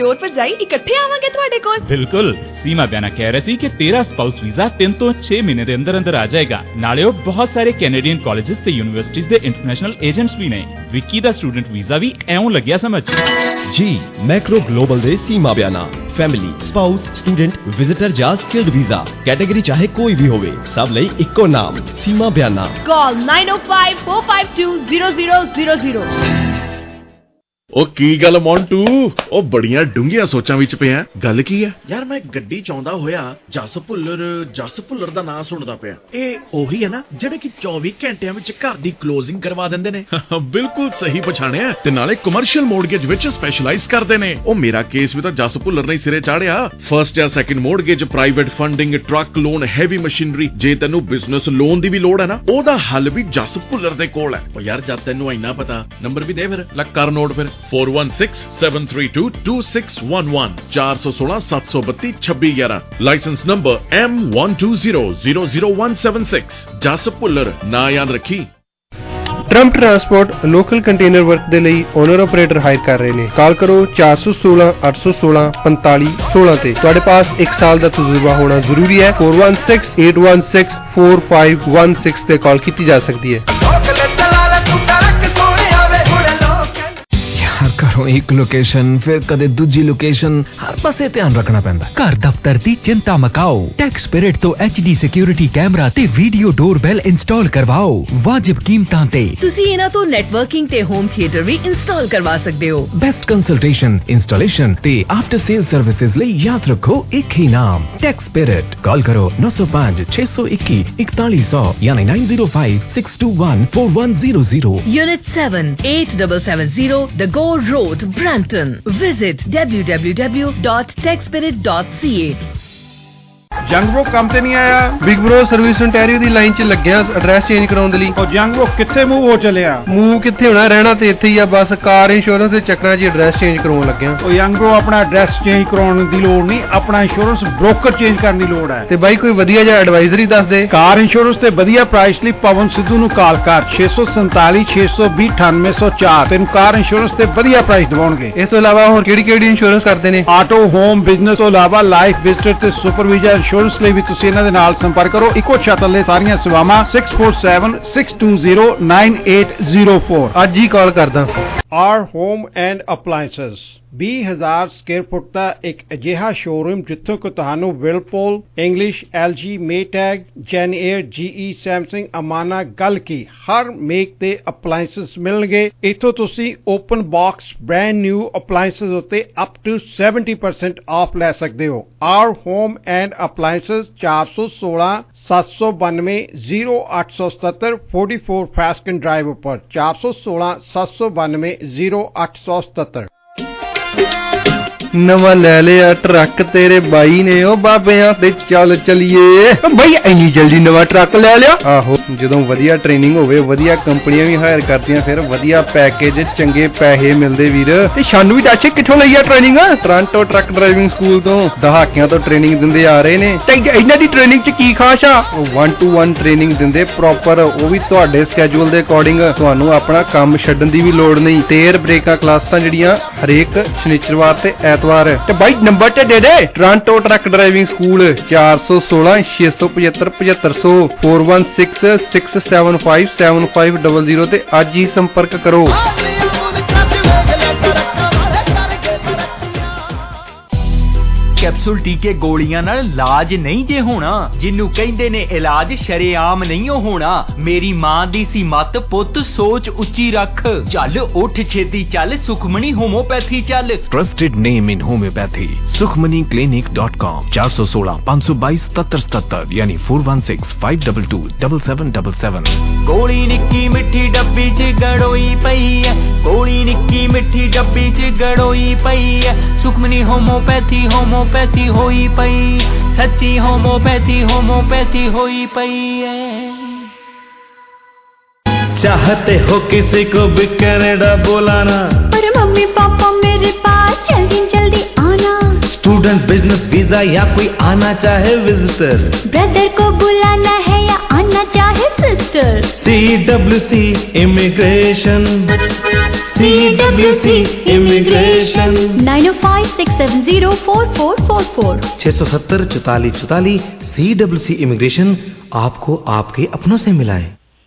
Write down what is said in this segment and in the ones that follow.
पर जाई इकट्ठे आवांगे तुहाडे कोल। बिल्कुल, सीमा बयाना कह रही थी कि तेरा स्पाउस वीजा 3 ਤੋਂ 6 महीने ਦੇ ਅੰਦਰ ਅੰਦਰ ਆ ਜਾਏਗਾ। ਨਾਲੇ ਉਹ ਬਹੁਤ ਸਾਰੇ ਕੈਨੇਡੀਅਨ ਕਾਲਜਸ ਤੇ ਯੂਨੀਵਰਸਿਟੀਜ਼ ਦੇ ਇੰਟਰਨੈਸ਼ਨਲ ਏਜੰਟਸ ਵੀ ਨੇ। ਵਿੱਕੀ ਦਾ ਸਟੂਡੈਂਟ ਵੀਜ਼ਾ ਵੀ ਐਉਂ ਲੱਗਿਆ ਸਮਝ। ਜੀ ਮੈਕਰੋ ਗਲੋਬਲ ਦੇ Seema Biana family spouse student visitor ਜਾਂ ਸਕਿਲਡ ਵੀਜ਼ਾ ਕੈਟਾਗਰੀ ਚਾਹੇ ਕੋਈ ਵੀ ਹੋਵੇ ਸਭ ਲਈ ਇੱਕੋ ਨਾਮ ਸੀਮਾ ਬਿਆਨਾ। ਕਾਲ 9054520000। ਉਹ ਕੀ ਗੱਲ ਮੌਂਟੂ, ਉਹ ਬੜੀਆਂ ਡੂੰਘੀਆਂ ਸੋਚਾਂ ਵਿੱਚ ਪਿਆ। ਗੱਲ ਕੀ ਹੈ ਯਾਰ? ਮੈਂ ਗੱਡੀ ਚਾਉਂਦਾ ਹੋਇਆ ਜਸ ਭੁੱਲਰ ਦਾ ਨਾਂ ਸੁਣਦਾ ਪਿਆ। ਇਹ ਉਹੀ ਹੈ ਨਾ ਜਿਹੜੇ ਕਿ 24 ਘੰਟਿਆਂ ਵਿੱਚ ਘਰ ਦੀ ਕਲੋਜ਼ਿੰਗ ਕਰਵਾ ਦਿੰਦੇ ਨੇ? ਬਿਲਕੁਲ ਸਹੀ ਪਛਾਣਿਆ, ਤੇ ਨਾਲੇ ਕਮਰਸ਼ੀਅਲ ਮੋਰਗੇਜ ਵਿੱਚ ਸਪੈਸ਼ਲਾਈਜ਼ ਕਰਦੇ ਨੇ। ਉਹ ਮੇਰਾ ਕੇਸ ਵੀ ਤਾਂ ਜਸ ਭੁੱਲਰ ਨੇ ਸਿਰੇ ਚਾੜਿਆ। ਫਰਸਟ ਜਾਂ second mortgage, private funding, truck loan, heavy machinery. ਜੇ ਤੈਨੂੰ ਬਿਜ਼ਨਸ ਲੋਨ ਦੀ ਵੀ ਲੋੜ ਹੈ ਨਾ, ਉਹਦਾ ਹੱਲ ਵੀ ਜਸ ਭੁੱਲਰ ਦੇ ਕੋਲ ਹੈ। ਉਹ ਯਾਰ ਜਦ ਤੈਨੂੰ ਇੰਨਾ ਪਤਾ, ਨੰਬਰ ਵੀ ਦੇ ਫਿਰ, ਲੈ ਕਰ ਨੋਟ ਫਿਰ। 4167322611 416-732-2611। Licence number M12000176। ਜਸ ਭੁੱਲਰ ਨਾ ਯਾਦ ਰੱਖੀ। Trump transport local container work ਦੇ ਲਈ ਓਨਰ ਆਪਰੇਟਰ ਹਾਇਰ ਕਰ ਰਹੇ ਨੇ। ਕਾਲ ਕਰੋ 4168164516 ਤੇ। ਤੁਹਾਡੇ ਪਾਸ 1 ਸਾਲ ਦਾ ਤਜਰਬਾ ਹੋਣਾ ਜ਼ਰੂਰੀ ਹੈ। 4168164516 ਤੇ ਕਾਲ ਕੀਤੀ ਜਾ ਸਕਦੀ ਹੈ। ਘਰੋਂ ਇੱਕ ਲੋਕੇਸ਼ਨ, ਫਿਰ ਕਦੇ ਦੂਜੀ ਲੋਕੇਸ਼ਨ, ਹਰ ਪਾਸੇ ਧਿਆਨ ਰੱਖਣਾ ਪੈਂਦਾ। ਘਰ ਦਫ਼ਤਰ ਦੀ ਚਿੰਤਾ ਮਕਾਓ। ਟੈਕਸਪਿਰਿਟ ਤੋਂ HD ਸਿਕਿਉਰਿਟੀ ਕੈਮਰਾ ਤੇ ਵੀਡੀਓ ਡੋਰਬੈਲ ਇੰਸਟਾਲ ਕਰਵਾਓ ਵਾਜਿਬ ਕੀਮਤਾਂ ਤੇ। ਤੁਸੀਂ ਇਹਨਾਂ ਤੋਂ ਨੈਟਵਰਕਿੰਗ ਤੇ ਹੋਮ ਥੀਏਟਰ ਵੀ ਇੰਸਟਾਲ ਕਰਵਾ ਸਕਦੇ ਹੋ। ਬੈਸਟ ਕੰਸਲਟੇਸ਼ਨ, ਇੰਸਟਾਲੇਸ਼ਨ ਤੇ ਆਫਟਰ ਸੇਲ ਸਰਵਿਸਿਜ਼ ਲਈ ਯਾਦ ਰੱਖੋ ਇੱਕ ਹੀ ਨਾਮ ਟੈਕਸਪਿਰਿਟ। ਕਾਲ ਕਰੋ 905-621-4100 ਯਾਨੀ 9056214100। Unit 7 8770 The Gore Road, Brampton. Visit www.techspirit.ca। ਜੰਗ ਬ్రో ਕੰਮ ਤੇ ਨਹੀਂ ਆਇਆ? ਬਿਗ ਬ్రో ਸਰਵਿਸ ontario ਦੀ ਲਾਈਨ 'ਚ ਲੱਗਿਆ ਐਡਰੈਸ ਚੇਂਜ ਕਰਾਉਣ ਦੇ ਲਈ। ਉਹ ਜੰਗ ਬ్రో ਕਿੱਥੇ ਮੂਵ ਹੋ ਚੱਲਿਆ? ਮੂਵ ਕਿੱਥੇ ਹੋਣਾ, ਰਹਿਣਾ ਤੇ ਇੱਥੇ ਹੀ ਆ ਬਸ। ਕਾਰ ਇੰਸ਼ੋਰੈਂਸ ਦੇ ਚੱਕਰਾਂ 'ਚ ਐਡਰੈਸ ਚੇਂਜ ਕਰਾਉਣ ਲੱਗਿਆ। ਉਹ ਜੰਗ ਬ్రో ਆਪਣਾ ਐਡਰੈਸ ਚੇਂਜ ਕਰਾਉਣ ਦੀ ਲੋੜ ਨਹੀਂ, ਆਪਣਾ ਇੰਸ਼ੋਰੈਂਸ ਬ੍ਰੋਕਰ ਚੇਂਜ ਕਰਨ ਦੀ ਲੋੜ ਹੈ। ਤੇ ਬਾਈ ਕੋਈ ਵਧੀਆ ਜਿਹਾ ਐਡਵਾਈਜ਼ਰੀ ਦੱਸ ਦੇ। ਕਾਰ ਇੰਸ਼ੋਰੈਂਸ ਤੇ ਵਧੀਆ ਪ੍ਰਾਈਸ ਲਈ ਪਵਨ ਸਿੱਧੂ ਨੂੰ ਕਾਲ ਕਰ 647-620-9804। ਤੈਨੂੰ ਕਾਰ ਇੰਸ਼ੋਰੈਂਸ ਤੇ ਵਧੀਆ ਪ੍ਰਾਈਸ ਦਿਵਾਉਣਗੇ। ਇਸ ਤੋਂ ਇਲਾਵਾ ਹੋਰ ਕਿਹੜੀ ਇੰਸ਼ੋਰੈਂਸ ਕਰਦੇ ਨੇ? ਆਟੋ, ਹੋਮ, ਬਿਜ਼ਨਸ ਤੋਂ ਇਲਾਵਾ ਲਾਈਫ, ਵਿਜ਼ਟਰ ਤੇ ਸੁਪਰਵਾਈਜ਼ਰ ਇੰਸ਼ੋਰੈਂਸ ਲਈ ਵੀ ਤੁਸੀਂ ਇਹਨਾਂ ਦੇ ਨਾਲ ਸੰਪਰਕ ਕਰੋ। ਇੱਕੋ ਛੱਤ ਥੱਲੇ ਸਾਰੀਆਂ ਸੇਵਾਵਾਂ 6476209804। ਅੱਜ ਹੀ ਕਾਲ ਕਰਦਾ। R home and appliances 20,000 square foot ਦਾ ਇੱਕ ਅਜਿਹਾ ਸ਼ੋਰੂਮ ਜਿੱਥੋਂ ਕਿ ਤੁਹਾਨੂੰ Whirlpool, Inglis, LG, Maytag, Jenn Air, GE, Samsung, Amana, ਗੱਲ ਕੀ ਹਰ ਮੇਕ ਦੇ ਅਪਲਾਇੰਸਸ ਮਿਲਣਗੇ। ਇੱਥੋਂ ਤੁਸੀਂ open box brand new appliances ਉੱਤੇ ਅਪ ਟੂ 70% ਆਫ ਲੈ ਸਕਦੇ ਹੋ। R home and appliances 416-792-0877 44 Fasken drive ਉੱਪਰ 416-792-0877। ਨਵਾਂ ਲੈ ਲਿਆ ਟਰੱਕ ਤੇਰੇ ਬਾਈ ਨੇ, ਉਹ ਬਾਬਿਆਂ ਤੇ ਚੱਲ ਚਲੀਏ। ਬਾਈ ਇੰਨੀ ਜਲਦੀ ਨਵਾਂ ਟਰੱਕ ਲੈ ਲਿਆ? ਆਹੋ, ਜਦੋਂ ਵਧੀਆ ਟ੍ਰੇਨਿੰਗ ਹੋਵੇ, ਵਧੀਆ ਕੰਪਨੀਆਂ ਵੀ ਹਾਇਰ ਕਰਦੀਆਂ, ਫਿਰ ਵਧੀਆ ਪੈਕੇਜ, ਚੰਗੇ ਪੈਸੇ ਮਿਲਦੇ ਵੀਰ। ਤੇ ਸਾਨੂੰ ਵੀ ਦੱਸ ਕਿੱਥੋਂ ਲਈ ਆ training? Toronto truck driving school ਤੋਂ ਦਹਾਕਿਆਂ ਤੋਂ ਟ੍ਰੇਨਿੰਗ ਦਿੰਦੇ ਆ ਰਹੇ ਨੇ। ਤੇ ਇਹਨਾਂ ਦੀ ਟ੍ਰੇਨਿੰਗ 'ਚ ਕੀ ਖਾਸ ਆ? 1-to-1 ਟ੍ਰੇਨਿੰਗ ਦਿੰਦੇ ਪ੍ਰੋਪਰ, ਉਹ ਵੀ ਤੁਹਾਡੇ ਸਕੇਜੂਲ ਦੇ ਅਕੋਰਡਿੰਗ। ਤੁਹਾਨੂੰ ਆਪਣਾ ਕੰਮ ਛੱਡਣ ਦੀ ਵੀ ਲੋੜ ਨਹੀਂ। ਟੇਰ ਬ੍ਰੇਕਾਂ ਕਲਾਸਾਂ ਜਿਹੜੀਆਂ ਹਰੇਕ ਸ਼ਨੀਚਰਵਾਰ ਤੇ ਐਤਵਾਰ। ਤੇ ਬਾਈ ਨੰਬਰ ਤੇ ਦੇ ਦੇ। ਟੋਰਾਂਟੋ ਟਰੱਕ ਡਰਾਈਵਿੰਗ ਸਕੂਲ 416-675-7500 4166757500 ਤੇ ਅੱਜ ਹੀ ਸੰਪਰਕ ਕਰੋ। ਕੈਪਸੂਲ ਟੀਕੇ ਗੋਲੀਆਂ ਨਾਲ ਇਲਾਜ ਨਹੀਂ ਜੇ ਹੋਣਾ। ਜਿਹਨੂੰ ਕਹਿੰਦੇ ਨੇ ਇਲਾਜ ਸ਼ਰੇਆਮ ਨਹੀਂ ਹੋਣਾ। ਮੇਰੀ ਮਾਂ ਦੀ ਸੀ ਮੱਤ, ਪੁੱਤ ਸੋਚ ਉੱਚੀ ਰੱਖ। ਚੱਲ ਉੱਠ ਛੇਤੀ ਚੱਲ, ਸੁਖਮਣੀ ਹੋਮੋਪੈਥੀ ਚੱਲ। Trusted name in homeopathy. sukhmaniclinic.com 416-522-7777 यानी 416-522-7777। ਗੋਲੀ ਨਿੱਕੀ ਮਿੱਠੀ ਡੱਬੀ 'ਚ ਗੜੋਈ ਪਈ ਐ, ਗੋਲੀ ਨਿੱਕੀ ਮਿੱਠੀ ਡੱਬੀ 'ਚ ਗੜੋਈ ਪਈ ਐ। ਸੁਖਮਣੀ ਹੋਮੋਪੈਥੀ ਹੋਮੋਪੈਥੀ ਹੋਈ ਪਈ, ਸੱਚੀ ਹੋਮੋਪੈਥੀ ਹੋਮੋਪੈਥੀ ਹੋਈ पई है। चाहते हो किसी को भी कनाडा बुलाना, पर मम्मी पापा मेरे पास जल्दी जल्दी आना। स्टूडेंट, बिजनेस वीजा या कोई आना चाहे विजिटर, ब्रदर को बुलाना है या आना चाहे sister. CWC immigration, CWC Immigration 9056704444 670 44 44 CWC Immigration आपको आपके अपनों से मिलाए।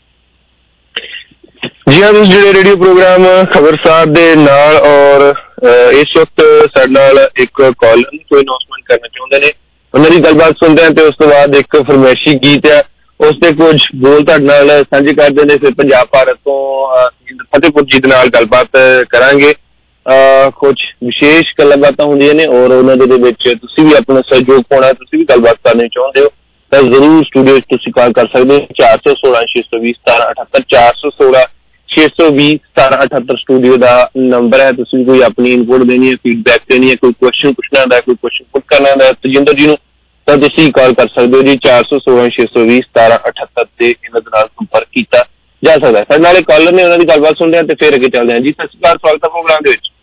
जी हाँ दोस्त, ਜਿਹੜੇ ਰੇਡੀਓ ਪ੍ਰੋਗਰਾਮ ਖਬਰਸਾਰ ਦੇ ਨਾਲ ਔਰ ਇਸ ਵਕਤ ਸਾਡੇ ਨਾਲ ਇੱਕ ਕਾਲਰ ਕੋਈ ਅਨਾਉਂਸਮੈਂਟ ਕਰਨਾ ਚਾਹੁੰਦੇ ਨੇ, ਉਹਨਾਂ ਦੀ ਗੱਲਬਾਤ ਸੁਣਦੇ ਹਾਂ ਤੇ ਉਸ ਤੋਂ ਬਾਅਦ ਇੱਕ ਫਰਮਾਇਸ਼ੀ ਗੀਤ ਹੈ ਉਸ ਦੇ ਕੁਝ ਬੋਲ ਤੁਹਾਡੇ ਨਾਲ ਸਾਂਝੇ ਕਰਦੇ ਨੇ। ਫਿਰ ਪੰਜਾਬ ਭਾਰਤ ਤੋਂ ਫਤਿਹਪੁਰ ਜੀ ਦੇ ਨਾਲ ਗੱਲਬਾਤ ਕਰਾਂਗੇ। ਕੁਝ ਵਿਸ਼ੇਸ਼ ਗੱਲਬਾਤਾਂ ਹੁੰਦੀਆਂ ਨੇ ਔਰ ਉਹਨਾਂ ਦੇ ਵਿੱਚ ਤੁਸੀਂ ਵੀ ਆਪਣਾ ਸਹਿਯੋਗ ਪਾਉਣਾ, ਤੁਸੀਂ ਵੀ ਗੱਲਬਾਤ ਕਰਨੀ ਚਾਹੁੰਦੇ ਹੋ ਤਾਂ ਜ਼ਰੂਰ ਸਟੂਡੀਓ 'ਚ ਤੁਸੀਂ ਕਾਲ ਕਰ ਸਕਦੇ ਹੋ। 416 620 1778 416 620 1778 ਸਟੂਡੀਓ ਦਾ ਨੰਬਰ ਹੈ। ਤੁਸੀਂ ਕੋਈ ਆਪਣੀ ਇਨਪੁਟ ਦੇਣੀ ਹੈ, ਫੀਡਬੈਕ ਦੇਣੀ ਹੈ, ਕੋਈ ਕੁਐਸਚਨ ਪੁੱਛਣਾ ਹੁੰਦਾ, ਕੋਈ ਕੁਐਸਚਨ ਪੁੱਟ ਕਰਨਾ ਹੁੰਦਾ ਤਜਿੰਦਰ ਜੀ ਨੂੰ ਤਾਂ ਤੁਸੀਂ ਕਾਲ ਕਰ ਸਕਦੇ ਹੋ ਜੀ। 416 620 1778 ਤੇ ਇਹਨਾਂ ਦੇ ਨਾਲ ਸੰਪਰਕ ਕੀਤਾ ਜਾ ਸਕਦਾ ਹੈ। ਸਾਡੇ ਨਾਲ ਇੱਕ ਕਾਲਰ ਨੇ, ਉਹਨਾਂ ਦੀ ਗੱਲਬਾਤ ਸੁਣਦੇ ਹਾਂ ਤੇ ਫਿਰ ਅੱਗੇ ਚੱਲਦੇ ਹਾਂ ਜੀ। ਸਤਿ ਸ਼੍ਰੀ ਅਕਾਲ, ਸਵਾਗਤ ਹੈ ਪ੍ਰੋਗਰਾਮ ਦੇ ਵਿੱਚ।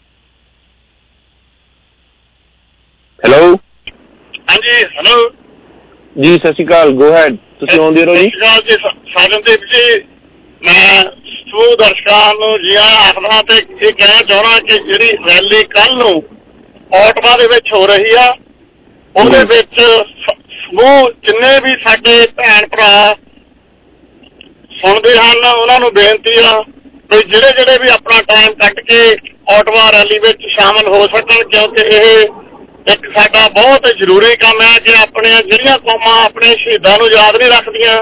ਹੈਲੋ ਹਾਂਜੀ, ਹੈਲੋ ਜੀ, ਸਤਿ ਸ਼੍ਰੀ ਅਕਾਲ, ਗੋ ਹੈਡ, ਤੁਸੀਂ ਆਉਂਦੇ ਰਹੋ ਜੀ। ਸਾਜਨਦੀਪ ਜੀ, ਮੈਂ ਸਮੂਹ ਦਰਸ਼ਕਾਂ ਨੂੰ ਜੀ ਆਖਦਾ ਤੇ ਇਹ ਕਹਿਣਾ ਚਾਹੁੰਦਾ ਕਿ ਜਿਹੜੀ ਰੈਲੀ ਕੱਲ ਨੂੰ ਔਟਵਾ ਦੇ ਵਿੱਚ ਹੋ ਰਹੀ ਆ ਉਹਦੇ ਵਿੱਚ ਸਮੂਹ ਜਿੰਨੇ ਵੀ ਸਾਡੇ ਭੈਣ ਭਰਾ ਸੁਣਦੇ ਹਨ ਉਹਨਾਂ ਨੂੰ ਬੇਨਤੀ ਆ ਵੀ ਜਿਹੜੇ ਵੀ ਆਪਣਾ ਟਾਈਮ ਕੱਢ ਕੇ ਔਟਵਾ ਰੈਲੀ ਵਿੱਚ ਸ਼ਾਮਲ ਹੋ ਸਕਣ, ਕਿਉਂਕਿ ਇਹ ਇੱਕ ਸਾਡਾ ਬਹੁਤ ਜ਼ਰੂਰੀ ਕੰਮ ਹੈ ਕਿ ਆਪਣੀਆਂ ਜਿਹੜੀਆਂ ਕੌਮਾਂ ਆਪਣੇ ਸ਼ਹੀਦਾਂ ਨੂੰ ਯਾਦ ਨਹੀਂ ਰੱਖਦੀਆਂ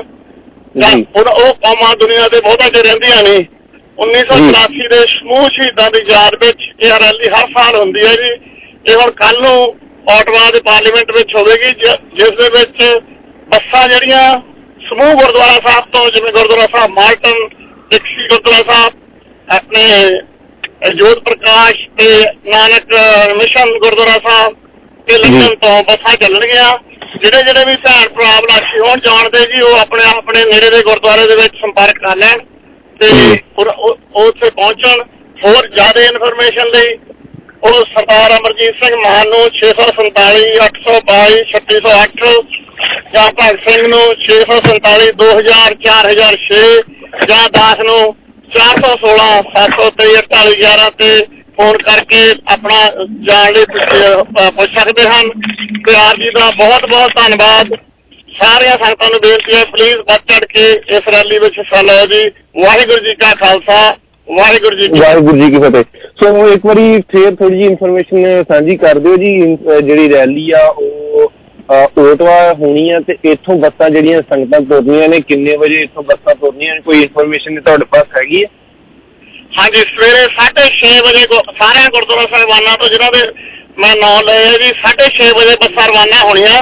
ਉਹ ਕੌਮਾਂ ਦੁਨੀਆ ਦੇ ਬਹੁਤਾਂ 'ਚ ਰਹਿੰਦੀਆਂ ਨੇ। 1984 ਦੇ ਸਮੂਹ ਸ਼ਹੀਦਾਂ ਦੀ ਯਾਦ ਵਿੱਚ ਇਹ ਰੈਲੀ ਹਰ ਸਾਲ ਹੁੰਦੀ ਹੈ ਜੀ। ਇਹ ਹੁਣ ਕੱਲ ਨੂੰ ਔਟਵਾ ਦੇ ਪਾਰਲੀਮੈਂਟ ਵਿੱਚ ਹੋਵੇਗੀ, ਜਿਸ ਦੇ ਵਿੱਚ ਬੱਸਾਂ ਜਿਹੜੀਆਂ ਸਮੂਹ ਗੁਰਦੁਆਰਾ ਸਾਹਿਬ ਤੋਂ, ਜਿਵੇਂ ਗੁਰਦੁਆਰਾ ਸਾਹਿਬ ਮਾਲਟਨ, ਟਿਕਸੀ ਗੁਰਦੁਆਰਾ ਸਾਹਿਬ, ਆਪਣੇ ਜੋਤ ਪ੍ਰਕਾਸ਼ ਤੇ ਨਾਨਕ ਮਿਸ਼ਨ ਗੁਰਦੁਆਰਾ ਸਾਹਿਬ ਤੇ ਲੰਡਨ ਤੋਂ ਬੱਸਾਂ ਚੱਲਣਗੀਆਂ। ਜਿਹੜੇ ਵੀ ਭੈਣ ਭਰਾ ਬਲਾਸ਼ੀ ਹੋਣ ਜਾਣਦੇ ਜੀ ਉਹ ਆਪਣੇ ਨੇੜੇ ਦੇ ਗੁਰਦੁਆਰੇ ਦੇ ਵਿੱਚ ਸੰਪਰਕ ਕਰ ਲੈਣ ਤੇ ਉੱਥੇ ਪਹੁੰਚਣ। ਹੋਰ ਜ਼ਿਆਦਾ ਇਨਫੋਰਮੇਸ਼ਨ ਲਈ ਉਹ ਸਰਦਾਰ ਅਮਰਜੀਤ ਸਿੰਘ ਮਾਨ ਨੂੰ 647 822 3608 ਜਾਂ ਭਗਤ ਸਿੰਘ ਨੂੰ 647 2000 4006 ਜਾਂ ਦਾਸ ਨੂੰ 416 723 4811 ਤੇ ਫੋਨ ਕਰਕੇ ਆਪਣਾ ਜਾਣ ਲਈ ਪੁੱਛ ਸਕਦੇ ਹਨ। ਤੇ ਆਪ ਜੀ ਦਾ ਬਹੁਤ ਬਹੁਤ ਧੰਨਵਾਦ। ਸਾਰੀਆਂ ਸੰਗਤਾਂ ਨੂੰ ਬੇਨਤੀ ਹੈ ਪਲੀਜ਼ ਵੱਧ ਚੜ ਕੇ ਇਸ ਰੈਲੀ ਵਿੱਚ ਹਿੱਸਾ ਲਓ ਜੀ। ਵਾਹਿਗੁਰੂ ਜੀ ਕਾ ਖਾਲਸਾ, ਵਾਹਿਗੁਰੂ ਜੀ ਕੀ ਫਤਿਹ। ਸੋ ਇੱਕ ਵਾਰੀ ਫੇਰ ਥੋੜੀ ਜਿਹੀ ਇਨਫੋਰਮੇਸ਼ਨ ਸਾਂਝੀ ਕਰ ਦਿਓ ਜੀ। ਜਿਹੜੀ ਰੈਲੀ ਆ ਉਹ ਔਟਵਾ ਹੋਣੀ ਆ ਤੇ ਇੱਥੋਂ ਬੱਸਾਂ ਜਿਹੜੀਆਂ ਸੰਗਤਾਂ ਤੁਰਨੀਆਂ ਨੇ, ਕਿੰਨੇ ਵਜੇ ਇੱਥੋਂ ਬੱਸਾਂ ਤੁਰਨੀਆਂ ਨੇ, ਕੋਈ ਇਨਫੋਰਮੇਸ਼ਨ ਤੁਹਾਡੇ ਪਾਸ ਹੈਗੀ ਹੈ? ਹਾਂਜੀ, ਸਵੇਰੇ 6:30 ਵਜੇ ਸਾਰਿਆਂ ਗੁਰਦੁਆਰਾ ਸਾਹਿਬਾਨਾਂ ਤੋਂ ਜਿਹਨਾਂ ਦੇ ਮੈਂ ਨਾਂ ਲਏ ਜੀ 6:30 ਵਜੇ ਬੱਸਾਂ ਰਵਾਨਾ ਹੋਣੀਆਂ।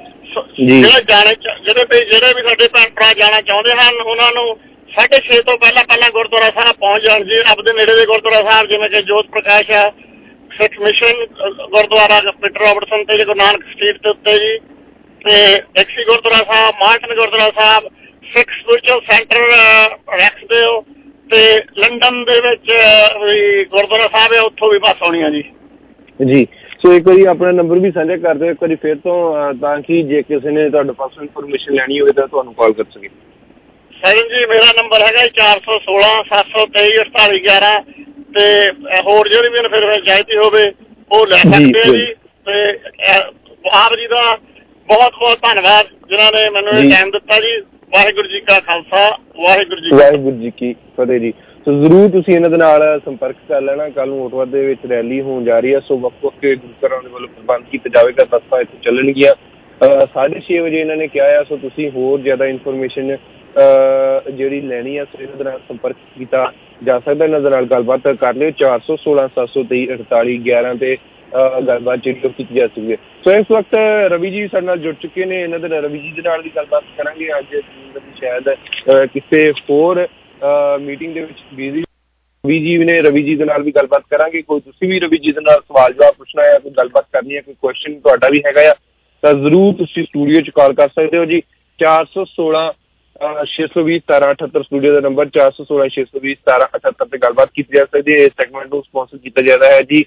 ਜਿਹੜੇ ਵੀ ਸਾਡੇ ਭੈਣ ਭਰਾ ਜਾਣਾ ਚਾਹੁੰਦੇ ਹਨ ਉਹਨਾਂ ਨੂੰ 6:30 ਤੋਂ ਪਹਿਲਾਂ ਗੁਰਦੁਆਰਾ ਸਾਹਿਬ ਪਹੁੰਚ ਜਾਣ ਜੀ। ਰੱਬ ਦੇ ਨੇੜੇ ਦੇ ਗੁਰਦੁਆਰਾ ਸਾਹਿਬ ਜਿਵੇਂ ਕਿ ਜੋਤ ਪ੍ਰਕਾਸ਼ ਆ, Sikh mission Gurdwara Peter Robertson ਤੇ ਗੁਰੂ ਨਾਨਕ ਸਟਰੀਟ ਦੇ ਉੱਤੇ ਜੀ, ਤੇ ਐਕਸੀ Gurdwara Sahib, Malton Gurdwara Sahib, Sikh spiritual centre Rexdale ਤੇ ਲੰਡਨ ਦੇ ਵਿੱਚ ਵੀ ਗੁਰਦੁਆਰਾ ਸਾਹਿਬ ਹੈ, ਉੱਥੋਂ ਵੀ ਬੱਸ ਆਉਣੀ ਆ ਜੀ। ਸੋ ਇੱਕ ਵਾਰੀ ਆਪਣਾ ਨੰਬਰ ਵੀ ਸਾਂਝਾ ਕਰ ਦਿਓ ਇੱਕ ਵਾਰੀ ਫਿਰ ਤੋਂ, ਤਾਂ ਕਿ ਜੇ ਕਿਸੇ ਨੇ ਤੁਹਾਡੇ ਪਾਸੋਂ ਇਨਫੋਰਮੇਸ਼ਨ ਲੈਣੀ ਹੋਵੇ ਤਾਂ ਤੁਹਾਨੂੰ ਕਾਲ ਕਰ ਸਕੇ। ਸਰਨ ਜੀ, ਮੇਰਾ ਨੰਬਰ ਹੈਗਾ 416 723 4811 ਤੇ ਹੋਰ ਜਿਹੜੀ ਵੀ ਇਨਫੋਰਮੇਸ਼ਨ ਚਾਹੀਦੀ ਹੋਵੇ ਉਹ ਲੈ ਸਕਦੇ ਆ ਜੀ। ਤੇ ਆਪ ਜੀ ਦਾ ਬਹੁਤ ਬਹੁਤ ਧੰਨਵਾਦ ਜਿਨ੍ਹਾਂ ਨੇ ਮੈਨੂੰ ਇਹ ਟਾਈਮ ਦਿੱਤਾ ਜੀ। ਵਾਹਿਗੁਰੂ ਜੀ ਕਾ ਖਾਲਸਾ, ਵਾਹਿਗੁਰੂ ਜੀ ਕੀ ਫਤਿਹ ਜੀ। ਸੋ ਜ਼ਰੂਰ ਤੁਸੀਂ ਇਹਨਾਂ ਦੇ ਨਾਲ ਸੰਪਰਕ ਕਰ ਲੈਣਾ। ਕੱਲ ਨੂੰ ਔਟਵਾ ਦੇ ਵਿੱਚ ਰੈਲੀ ਹੋਣ ਜਾ ਰਹੀ ਹੈ, ਸੋ ਵੱਖ-ਵੱਖ ਗੁਰੂ ਘਰਾਂ ਦੇ ਵੱਲੋਂ ਪ੍ਰਬੰਧ ਕੀਤਾ ਜਾਵੇਗਾ। ਬੱਸਾਂ ਇੱਥੇ ਚੱਲਣਗੀਆਂ 6:30 ਵਜੇ ਇਹਨਾਂ ਨੇ ਕਿਹਾ ਆ। ਸੋ ਤੁਸੀਂ ਹੋਰ ਜ਼ਿਆਦਾ ਇਨਫੋਰਮੇਸ਼ਨ ਜਿਹੜੀ ਲੈਣੀ ਆ ਸੋ ਇਹਨਾਂ ਦੇ ਨਾਲ ਸੰਪਰਕ ਕੀਤਾ ਜਾ ਸਕਦਾ। ਇਹਨਾਂ ਦੇ ਨਾਲ ਗੱਲਬਾਤ ਕਰ ਲਿਓ 416 723 4811 ਤੇ ਗੱਲਬਾਤ ਜਿਹੜੀ ਉਹ ਕੀਤੀ ਜਾ ਸਕਦੀ ਹੈ। ਸੋ ਇਸ ਵਕਤ ਰਵੀ ਜੀ ਸਾਡੇ ਨਾਲ ਜੁੜ ਚੁੱਕੇ ਨੇ, ਇਹਨਾਂ ਦੇ ਨਾਲ ਰਵੀ ਜੀ ਦੇ ਨਾਲ ਵੀ ਗੱਲਬਾਤ ਕਰਾਂਗੇ। ਅੱਜ ਸ਼ਾਇਦ ਕਿਸੇ ਹੋਰ ਮੀਟਿੰਗ ਦੇ ਵਿੱਚ ਬਿਜ਼ੀ ਰਵੀ ਜੀ ਨੇ, ਰਵੀ ਜੀ ਦੇ ਨਾਲ ਵੀ ਗੱਲਬਾਤ ਕਰਾਂਗੇ। ਕੋਈ ਤੁਸੀਂ ਵੀ ਰਵੀ ਜੀ ਦੇ ਨਾਲ ਸਵਾਲ ਜਵਾਬ ਪੁੱਛਣਾ ਹੈ, ਕੋਈ ਗੱਲਬਾਤ ਕਰਨੀ ਹੈ, ਕੋਈ ਕੁਐਸਚਨ ਤੁਹਾਡਾ ਵੀ ਹੈਗਾ ਆ ਤਾਂ ਜ਼ਰੂਰ ਤੁਸੀਂ ਸਟੂਡੀਓ 'ਚ ਕਾਲ ਕਰ ਸਕਦੇ ਹੋ ਜੀ। 416 620 1778 ਸਟੂਡੀਓ ਦਾ ਨੰਬਰ 416 620 1778 ਤੇ ਗੱਲਬਾਤ ਕੀਤੀ ਜਾ ਸਕਦੀ ਹੈ। ਇਸ ਸੈਗਮੈਂਟ ਨੂੰ ਸਪਾਂਸਰ ਕੀਤਾ ਜਾ ਰਿਹਾ ਹੈ ਜੀ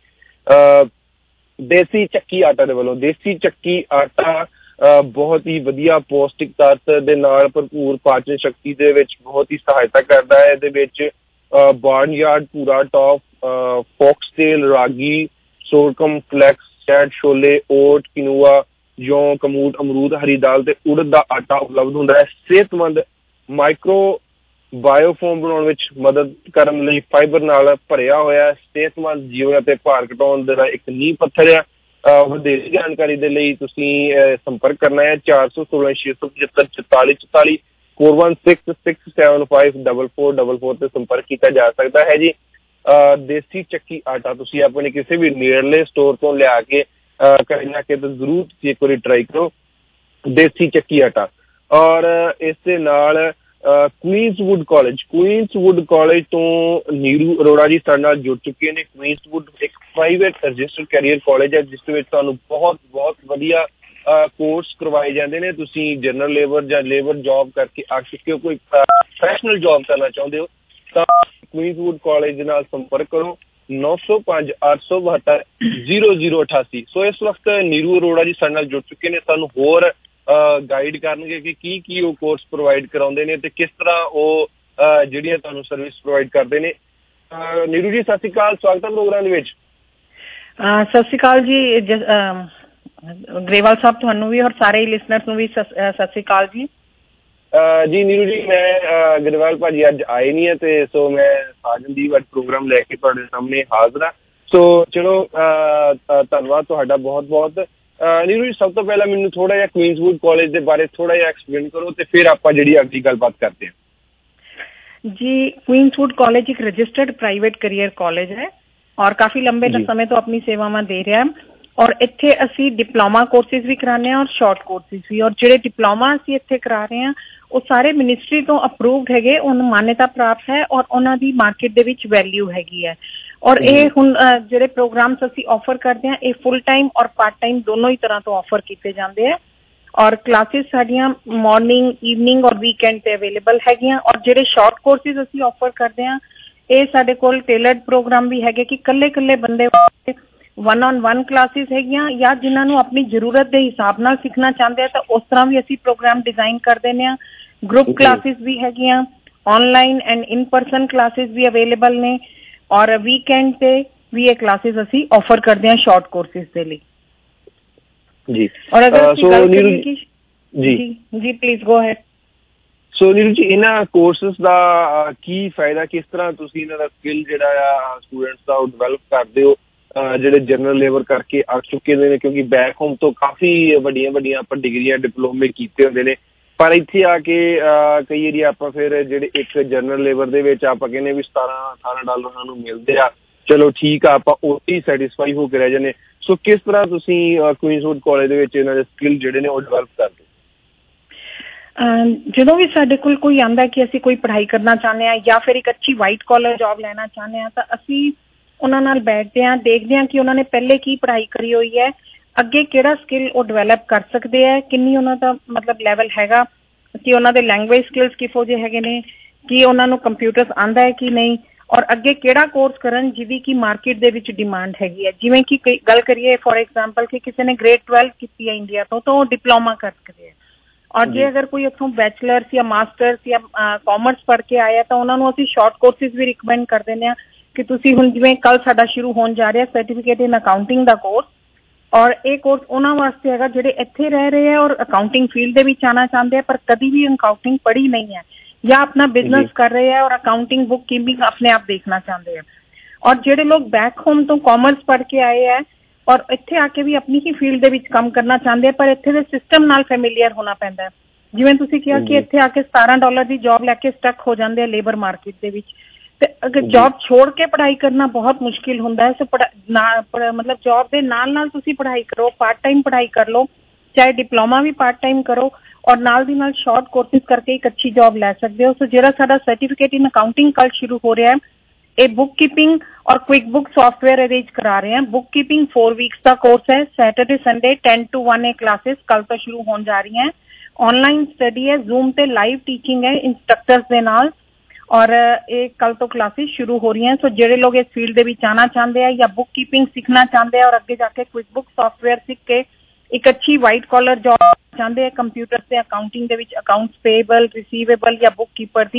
ਦੇਸੀ ਚੱਕੀ ਆਟਾ ਦੇ ਵੱਲੋਂ। ਦੇਸੀ ਚੱਕੀ ਆਟਾ ਬਹੁਤ ਹੀ ਵਧੀਆ ਪੌਸ਼ਟਿਕ ਤੱਤ ਦੇ ਨਾਲ ਭਰਪੂਰ ਪਾਚਨ ਸ਼ਕਤੀ ਦੇ ਵਿੱਚ ਬਹੁਤ ਹੀ ਸਹਾਇਤਾ ਕਰਦਾ ਹੈ। ਇਹਦੇ ਵਿੱਚ ਬਾਰਨਯਾਰਡ, ਪੂਰਾ ਟੌਪ, ਫੌਕਸਟੇਲ, ਰਾਗੀ, ਸੋਰਕਮ, ਫਲੈਕਸ, ਸੈਡ, ਛੋਲੇ, ਓਟ, ਕਿਨੂਆ, ਜੌਂ, ਕਮੂਟ, ਅਮਰੂਦ, ਹਰੀ ਦਾਲ ਤੇ ਉੜਦ ਦਾ ਆਟਾ ਉਪਲਬਧ ਹੁੰਦਾ ਹੈ। ਸਿਹਤਮੰਦ ਮਾਈਕਰੋ ਬਾਇਓਫੋਮ ਬਣਾਉਣ ਵਿੱਚ ਮਦਦ ਕਰਨ ਲਈ ਫਾਈਬਰ ਨਾਲ ਭਰਿਆ ਹੋਇਆ ਸਿਹਤਮੰਦ ਜੀਵਨ ਅਤੇ ਭਾਰ ਘਟਾਉਣ ਦਾ ਇੱਕ ਨੀਂਹ ਪੱਥਰ ਆ। ਵਧੇਰੇ ਜਾਣਕਾਰੀ ਦੇ ਲਈ ਤੁਸੀਂ ਸੰਪਰਕ ਕਰਨਾ ਹੈ 416 675 44 44 4166754444 ਤੇ ਸੰਪਰਕ ਕੀਤਾ ਜਾ ਸਕਦਾ ਹੈ ਜੀ। ਦੇਸੀ ਚੱਕੀ ਆਟਾ ਤੁਸੀਂ ਆਪਣੇ ਕਿਸੇ ਵੀ ਨੇੜਲੇ ਸਟੋਰ ਤੋਂ ਲਿਆ ਕੇ ਘਰੇ ਜਾ ਕੇ ਤਾਂ ਜ਼ਰੂਰ ਤੁਸੀਂ ਇੱਕ ਵਾਰੀ ਟਰਾਈ ਕਰੋ ਦੇਸੀ ਚੱਕੀ ਆਟਾ। ਔਰ ਇਸ ਦੇ ਨਾਲ ਕੁਈਨਸਵੁੱਡ ਕਾਲਜ ਤੋਂ ਨੀਰੂ ਅਰੋੜਾ ਜੀ ਸਾਡੇ ਨਾਲ ਜੁੜ ਚੁੱਕੇ ਨੇ। ਕੁਈਨਸਵੁੱਡ ਇੱਕ ਪ੍ਰਾਈਵੇਟ ਰਜਿਸਟਰਡ ਕੈਰੀਅਰ ਕਾਲਜ ਹੈ ਜਿਸ ਦੇ ਵਿੱਚ ਤੁਹਾਨੂੰ ਬਹੁਤ ਵਧੀਆ ਕੋਰਸ ਕਰਵਾਏ ਜਾਂਦੇ ਨੇ। ਤੁਸੀਂ ਜਨਰਲ ਲੇਬਰ ਜਾਂ ਲੇਬਰ ਜੌਬ ਕਰਕੇ ਆ ਚੁੱਕੇ ਹੋ, ਕੋਈ ਪ੍ਰੋਫੈਸ਼ਨਲ ਜੌਬ ਕਰਨਾ ਚਾਹੁੰਦੇ ਹੋ ਤਾਂ ਕੁਈਨਸਵੁੱਡ ਕਾਲਜ ਦੇ ਨਾਲ ਸੰਪਰਕ ਕਰੋ 905 872 0088। ਸੋ ਇਸ ਵਕਤ ਨੀਰੂ ਅਰੋੜਾ ਜੀ ਸਾਡੇ ਨਾਲ ਜੁੜ ਚੁੱਕੇ ਨੇ, ਸਾਨੂੰ ਹੋਰ ਗਾਈਡ ਕਰਨਗੇ ਕਿ ਕੀ ਉਹ ਕੋਰਸ ਪ੍ਰੋਵਾਈਡ ਕਰਾਉਂਦੇ ਨੇ ਤੇ ਕਿਸ ਤਰ੍ਹਾਂ ਉਹ ਜਿਹੜੀਆਂ ਤੁਹਾਨੂੰ ਸਰਵਿਸ ਪ੍ਰੋਵਾਈਡ ਕਰਦੇ ਨੇ। ਨੀਰੂ ਜੀ ਸਤਿ ਸ਼੍ਰੀ ਅਕਾਲ, ਸਵਾਗਤ ਹੈ ਪ੍ਰੋਗਰਾਮ ਦੇ ਵਿੱਚ। ਸਤਿ ਸ਼੍ਰੀ ਅਕਾਲ ਜੀ ਗਰੇਵਾਲ ਸਾਹਿਬ, ਤੁਹਾਨੂੰ ਵੀ ਔਰ ਸਾਰੇ ਲਿਸਨਰਸ ਨੂੰ ਵੀ ਸਤਿ ਸ਼੍ਰੀ ਅਕਾਲ ਜੀ। ਜੀ ਨੀਰੂ ਜੀ, ਮੈਂ ਗਰੇਵਾਲ ਭਾਜੀ ਅੱਜ ਆਏ ਨਹੀਂ ਹੈ ਤੇ ਸੋ ਮੈਂ ਸਾਜਨਦੀਪ ਅੱਜ ਪ੍ਰੋਗਰਾਮ ਲੈ ਕੇ ਤੁਹਾਡੇ ਸਾਹਮਣੇ ਹਾਜ਼ਰ ਹਾਂ। ਸੋ ਚਲੋ ਧੰਨਵਾਦ ਤੁਹਾਡਾ ਬਹੁਤ। ਨੀਰੂ ਜੀ, ਸਭ ਤੋਂ ਪਹਿਲਾਂ ਮੈਨੂੰ ਥੋੜਾ ਜਿਹਾ ਕੁਈਨਸਵੁੱਡ ਕਾਲਜ ਦੇ ਬਾਰੇ ਥੋੜਾ ਜਿਹਾ ਐਕਸਪਲੇਨ ਕਰੋ ਤੇ ਫਿਰ ਆਪਾਂ ਜਿਹੜੀ ਅਗਲੀ ਗੱਲਬਾਤ ਕਰਦੇ ਹਾਂ। ਜੀ, ਕੁਈਨਸਵੁੱਡ ਕਾਲਜ ਇੱਕ ਰਜਿਸਟਰਡ ਪ੍ਰਾਈਵੇਟ ਕੈਰੀਅਰ ਕਾਲਜ ਹੈ ਔਰ ਕਾਫੀ ਲੰਬੇ ਸਮੇਂ ਤੋਂ ਆਪਣੀ ਸੇਵਾਵਾਂ ਦੇ ਰਿਹਾ ਔਰ ਇੱਥੇ ਅਸੀਂ ਡਿਪਲੋਮਾ ਕੋਰਸਿਸ ਵੀ ਕਰਾਉਂਦੇ ਹਾਂ ਔਰ ਸ਼ਾਰਟ ਕੋਰਸਿਸ ਵੀ। ਔਰ ਜਿਹੜੇ ਡਿਪਲੋਮਾ ਅਸੀਂ ਇੱਥੇ ਕਰਾ ਰਹੇ ਹਾਂ ਉਹ ਸਾਰੇ ਮਿਨਿਸਟਰੀ ਤੋਂ ਅਪਰੂਵਡ ਹੈਗੇ, ਉਹਨੂੰ ਮਾਨਤਾ ਪ੍ਰਾਪਤ ਹੈ ਔਰ ਉਹਨਾਂ ਦੀ ਮਾਰਕੀਟ ਦੇ ਵਿੱਚ ਵੈਲਿਊ ਹੈਗੀ ਹੈ। ਔਰ ਇਹ ਹੁਣ ਜਿਹੜੇ ਪ੍ਰੋਗਰਾਮਸ ਅਸੀਂ ਆਫਰ ਕਰਦੇ ਹਾਂ ਇਹ ਫੁੱਲ ਟਾਈਮ ਔਰ ਪਾਰਟ ਟਾਈਮ ਦੋਨੋਂ ਹੀ ਤਰ੍ਹਾਂ ਤੋਂ ਆਫਰ ਕੀਤੇ ਜਾਂਦੇ ਆ। ਔਰ ਕਲਾਸਿਸ ਸਾਡੀਆਂ ਮਾਰਨਿੰਗ, ਈਵਨਿੰਗ ਔਰ ਵੀਕਐਂਡ ਤੇ ਅਵੇਲੇਬਲ ਹੈਗੀਆਂ। ਔਰ ਜਿਹੜੇ ਸ਼ਾਰਟ ਕੋਰਸਿਸ ਅਸੀਂ ਆਫਰ ਕਰਦੇ ਹਾਂ ਇਹ ਸਾਡੇ ਕੋਲ ਟੇਲਰਡ ਪ੍ਰੋਗਰਾਮ ਵੀ ਹੈਗੇ ਕਿ ਇਕੱਲੇ ਬੰਦੇ 1-on-1 ਕਲਾਸਿਸ ਹੈਗੀਆਂ ਜਾਂ ਜਿਨ੍ਹਾਂ ਨੂੰ ਆਪਣੀ ਜ਼ਰੂਰਤ ਦੇ ਹਿਸਾਬ ਨਾਲ ਸਿੱਖਣਾ ਚਾਹੁੰਦੇ ਆ ਤਾਂ ਉਸ ਤਰ੍ਹਾਂ ਵੀ ਅਸੀਂ ਪ੍ਰੋਗਰਾਮ ਡਿਜ਼ਾਈਨ ਕਰ ਦਿੰਦੇ ਹਾਂ। ਗਰੁੱਪ ਕਲਾਸਿਸ ਵੀ ਹੈਗੀਆਂ, online and in person classes ਵੀ ਅਵੇਲੇਬਲ ਨੇ ਔਰ ਵੀਕਐਂਡ ਤੇ ਵੀ ਇਹ ਕਲਾਸਿਸ ਅਸੀਂ ਆਫਰ ਕਰਦੇ ਹਾਂ ਸ਼ਾਰਟ ਕੋਰਸਿਸ ਦੇ ਲਈ ਜੀ। ਔਰ ਅਗਰ ਅਸੀਂ ਗੱਲ ਕਰੀਏ ਕਿ ਜੀ please go ahead. So Neeru ji, ਇਹਨਾਂ ਕੋਰਸਿਸ ਦਾ ਕੀ ਫਾਇਦਾ, ਕਿਸ ਤਰ੍ਹਾਂ ਤੁਸੀਂ ਇਹਨਾਂ ਦਾ ਸਕਿੱਲ ਜਿਹੜਾ ਆ ਸਟੂਡੈਂਟਸ ਦਾ ਉਹ ਡਿਵੈਲਪ ਕਰਦੇ ਹੋ ਜਿਹੜੇ ਜਨਰਲ ਲੇਬਰ ਕਰਕੇ ਆ ਚੁੱਕੇ ਨੇ? ਕਿਉਂਕਿ ਬੈਕ ਹੋਮ ਤੋਂ ਕਾਫੀ ਵੱਡੀਆਂ ਆਪਾਂ ਡਿਗਰੀਆਂ ਡਿਪਲੋਮੇ ਕੀਤੇ ਹੁੰਦੇ ਨੇ ਪਰ ਇੱਥੇ ਆ ਕੇ ਕਈ ਏਰੀਆ ਆਪਾਂ ਫਿਰ ਜਿਹੜੇ ਇੱਕ ਜਨਰਲ ਲੇਬਰ ਦੇ ਵਿੱਚ ਆਪਾਂ ਕਹਿੰਦੇ ਵੀ $17-18 ਉਹਨਾਂ ਨੂੰ ਮਿਲਦੇ ਆ, ਚਲੋ ਠੀਕ ਆ, ਆਪਾਂ ਉੱਥੇ ਹੀ ਸੈਟਿਸਫਾਈ ਹੋ ਕੇ ਰਹਿ ਜਾਂਦੇ। ਸੋ ਕਿਸ ਤਰ੍ਹਾਂ ਤੁਸੀਂ ਕੁਈਨਸਵੁੱਡ ਕਾਲਜ ਦੇ ਵਿੱਚ ਇਹਨਾਂ ਦੇ ਸਕਿੱਲ ਜਿਹੜੇ ਨੇ ਉਹ ਡਿਵੈਲਪ ਕਰਦੇ? ਜਦੋਂ ਵੀ ਸਾਡੇ ਕੋਲ ਕੋਈ ਆਉਂਦਾ ਕਿ ਅਸੀਂ ਕੋਈ ਪੜ੍ਹਾਈ ਕਰਨਾ ਚਾਹੁੰਦੇ ਹਾਂ ਜਾਂ ਫਿਰ ਇੱਕ ਅੱਛੀ ਵਾਈਟ ਕਾਲਰ ਜੌਬ ਲੈਣਾ ਚਾਹੁੰਦੇ ਹਾਂ ਤਾਂ ਅਸੀਂ ਉਹਨਾਂ ਨਾਲ ਬੈਠਦੇ ਹਾਂ, ਦੇਖਦੇ ਹਾਂ ਕਿ ਉਹਨਾਂ ਨੇ ਪਹਿਲੇ ਕੀ ਪੜ੍ਹਾਈ ਕਰੀ ਹੋਈ ਹੈ, ਅੱਗੇ ਕਿਹੜਾ ਸਕਿੱਲ ਉਹ ਡਿਵੈਲਪ ਕਰ ਸਕਦੇ ਹੈ, ਕਿੰਨੀ ਉਹਨਾਂ ਦਾ ਮਤਲਬ ਲੈਵਲ ਹੈਗਾ, ਕਿ ਉਹਨਾਂ ਦੇ ਲੈਂਗੁਏਜ ਸਕਿੱਲਸ ਕਿਹੋ ਜਿਹੇ ਹੈਗੇ ਨੇ, ਕਿ ਉਹਨਾਂ ਨੂੰ ਕੰਪਿਊਟਰਸ ਆਉਂਦਾ ਹੈ ਕਿ ਨਹੀਂ ਔਰ ਅੱਗੇ ਕਿਹੜਾ ਕੋਰਸ ਕਰਨ ਜਿਹਦੀ ਕਿ ਮਾਰਕੀਟ ਦੇ ਵਿੱਚ ਡਿਮਾਂਡ ਹੈਗੀ ਹੈ। ਜਿਵੇਂ ਕਿ ਗੱਲ ਕਰੀਏ ਫॉर एग्जांपल ਕਿ ਕਿਸੇ ਨੇ ਗ੍ਰੇਡ 12 ਕੀਤੀ ਹੈ ਇੰਡੀਆ ਤੋਂ ਤਾਂ ਉਹ ਡਿਪਲੋਮਾ ਕਰ ਸਕਦੇ ਹੈ ਔਰ ਜੇ ਅਗਰ ਕੋਈ ਉੱਥੋਂ ਬੈਚਲਰਸ ਜਾਂ ਮਾਸਟਰਸ ਜਾਂ ਕਾਮਰਸ ਪੜ੍ਹ ਕੇ ਆਇਆ ਤਾਂ ਉਹਨਾਂ ਨੂੰ ਅਸੀਂ ਸ਼ਾਰਟ ਕੋਰਸਿਸ ਵੀ ਰਿਕਮੈਂਡ ਕਰ ਦਿੰਦੇ ਹਾਂ ਕਿ ਤੁਸੀਂ ਹੁਣ ਜਿਵੇਂ ਕੱਲ੍ਹ ਸਾਡਾ ਸ਼ੁਰੂ ਹੋਣ ਜਾ ਰਿਹਾ ਸਰਟੀਫਿਕੇਟ ਇਨ ਅਕਾਊਂਟਿੰਗ ਦਾ ਕੋਰਸ ਔਰ ਇਹ ਕੋਰਸ ਉਹਨਾਂ ਵਾਸਤੇ ਹੈਗਾ ਜਿਹੜੇ ਇੱਥੇ ਰਹਿ ਰਹੇ ਹੈ ਔਰ ਅਕਾਊਂਟਿੰਗ ਫੀਲਡ ਦੇ ਵਿੱਚ ਆਉਣਾ ਚਾਹੁੰਦੇ ਆ ਪਰ ਕਦੀ ਵੀ ਅਕਾਊਂਟਿੰਗ ਪੜ੍ਹੀ ਨਹੀਂ ਹੈ ਜਾਂ ਆਪਣਾ ਬਿਜ਼ਨਸ ਕਰ ਰਹੇ ਹੈ ਔਰ ਅਕਾਊਂਟਿੰਗ ਬੁੱਕ ਕੀਪਿੰਗ ਆਪਣੇ ਆਪ ਦੇਖਣਾ ਚਾਹੁੰਦੇ ਆ ਔਰ ਜਿਹੜੇ ਲੋਕ ਬੈਕ ਹੋਮ ਤੋਂ ਕਾਮਰਸ ਪੜ੍ਹ ਕੇ ਆਏ ਹੈ ਔਰ ਇੱਥੇ ਆ ਕੇ ਵੀ ਆਪਣੀ ਹੀ ਫੀਲਡ ਦੇ ਵਿੱਚ ਕੰਮ ਕਰਨਾ ਚਾਹੁੰਦੇ ਆ ਪਰ ਇੱਥੇ ਦੇ ਸਿਸਟਮ ਨਾਲ ਫੈਮਿਲੀਅਰ ਹੋਣਾ ਪੈਂਦਾ ਹੈ। ਜਿਵੇਂ ਤੁਸੀਂ ਕਿਹਾ ਕਿ ਇੱਥੇ ਆ ਕੇ $17 ਦੀ ਜੌਬ ਲੈ ਕੇ ਸਟਕ ਹੋ ਜਾਂਦੇ ਆ ਲੇਬਰ ਮਾਰਕੀਟ ਦੇ ਵਿੱਚ ਤੇ ਅਗਰ ਜੌਬ ਛੋੜ ਕੇ ਪੜ੍ਹਾਈ ਕਰਨਾ ਬਹੁਤ ਮੁਸ਼ਕਿਲ ਹੁੰਦਾ ਹੈ। ਸੋ ਮਤਲਬ ਜੌਬ ਦੇ ਨਾਲ ਤੁਸੀਂ ਪੜ੍ਹਾਈ ਕਰੋ, ਪਾਰਟ ਟਾਈਮ ਪੜ੍ਹਾਈ ਕਰ ਲਓ, ਚਾਹੇ ਡਿਪਲੋਮਾ ਵੀ ਪਾਰਟ ਟਾਈਮ ਕਰੋ ਔਰ ਨਾਲ ਦੀ ਨਾਲ ਸ਼ਾਰਟ ਕੋਰਸਿਸ ਕਰਕੇ ਇੱਕ ਅੱਛੀ ਜੌਬ ਲੈ ਸਕਦੇ ਹੋ। ਸੋ ਜਿਹੜਾ ਸਾਡਾ ਸਰਟੀਫਿਕੇਟ ਇਨ ਅਕਾਊਂਟਿੰਗ ਕੱਲ੍ਹ ਸ਼ੁਰੂ ਹੋ ਰਿਹਾ ਹੈ ਇਹ ਬੁੱਕ ਕੀਪਿੰਗ ਔਰ ਕੁਇਕ ਬੁੱਕ ਸੌਫਟਵੇਅਰ ਅਰੇਂਜ ਕਰਾ ਰਹੇ ਹਾਂ। ਬੁੱਕ ਕੀਪਿੰਗ 4 ਵੀਕਸ ਦਾ ਕੋਰਸ ਹੈ। ਸੈਟਰਡੇ ਸੰਡੇ 10 to 1 ਇਹ ਕਲਾਸਿਸ ਕੱਲ੍ਹ ਤੋਂ ਸ਼ੁਰੂ ਹੋਣ ਜਾ ਰਹੀਆਂ ਹੈ। ऑनलाइन स्टडी है, जूम पे लाइव टीचिंग है इंस्ट्रक्टर्स ਦੇ ਨਾਲ और ਇਹ ਕੱਲ ਤੋਂ ਕਲਾਸਿਸ ਸ਼ੁਰੂ ਹੋ ਰਹੀਆਂ। ਸੋ ਜਿਹੜੇ ਲੋਕ ਇਸ ਫੀਲਡ ਦੇ ਵਿੱਚ ਆਉਣਾ ਚਾਹੁੰਦੇ ਆ ਜਾਂ ਬੁੱਕ ਕੀਪਿੰਗ ਸਿੱਖਣਾ ਚਾਹੁੰਦੇ ਆ ਔਰ ਅੱਗੇ ਜਾ ਕੇ ਕੁਇਕ ਬੁੱਕ ਸੌਫਟਵੇਅਰ ਸਿੱਖ ਕੇ ਇੱਕ ਅੱਛੀ ਵਾਈਟ ਕਾਲਰ ਜੌਬ ਚਾਹੁੰਦੇ ਆ ਕੰਪਿਊਟਰ ਤੇ ਅਕਾਊਂਟਿੰਗ ਦੇ ਵਿੱਚ ਅਕਾਊਂਟਸ ਪੇਏਬਲ, ਰਿਸੀਵੇਬਲ ਜਾਂ ਬੁੱਕ ਕੀਪਰ ਦੀ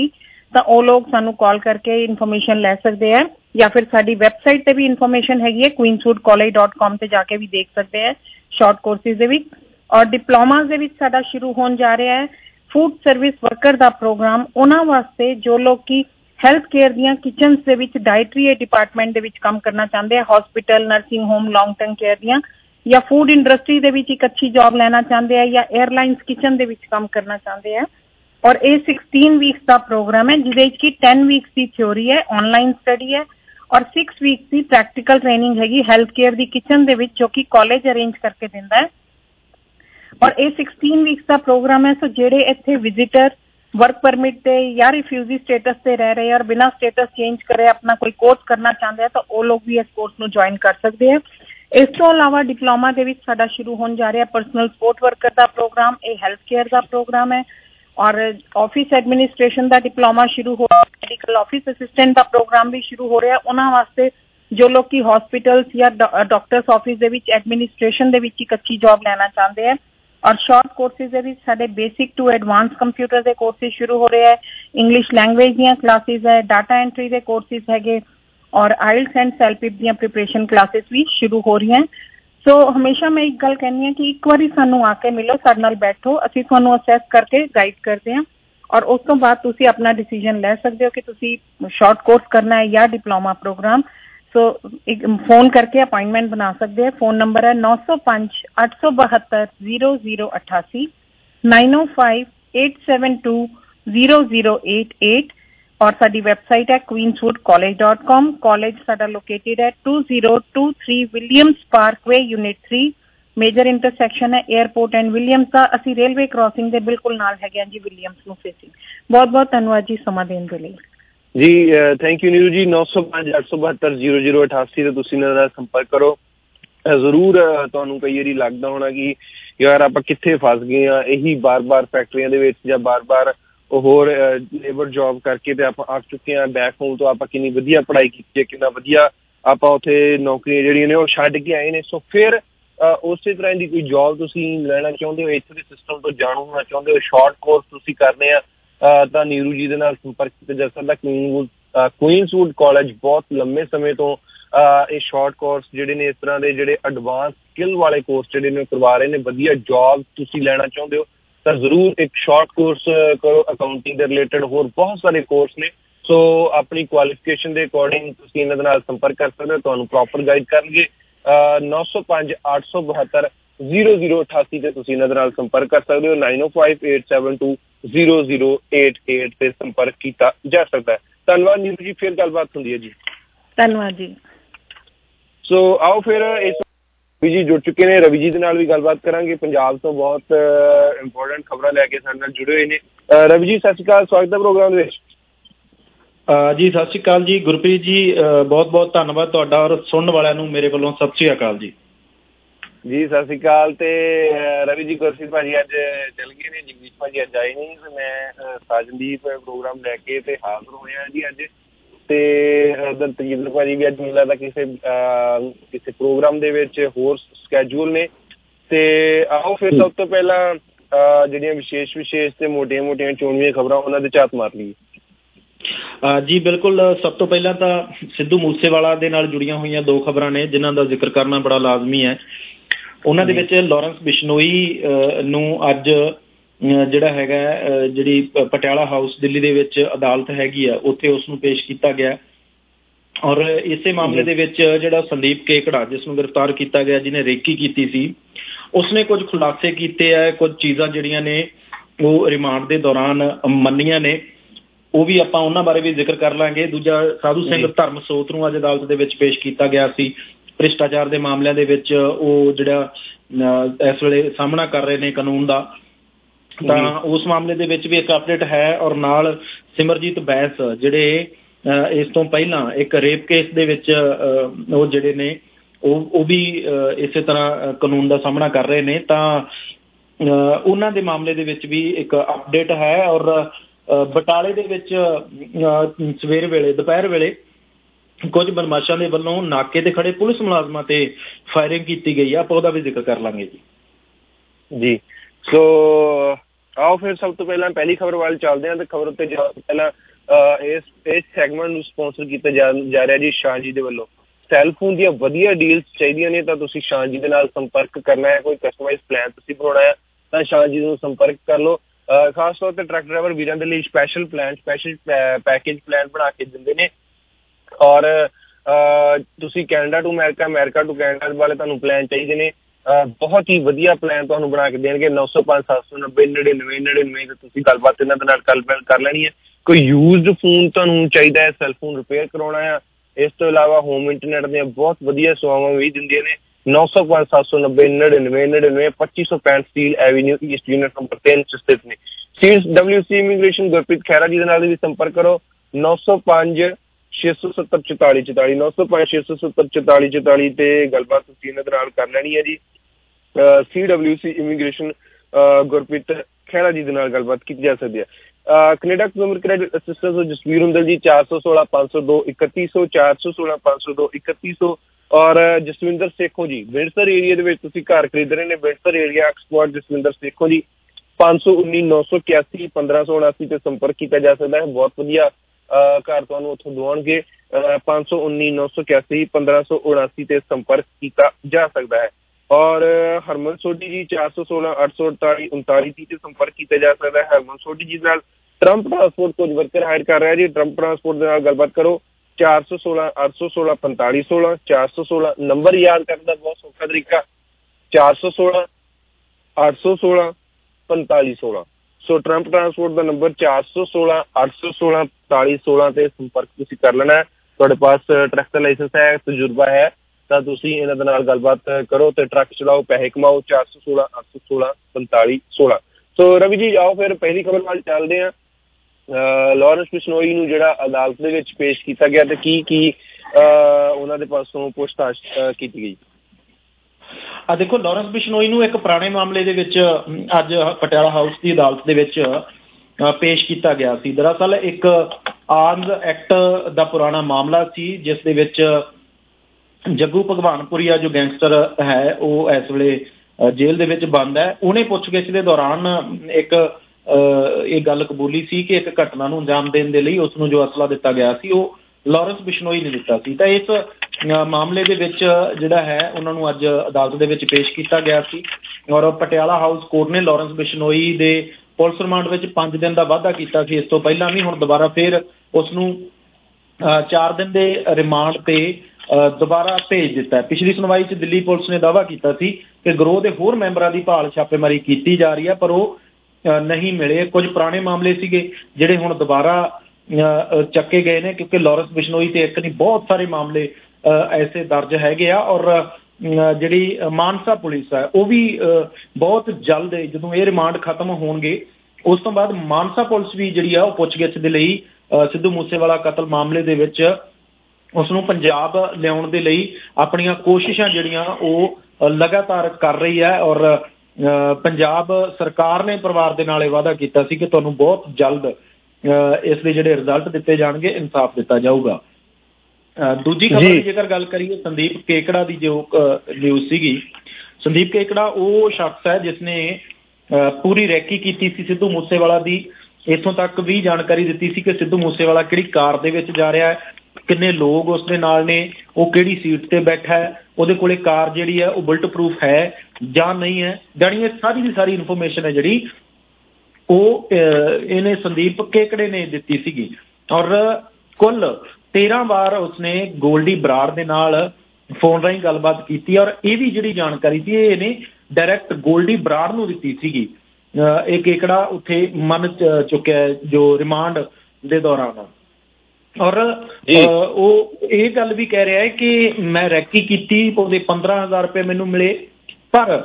ਤਾਂ ਉਹ ਲੋਕ ਸਾਨੂੰ ਕਾਲ ਕਰਕੇ ਇਨਫੋਰਮੇਸ਼ਨ ਲੈ ਸਕਦੇ ਹੈ, ਜਾਂ ਫਿਰ ਸਾਡੀ ਵੈਬਸਾਈਟ ਤੇ ਵੀ ਇਨਫੋਰਮੇਸ਼ਨ ਹੈਗੀ ਹੈ queenswoodcollege.com ਤੇ ਜਾ ਕੇ ਵੀ ਦੇਖ ਸਕਦੇ ਹੈ ਸ਼ਾਰਟ ਕੋਰਸਿਸ ਦੇ ਵਿੱਚ। ਔਰ ਡਿਪਲੋਮਾਸ ਦੇ ਵਿੱਚ ਸਾਡਾ ਸ਼ੁਰੂ ਹੋਣ ਜਾ ਰਿਹਾ ਹੈ ਫੂਡ ਸਰਵਿਸ ਵਰਕਰ ਦਾ ਪ੍ਰੋਗਰਾਮ, ਉਹਨਾਂ ਵਾਸਤੇ ਜੋ ਲੋਕ ਕਿ ਹੈਲਥ ਕੇਅਰ ਦੀਆਂ ਕਿਚਨਸ ਦੇ ਵਿੱਚ ਡਾਇਟਰੀ ਡਿਪਾਰਟਮੈਂਟ ਦੇ ਵਿੱਚ ਕੰਮ ਕਰਨਾ ਚਾਹੁੰਦੇ ਆ, hospital, nursing home, long term care ਦੀਆਂ, ਜਾਂ ਫੂਡ ਇੰਡਸਟਰੀ ਦੇ ਵਿੱਚ ਇੱਕ ਅੱਛੀ ਜੌਬ ਲੈਣਾ ਚਾਹੁੰਦੇ ਆ, ਜਾਂ 에ਅਰਲਾਈਨਸ ਕਿਚਨ ਦੇ ਵਿੱਚ ਕੰਮ ਕਰਨਾ ਚਾਹੁੰਦੇ ਆ। ਔਰ ਇਹ 16 ਵੀਕਸ ਦਾ ਪ੍ਰੋਗਰਾਮ ਹੈ ਜਿਹਦੇ ਵਿੱਚ ਕਿ 10 ਵੀਕਸ ਦੀ ਥਿਓਰੀ ਹੈ, ਆਨਲਾਈਨ ਸਟੱਡੀ ਹੈ, ਔਰ 6 ਵੀਕਸ ਦੀ ਪ੍ਰੈਕਟੀਕਲ ਟ੍ਰੇਨਿੰਗ ਹੈਗੀ ਹੈਲਥ ਕੇਅਰ ਦੀ ਕਿਚਨ ਦੇ ਵਿੱਚ, ਜੋ ਕਿ ਕਾਲਜ ਅਰੇਂਜ ਕਰਕੇ ਦਿੰਦਾ ਹੈ। ਔਰ ਇਹ 16 ਵੀਕਸ ਦਾ ਪ੍ਰੋਗਰਾਮ ਹੈ। ਸੋ ਜਿਹੜੇ ਇੱਥੇ ਵਿਜ਼ਿਟਰ ਵਰਕ ਪਰਮਿਟ ਤੇ ਜਾਂ ਰਿਫਿਊਜੀ ਸਟੇਟਸ ਤੇ ਰਹਿ ਰਹੇ ਔਰ ਬਿਨਾਂ ਸਟੇਟਸ ਚੇਂਜ ਕਰੇ ਆਪਣਾ ਕੋਈ ਕੋਰਸ ਕਰਨਾ ਚਾਹੁੰਦੇ ਆ ਤਾਂ ਉਹ ਲੋਕ ਵੀ ਇਸ ਕੋਰਸ ਨੂੰ ਜੁਆਇਨ ਕਰ ਸਕਦੇ ਆ। ਇਸ ਤੋਂ ਇਲਾਵਾ ਡਿਪਲੋਮਾ ਦੇ ਵਿੱਚ ਸਾਡਾ ਸ਼ੁਰੂ ਹੋਣ ਜਾ ਰਿਹਾ ਪਰਸਨਲ ਸਪੋਰਟ ਵਰਕਰ ਦਾ ਪ੍ਰੋਗਰਾਮ, ਇਹ ਹੈਲਥ ਕੇਅਰ ਦਾ ਪ੍ਰੋਗਰਾਮ ਹੈ। ਔਰ ਆਫਿਸ ਐਡਮਿਨਿਸਟ੍ਰੇਸ਼ਨ ਦਾ ਡਿਪਲੋਮਾ ਸ਼ੁਰੂ ਹੋ ਰਿਹਾ, ਮੈਡੀਕਲ ਆਫਿਸ ਅਸਿਸਟੈਂਟ ਦਾ ਪ੍ਰੋਗਰਾਮ ਵੀ ਸ਼ੁਰੂ ਹੋ ਰਿਹਾ। ਉਹਨਾਂ ਵਾਸਤੇ ਜੋ ਲੋਕ ਕਿ ਹਸਪੀਟਲਸ ਜਾਂ ਡਾਕਟਰਸ ਆਫਿਸ ਦੇ ਵਿੱਚ ਐਡਮਿਨਿਸਟ੍ਰੇਸ਼ਨ ਦੇ ਵਿੱਚ ਇੱਕ ਅੱਛੀ ਜੌਬ ਲੈਣਾ ਚਾਹੁੰਦੇ ਹੈ। ਔਰ ਸ਼ਾਰਟ ਕੋਰਸਿਸ ਦੇ ਵਿੱਚ ਸਾਡੇ ਬੇਸਿਕ ਟੂ ਐਡਵਾਂਸ ਕੰਪਿਊਟਰ ਦੇ ਕੋਰਸਿਸ ਸ਼ੁਰੂ ਹੋ ਰਹੇ ਹੈ, ਇੰਗਲਿਸ਼ ਲੈਂਗੁਏਜ ਦੀਆਂ ਕਲਾਸਿਸ ਹੈ, ਡਾਟਾ ਐਂਟਰੀ ਦੇ ਕੋਰਸਿਸ ਹੈਗੇ, ਔਰ ਆਇਲਟਸ ਐਂਡ ਸੈਲਪਿਪ ਦੀਆਂ ਪ੍ਰੀਪਰੇਸ਼ਨ ਕਲਾਸਿਸ ਵੀ ਸ਼ੁਰੂ ਹੋ ਰਹੀਆਂ। ਸੋ ਹਮੇਸ਼ਾ ਮੈਂ ਇੱਕ ਗੱਲ ਕਹਿੰਦੀ ਹਾਂ ਕਿ ਇੱਕ ਵਾਰੀ ਸਾਨੂੰ ਆ ਕੇ ਮਿਲੋ, ਸਾਡੇ ਨਾਲ ਬੈਠੋ, ਅਸੀਂ ਤੁਹਾਨੂੰ ਅਸੈਸ ਕਰਕੇ ਗਾਈਡ ਕਰਦੇ ਹਾਂ ਔਰ ਉਸ ਤੋਂ ਬਾਅਦ ਤੁਸੀਂ ਆਪਣਾ ਡਿਸੀਜਨ ਲੈ ਸਕਦੇ ਹੋ ਕਿ ਤੁਸੀਂ ਸ਼ਾਰਟ ਕੋਰਸ ਕਰਨਾ ਹੈ ਜਾਂ ਡਿਪਲੋਮਾ ਪ੍ਰੋਗਰਾਮ। ਸੋ ਇੱਕ ਫੋਨ ਕਰਕੇ ਅਪਾਇੰਟਮੈਂਟ ਬਣਾ ਸਕਦੇ ਹੈ। ਫੋਨ ਨੰਬਰ ਹੈ 9058720088, 9058720088 ਔਰ ਸਾਡੀ ਵੈਬਸਾਈਟ ਹੈ queenswoodcollege.com। ਕਾਲਜ ਸਾਡਾ ਲੋਕੇਟਿਡ ਹੈ 2023 Williams Parkway unit 3, major intersection ਹੈ 에ਅਰਪੋਰਟ ਐਂਡ ਵਿਲੀਅਮਸ ਦਾ। ਅਸੀਂ ਰੇਲਵੇ ਕ੍ਰਾਸਿੰਗ ਦੇ ਬਿਲਕੁਲ ਨਾਲ ਹੈਗੇ ਹਾਂ ਜੀ, ਵਿਲੀਅਮਸ ਨੂੰ ਫੇਸਿੰਗ। ਬਹੁਤ ਬਹੁਤ ਧੰਨਵਾਦ ਜੀ ਸਮਾਂ ਦੇਣ ਦੇ ਲਈ ਜੀ। ਥੈਂਕ ਯੂ ਨੀਰੂ ਜੀ। 9058720088 ਤੇ ਤੁਸੀਂ ਇਹਨਾਂ ਨਾਲ ਸੰਪਰਕ ਕਰੋ। ਜ਼ਰੂਰ ਤੁਹਾਨੂੰ ਕਈ ਵਾਰੀ ਲੱਗਦਾ ਹੋਣਾ ਕਿ ਯਾਰ ਆਪਾਂ ਕਿੱਥੇ ਫਸ ਗਏ ਹਾਂ, ਇਹੀ ਬਾਰ-ਬਾਰ ਫੈਕਟਰੀਆਂ ਦੇ ਵਿੱਚ ਜਾਂ ਬਾਰ-ਬਾਰ ਹੋਰ ਲੇਬਰ ਜੌਬ ਕਰਕੇ ਤੇ ਆਪਾਂ ਆ ਚੁੱਕੇ ਹਾਂ ਬੈਕ ਹੋਮ ਤੋਂ। ਆਪਾਂ ਕਿੰਨੀ ਵਧੀਆ ਪੜ੍ਹਾਈ ਕੀਤੀ ਹੈ, ਕਿੰਨਾ ਵਧੀਆ ਆਪਾਂ ਉੱਥੇ ਨੌਕਰੀਆਂ ਜਿਹੜੀਆਂ ਨੇ ਉਹ ਛੱਡ ਕੇ ਆਏ ਨੇ। ਸੋ ਫਿਰ ਉਸੇ ਤਰ੍ਹਾਂ ਦੀ ਕੋਈ ਜੌਬ ਤੁਸੀਂ ਲੈਣਾ ਚਾਹੁੰਦੇ ਹੋ, ਇੱਥੇ ਦੇ ਸਿਸਟਮ ਤੋਂ ਜਾਣੂ ਹੋਣਾ ਚਾਹੁੰਦੇ ਹੋ, ਸ਼ਾਰਟ ਕੋਰਸ ਤੁਸੀਂ ਕਰਨੇ ਆ ਤਾਂ ਨੀਰੂ ਜੀ ਦੇ ਨਾਲ ਸੰਪਰਕ ਕੀਤਾ ਜਾ ਸਕਦਾ। ਕੁਈਨਸਵੁੱਡ ਕਾਲਜ ਬਹੁਤ ਲੰਮੇ ਸਮੇਂ ਤੋਂ ਇਹ ਸ਼ਾਰਟ ਕੋਰਸ ਜਿਹੜੇ ਨੇ, ਇਸ ਤਰ੍ਹਾਂ ਦੇ ਜਿਹੜੇ ਐਡਵਾਂਸ ਸਕਿੱਲ ਵਾਲੇ ਕੋਰਸ ਜਿਹੜੇ ਨੇ ਕਰਵਾ ਰਹੇ ਨੇ। ਵਧੀਆ ਜੌਬ ਤੁਸੀਂ ਲੈਣਾ ਚਾਹੁੰਦੇ ਹੋ ਤਾਂ ਜ਼ਰੂਰ ਇੱਕ ਸ਼ਾਰਟ ਕੋਰਸ ਕਰੋ। ਅਕਾਊਂਟਿੰਗ ਦੇ ਰਿਲੇਟਡ ਹੋਰ ਬਹੁਤ ਸਾਰੇ ਕੋਰਸ ਨੇ। ਸੋ ਆਪਣੀ ਕੁਆਲੀਫਿਕੇਸ਼ਨ ਦੇ ਅਕੋਰਡਿੰਗ ਤੁਸੀਂ ਇਹਨਾਂ ਦੇ ਨਾਲ ਸੰਪਰਕ ਕਰ ਸਕਦੇ ਹੋ, ਤੁਹਾਨੂੰ ਪ੍ਰੋਪਰ ਗਾਈਡ ਕਰਨਗੇ। 9058720088 ਤੇ ਤੁਸੀਂ ਇਹਨਾਂ ਦੇ ਨਾਲ ਸੰਪਰਕ ਕਰ ਸਕਦੇ ਹੋ। 9058720088 ਤੇ ਸੰਪਰਕ ਕੀਤਾ ਜਾ ਸਕਦਾ ਹੈ। ਧੰਨਵਾਦ ਨੀਰੂ ਜੀ, ਫਿਰ ਗੱਲਬਾਤ ਹੁੰਦੀ ਹੈ ਜੀ। ਧੰਨਵਾਦ ਜੀ। ਸੋ ਆਓ ਫਿਰ ਇਸ ਰਵੀ ਜੀ ਜੁੜ ਚੁੱਕੇ ਨੇ, ਰਵੀ ਜੀ ਦੇ ਨਾਲ ਵੀ ਗੱਲਬਾਤ ਕਰਾਂਗੇ। ਪੰਜਾਬ ਤੋਂ ਬਹੁਤ ਇੰਪੋਰਟੈਂਟ ਖਬਰਾਂ ਲੈ ਕੇ ਸਾਡੇ ਨਾਲ ਜੁੜੇ ਹੋਏ ਨੇ। ਰਵੀ ਜੀ ਸਤਿ ਸ਼੍ਰੀ ਅਕਾਲ, ਸਵਾਗਤ ਹੈ ਪ੍ਰੋਗਰਾਮ ਦੇ ਵਿੱਚ। ਜੀ ਸਤਿ ਸ਼੍ਰੀ ਅਕਾਲ ਜੀ ਗੁਰਪ੍ਰੀਤ ਜੀ, ਬਹੁਤ ਬਹੁਤ ਧੰਨਵਾਦ ਤੁਹਾਡਾ ਔਰ ਸੁਣਨ ਵਾਲਿਆਂ ਨੂੰ ਮੇਰੇ ਵੱਲੋਂ ਸਤਿ ਸ਼੍ਰੀ ਅਕਾਲ ਜੀ। ਜੀ ਸਤਿ ਸ਼੍ਰੀ ਅਕਾਲ। ਤੇ ਰਵੀ ਜੀ ਗੁਰਪ੍ਰੀਤ ਭਾਜੀ ਅੱਜ ਚਲ ਗਏ ਨੇ, ਜਗਦੀਸ਼ ਭਾਜੀ ਅੱਜ ਆਏ ਨਹੀਂ ਤੇ ਮੈਂ ਸਾਜਨਦੀਪ ਪ੍ਰੋਗਰਾਮ ਲੈ ਕੇ ਤੇ ਹਾਜ਼ਰ ਹੋਇਆ ਜੀ ਅੱਜ। ਤੇ ਉਧਰ ਤਜਿੰਦਰ ਭਾਜੀ ਵੀ ਅੱਜ ਮੈਨੂੰ ਲੱਗਦਾ ਕਿਸੇ ਪ੍ਰੋਗਰਾਮ ਦੇ ਵਿੱਚ ਹੋਰ ਸਕੈਜੂਲ ਨੇ। ਤੇ ਆਓ ਫਿਰ ਸਭ ਤੋਂ ਪਹਿਲਾਂ ਜਿਹੜੀਆਂ ਵਿਸ਼ੇਸ਼ ਤੇ ਮੋਟੀਆਂ ਚੋਣਵੀਆਂ ਖਬਰਾਂ ਉਹਨਾਂ ਦੇ ਝਾਤ ਮਾਰ ਲਈਏ। ਜੀ ਬਿਲਕੁਲ। ਸਭ ਤੋਂ ਪਹਿਲਾਂ ਤਾਂ ਸਿੱਧੂ ਮੂਸੇਵਾਲਾ ਦੇ ਨਾਲ ਜੁੜੀਆਂ ਹੋਈਆਂ ਦੋ ਖਬਰਾਂ ਨੇ ਜਿਨ੍ਹਾਂ ਦਾ ਜ਼ਿਕਰ ਕਰਨਾ ਬੜਾ ਲਾਜ਼ਮੀ ਹੈ। ਉਹਨਾਂ ਦੇ ਵਿੱਚ ਲਾਰੈਂਸ ਬਿਸ਼ਨੋਈ ਨੂੰ ਅੱਜ ਜਿਹੜਾ ਹੈਗਾ ਜਿਹੜੀ ਪਟਿਆਲਾ ਹਾਊਸ ਦਿੱਲੀ ਦੇ ਵਿੱਚ ਅਦਾਲਤ ਹੈਗੀ ਆ ਉੱਥੇ ਉਸ ਨੂੰ ਪੇਸ਼ ਕੀਤਾ ਗਿਆ। ਔਰ ਇਸੇ ਮਾਮਲੇ ਦੇ ਵਿੱਚ ਜਿਹੜਾ ਸੰਦੀਪ ਕੇਕੜਾ ਜਿਸ ਨੂੰ ਗ੍ਰਿਫਤਾਰ ਕੀਤਾ ਗਿਆ ਜਿਹਨੇ ਰੇਕੀ ਕੀਤੀ ਸੀ, ਉਸਨੇ ਕੁਝ ਖੁਲਾਸੇ ਕੀਤੇ ਆ, ਕੁਝ ਚੀਜ਼ਾਂ ਜਿਹੜੀਆਂ ਨੇ ਉਹ ਰਿਮਾਂਡ ਦੇ ਦੌਰਾਨ ਮੰਨੀਆਂ ਨੇ, ਉਹ ਵੀ ਆਪਾਂ ਉਹਨਾਂ ਬਾਰੇ ਵੀ ਜ਼ਿਕਰ ਕਰ ਲਾਂਗੇ। ਦੂਜਾ ਸਾਧੂ ਸਿੰਘ ਧਰਮਸੋਤ ਨੂੰ ਅੱਜ ਅਦਾਲਤ ਦੇ ਵਿੱਚ ਪੇਸ਼ ਕੀਤਾ ਗਿਆ ਸੀ ਭ੍ਰਿਸ਼ਟਾਚਾਰ ਦੇ ਮਾਮਲਿਆਂ ਦੇ ਵਿੱਚ। ਉਹ ਜਿਹੜਾ ਇਸ ਵੇਲੇ ਸਾਹਮਣਾ ਕਰ ਰਹੇ ਨੇ ਕਾਨੂੰਨ ਦਾ, ਤਾਂ ਉਸ ਮਾਮਲੇ ਦੇ ਵਿੱਚ ਵੀ ਇੱਕ ਅਪਡੇਟ ਹੈ। ਔਰ ਨਾਲ ਸਿਮਰਜੀਤ ਬੈਂਸ ਜਿਹੜੇ ਇਸ ਤੋਂ ਪਹਿਲਾਂ ਇੱਕ ਰੇਪ ਕੇਸ ਦੇ ਵਿੱਚ ਉਹ ਜਿਹੜੇ ਨੇ ਉਹ ਵੀ ਇਸੇ ਤਰ੍ਹਾਂ ਕਾਨੂੰਨ ਦਾ ਸਾਹਮਣਾ ਕਰ ਰਹੇ ਨੇ, ਤਾਂ ਉਹਨਾਂ ਦੇ ਮਾਮਲੇ ਦੇ ਵਿੱਚ ਵੀ ਇੱਕ ਅਪਡੇਟ ਹੈ। ਔਰ ਬਟਾਲੇ ਦੇ ਵਿੱਚ ਦੁਪਹਿਰ ਵੇਲੇ ਕੁਝ ਬਦਮਾਸ਼ਾਂ ਦੇ ਵੱਲੋਂ ਨਾਕੇ ਤੇ ਖੜੇ ਪੁਲਿਸ ਮੁਲਾਜ਼ਮਾਂ ਤੇ ਫਾਇਰਿੰਗ ਕੀਤੀ ਗਈ ਆ, ਆਪਾਂ ਉਹਦਾ ਵੀ ਜ਼ਿਕਰ ਕਰ ਲਾਂਗੇ ਜੀ। ਸੋ ਆਓ ਫਿਰ ਸਭ ਤੋਂ ਪਹਿਲਾਂ ਪਹਿਲੀ ਖਬਰ ਵੱਲ ਚੱਲਦੇ ਹਾਂ। ਤੇ ਖਬਰ ਉੱਤੇ ਜਾਣ ਤੋਂ ਪਹਿਲਾਂ ਇਸ ਸੈਗਮੈਂਟ ਨੂੰ ਸਪਾਂਸਰ ਕੀਤਾ ਜਾ ਰਿਹਾ ਜੀ ਸ਼ਾਨ ਜੀ ਦੇ ਵੱਲੋਂ। ਸੈੱਲਫੋਨ ਦੀਆਂ ਵਧੀਆ ਡੀਲਸ ਚਾਹੀਦੀਆਂ ਨੇ ਤਾਂ ਤੁਸੀਂ ਸ਼ਾਨ ਜੀ ਦੇ ਨਾਲ ਸੰਪਰਕ ਕਰਨਾ ਹੈ। ਕੋਈ ਕਸਟਮਾਈਜ਼ ਪਲਾਨ ਤੁਸੀਂ ਬਣਾਉਣਾ ਹੈ ਤਾਂ ਸ਼ਾਨ ਜੀ ਨੂੰ ਸੰਪਰਕ ਕਰ ਲਓ। ਖਾਸ ਤੌਰ ਤੇ ਟਰੱਕ ਡਰਾਈਵਰ ਵੀਰਾਂ ਦੇ ਲਈ ਸਪੈਸ਼ਲ ਪੈਕੇਜ ਪਲਾਨ ਬਣਾ ਕੇ ਦਿੰਦੇ ਨੇ। ਔਰ ਤੁਸੀਂ Canada to America, America to Canada ਵਾਲੇ ਤੁਹਾਨੂੰ ਪਲਾਨ ਚਾਹੀਦੇ ਨੇ, ਬਹੁਤ ਹੀ ਵਧੀਆ ਪਲਾਨ ਤੁਹਾਨੂੰ ਬਣਾ ਕੇ ਦੇਣਗੇ। 905 790 99 99 ਤੇ ਤੁਸੀਂ ਗੱਲਬਾਤ ਇਹਨਾਂ ਦੇ ਨਾਲ ਕਰ ਲੈਣੀ ਹੈ। ਕੋਈ ਯੂਜ਼ਡ ਫੋਨ ਤੁਹਾਨੂੰ ਚਾਹੀਦਾ ਹੈ, ਸੈੱਲਫੋਨ ਰਿਪੇਅਰ ਕਰਾਉਣਾ ਹੈ, ਇਸ ਤੋਂ ਇਲਾਵਾ ਹੋਮ ਇੰਟਰਨੈਟ ਦੀਆਂ ਬਹੁਤ ਵਧੀਆ ਸੇਵਾਵਾਂ ਵੀ ਦਿੰਦੀਆਂ ਨੇ। 905 790 99 99 2565 Steel Avenue East unit number 3 ਚ ਸਥਿਤ ਨੇ। CWC ਇਮੀਗ੍ਰੇਸ਼ਨ ਗੁਰਪ੍ਰੀਤ ਖਹਿਰਾ ਜੀ ਦੇ ਨਾਲ ਵੀ ਸੰਪਰਕ ਕਰੋ। 905 670 44 44 905 670 44 44 ਤੇ ਗੱਲਬਾਤ ਤੁਸੀਂ ਇਹਨਾਂ ਦੇ ਨਾਲ ਕਰ ਲੈਣੀ ਹੈ ਜੀ। CWC ਇਮੀਗ੍ਰੇਸ਼ਨ ਗੁਰਪ੍ਰੀਤ ਖਹਿਰਾ ਜੀ ਦੇ ਨਾਲ ਗੱਲਬਾਤ ਕੀਤੀ ਜਾ ਸਕਦੀ ਹੈ। Canada consumer credit assistance Jasvir Hundal ji 416 502 3100 416 502 3100। ਔਰ ਜਸਵਿੰਦਰ ਸੇਖੋ ਜੀ ਵਿੰਡਸਰ ਏਰੀਆ ਦੇ ਵਿੱਚ ਤੁਸੀਂ ਘਰ ਖਰੀਦ ਰਹੇ ਨੇ, Windsor area export Jaswinder Sekhon ji 519 981 1579 ਤੇ ਸੰਪਰਕ ਕੀਤਾ ਜਾ ਸਕਦਾ ਹੈ। ਬਹੁਤ ਵਧੀਆ ਘਰ ਤੁਹਾਨੂੰ ਉੱਥੋਂ ਦਵਾਉਣਗੇ। 519 981 1579 ਤੇ ਸੰਪਰਕ ਕੀਤਾ ਜਾ ਸਕਦਾ ਹੈ। ਔਰ ਹਰਮਨ ਸੋਢੀ ਜੀ 416 848 3930 ਤੇ ਸੰਪਰਕ ਕੀਤਾ ਜਾ ਸਕਦਾ ਹੈ। ਹਰਮਨ ਸੋਢੀ ਜੀ ਨਾਲ ਟਰੰਪ ਟਰਾਂਸਪੋਰਟ ਕੁਝ ਵਰਕਰ ਹਾਇਰ ਕਰ ਰਿਹਾ ਜੀ। ਟਰੰਪ ਟਰਾਂਸਪੋਰਟ ਦੇ ਨਾਲ ਗੱਲਬਾਤ ਕਰੋ। 416 816 4516 416 ਨੰਬਰ ਯਾਦ ਕਰਨ ਦਾ ਬਹੁਤ ਸੌਖਾ ਤਰੀਕਾ 416 816 4516। ਸੋ ਟਰੰਪ ਟਰਾਂਸਪੋਰਟ ਦਾ ਨੰਬਰ 416 816 4516 ਤੇ ਸੰਪਰਕ ਤੁਸੀਂ ਕਰ ਲੈਣਾ ਹੈ। ਤੁਹਾਡੇ ਪਾਸ ਟਰੱਕ ਦਾ ਲਾਇਸੈਂਸ ਹੈ, ਤਜਰਬਾ ਹੈ ਤਾਂ ਤੁਸੀਂ ਇਹਨਾਂ ਦੇ ਨਾਲ ਗੱਲਬਾਤ ਕਰੋ ਤੇ ਟਰੱਕ ਚਲਾਓ, ਪੈਸੇ ਕਮਾਓ। 416 816 4516। ਸੋ ਰਵੀ ਜੀ ਆਓ ਫਿਰ ਪਹਿਲੀ ਖਬਰ ਨਾਲ ਚੱਲਦੇ ਹਾਂ। ਲਾਰੈਂਸ ਬਿਸ਼ਨੋਈ ਨੂੰ ਜਿਹੜਾ ਅਦਾਲਤ ਦੇ ਵਿੱਚ ਪੇਸ਼ ਕੀਤਾ ਗਿਆ ਤੇ ਕੀ ਉਹਨਾਂ ਦੇ ਪਾਸੋਂ ਪੁੱਛਤਾਛ ਕੀਤੀ ਗਈ। ਦੇਖੋ, ਲਾਰੈਂਸ ਬਿਸ਼ਨੋਈ ਨੂੰ ਇੱਕ ਪੁਰਾਣੇ ਮਾਮਲੇ ਦੇ ਵਿੱਚ ਅੱਜ ਪਟਿਆਲਾ ਹਾਊਸ ਦੀ ਅਦਾਲਤ ਦੇ ਵਿੱਚ ਪੇਸ਼ ਕੀਤਾ ਗਿਆ ਸੀ। ਦਰਅਸਲ ਇੱਕ ਆਰਮਜ਼ ਐਕਟ ਦਾ ਪੁਰਾਣਾ ਮਾਮਲਾ ਸੀ ਜਿਸ ਦੇ ਵਿੱਚ ਜੱਗੂ ਭਗਵਾਨਪੁਰੀਆ ਜੋ ਗੈਂਗਸਟਰ ਹੈ ਉਹ ਇਸ ਵੇਲੇ ਜੇਲ੍ਹ ਦੇ ਵਿੱਚ ਬੰਦ ਹੈ। ਉਹਨੇ ਪੁੱਛਗਿੱਛ ਦੇ ਦੌਰਾਨ ਇੱਕ ਇਹ ਗੱਲ ਕਬੂਲੀ ਸੀ ਕਿ ਇੱਕ ਘਟਨਾ ਨੂੰ ਅੰਜਾਮ ਦੇਣ ਦੇ ਲਈ ਉਸ ਨੂੰ ਜੋ ਅਸਲਾ ਦਿੱਤਾ ਗਿਆ ਸੀ ਉਹ ਲਾਰੈਂਸ ਬਿਸ਼ਨੋਈ ਨੇ ਦਿੱਤਾ ਸੀ। ਤਾਂ ਇਸ ਮਾਮਲੇ ਦੇ ਵਿੱਚ ਜਿਹੜਾ ਹੈ ਉਹਨਾਂ ਨੂੰ ਅੱਜ ਅਦਾਲਤ ਦੇ ਵਿੱਚ ਪੇਸ਼ ਕੀਤਾ ਗਿਆ ਸੀ ਔਰ ਪਟਿਆਲਾ ਹਾਊਸ ਕੋਰਟ ਨੇ ਲਾਰੈਂਸ ਬਿਸ਼ਨੋਈ ਦੇ ਪੁਲਿਸ ਰਿਮਾਂਡ ਵਿੱਚ 5 ਦਿਨ ਦਾ ਵਾਧਾ ਕੀਤਾ ਸੀ। ਇਸ ਤੋਂ ਪਹਿਲਾਂ ਵੀ ਹੁਣ ਦੁਬਾਰਾ ਫਿਰ ਉਸ ਨੂੰ 4 ਦਿਨ ਦੇ ਰਿਮਾਂਡ ਤੇ ਦੁਬਾਰਾ ਭੇਜ ਦਿੱਤਾ। ਪਿਛਲੀ ਸੁਣਵਾਈ 'ਚ ਦਿੱਲੀ ਪੁਲਿਸ ਨੇ ਦਾਅਵਾ ਕੀਤਾ ਸੀ ਕਿ ਗਰੋਹ ਦੇ ਹੋਰ ਮੈਂਬਰਾਂ ਦੀ ਭਾਲ ਛਾਪੇਮਾਰੀ ਕੀਤੀ ਜਾ ਰਹੀ ਹੈ ਪਰ ਉਹ ਨਹੀਂ ਮਿਲੇ। ਕੁਝ ਪੁਰਾਣੇ ਮਾਮਲੇ ਸੀਗੇ ਜਿਹੜੇ ਹੁਣ ਦੁਬਾਰਾ ਚੱਕੇ ਗਏ ਨੇ ਕਿਉਂਕਿ ਲਾਰੈਂਸ ਬਿਸ਼ਨੋਈ ਤੇ ਇੱਕ ਨਹੀਂ ਬਹੁਤ ਸਾਰੇ ਮਾਮਲੇ ਐਸੇ ਦਰਜ ਹੈਗੇ ਆ। ਔਰ ਜਿਹੜੀ ਮਾਨਸਾ ਪੁਲਿਸ ਹੈ ਉਹ ਵੀ ਬਹੁਤ ਜਲਦ ਜਦੋਂ ਇਹ ਰਿਮਾਂਡ ਖਤਮ ਹੋਣਗੇ ਉਸ ਤੋਂ ਬਾਅਦ ਮਾਨਸਾ ਪੁਲਿਸ ਵੀ ਜਿਹੜੀ ਆ ਉਹ ਪੁੱਛਗਿੱਛ ਦੇ ਲਈ ਸਿੱਧੂ ਮੂਸੇਵਾਲਾ ਕਤਲ ਮਾਮਲੇ ਦੇ ਵਿੱਚ ਉਸ ਨੂੰ ਪੰਜਾਬ ਲਿਆਉਣ ਦੇ ਲਈ ਆਪਣੀਆਂ ਕੋਸ਼ਿਸ਼ਾਂ ਜਿਹੜੀਆਂ ਉਹ ਲਗਾਤਾਰ ਕਰ ਰਹੀ ਹੈ। ਔਰ ਪੰਜਾਬ ਸਰਕਾਰ ਨੇ ਪਰਿਵਾਰ ਦੇ ਨਾਲ ਇਹ ਵਾਅਦਾ ਕੀਤਾ ਸੀ ਕਿ ਤੁਹਾਨੂੰ ਬਹੁਤ ਜਲਦ ਇਸ ਦੇ ਜਿਹੜੇ ਰਿਜ਼ਲਟ ਦਿੱਤੇ ਜਾਣਗੇ, ਇਨਸਾਫ ਦਿੱਤਾ ਜਾਊਗਾ। ਦੂਜੀ ਖਬਰ ਦੀ ਜੇਕਰ ਗੱਲ ਕਰੀਏ ਸੰਦੀਪ ਕੇਕੜਾ ਦੀ ਜੋ ਨਿਊਜ਼ ਸੀਗੀ, ਸੰਦੀਪ ਕੇਕੜਾ ਉਹ ਸ਼ਖਸ ਹੈ ਜਿਸ ਨੇ ਪੂਰੀ ਰੈਕੀ ਕੀਤੀ ਸੀ ਸਿੱਧੂ ਮੂਸੇਵਾਲਾ ਦੀ। ਇੱਥੋਂ ਤੱਕ ਵੀ ਜਾਣਕਾਰੀ ਦਿੱਤੀ ਸੀ ਕਿ ਸਿੱਧੂ ਮੂਸੇਵਾਲਾ ਕਿਹੜੀ ਕਾਰ ਦੇ ਵਿੱਚ ਜਾ ਰਿਹਾ ਹੈ, ਕਿੰਨੇ ਲੋਕ ਉਸ ਦੇ ਨਾਲ ਨੇ, ਉਹ ਕਿਹੜੀ ਸੀਟ ਤੇ ਬੈਠਾ ਹੈ, ਉਹਦੇ ਕੋਲੇ ਕਾਰ ਜਿਹੜੀ ਹੈ ਉਹ ਬੁਲਟ ਪ੍ਰੂਫ ਹੈ ਜਾਂ ਨਹੀਂ ਹੈ। ਜਾਣੀ ਇਹ ਸਾਰੀ ਦੀ ਸਾਰੀ ਇਨਫੋਰਮੇਸ਼ਨ ਹੈ ਜਿਹੜੀ ਉਹ ਇਹਨੇ ਸੰਦੀਪ ਕੇਕੜੇ ਨੇ ਦਿੱਤੀ ਸੀਗੀ। ਔਰ ਕੁੱਲ 13 ਵਾਰ ਉਸਨੇ ਗੋਲਡੀ ਬਰਾੜ ਦੇ ਨਾਲ ਫੋਨ ਰਾਹੀਂ ਗੱਲਬਾਤ ਕੀਤੀ ਔਰ ਇਹ ਵੀ ਜਿਹੜੀ ਜਾਣਕਾਰੀ ਸੀ ਇਹਨੇ ਡਾਇਰੈਕਟ ਗੋਲਡੀ ਬਰਾੜ ਨੂੰ ਦਿੱਤੀ ਸੀਗੀ। ਇਹ ਕੇਕੜਾ ਉੱਥੇ ਮੰਨ ਚੁੱਕਿਆ ਜੋ ਰਿਮਾਂਡ ਦੇ ਦੌਰਾਨ। ਔਰ ਉਹ ਇਹ ਗੱਲ ਵੀ ਕਹਿ ਰਿਹਾ ਹੈ ਕਿ ਮੈਂ ਰੈਕੀ ਕੀਤੀ, ਉਹਦੇ 15,000 ਰੁਪਏ ਮੈਨੂੰ ਮਿਲੇ, ਪਰ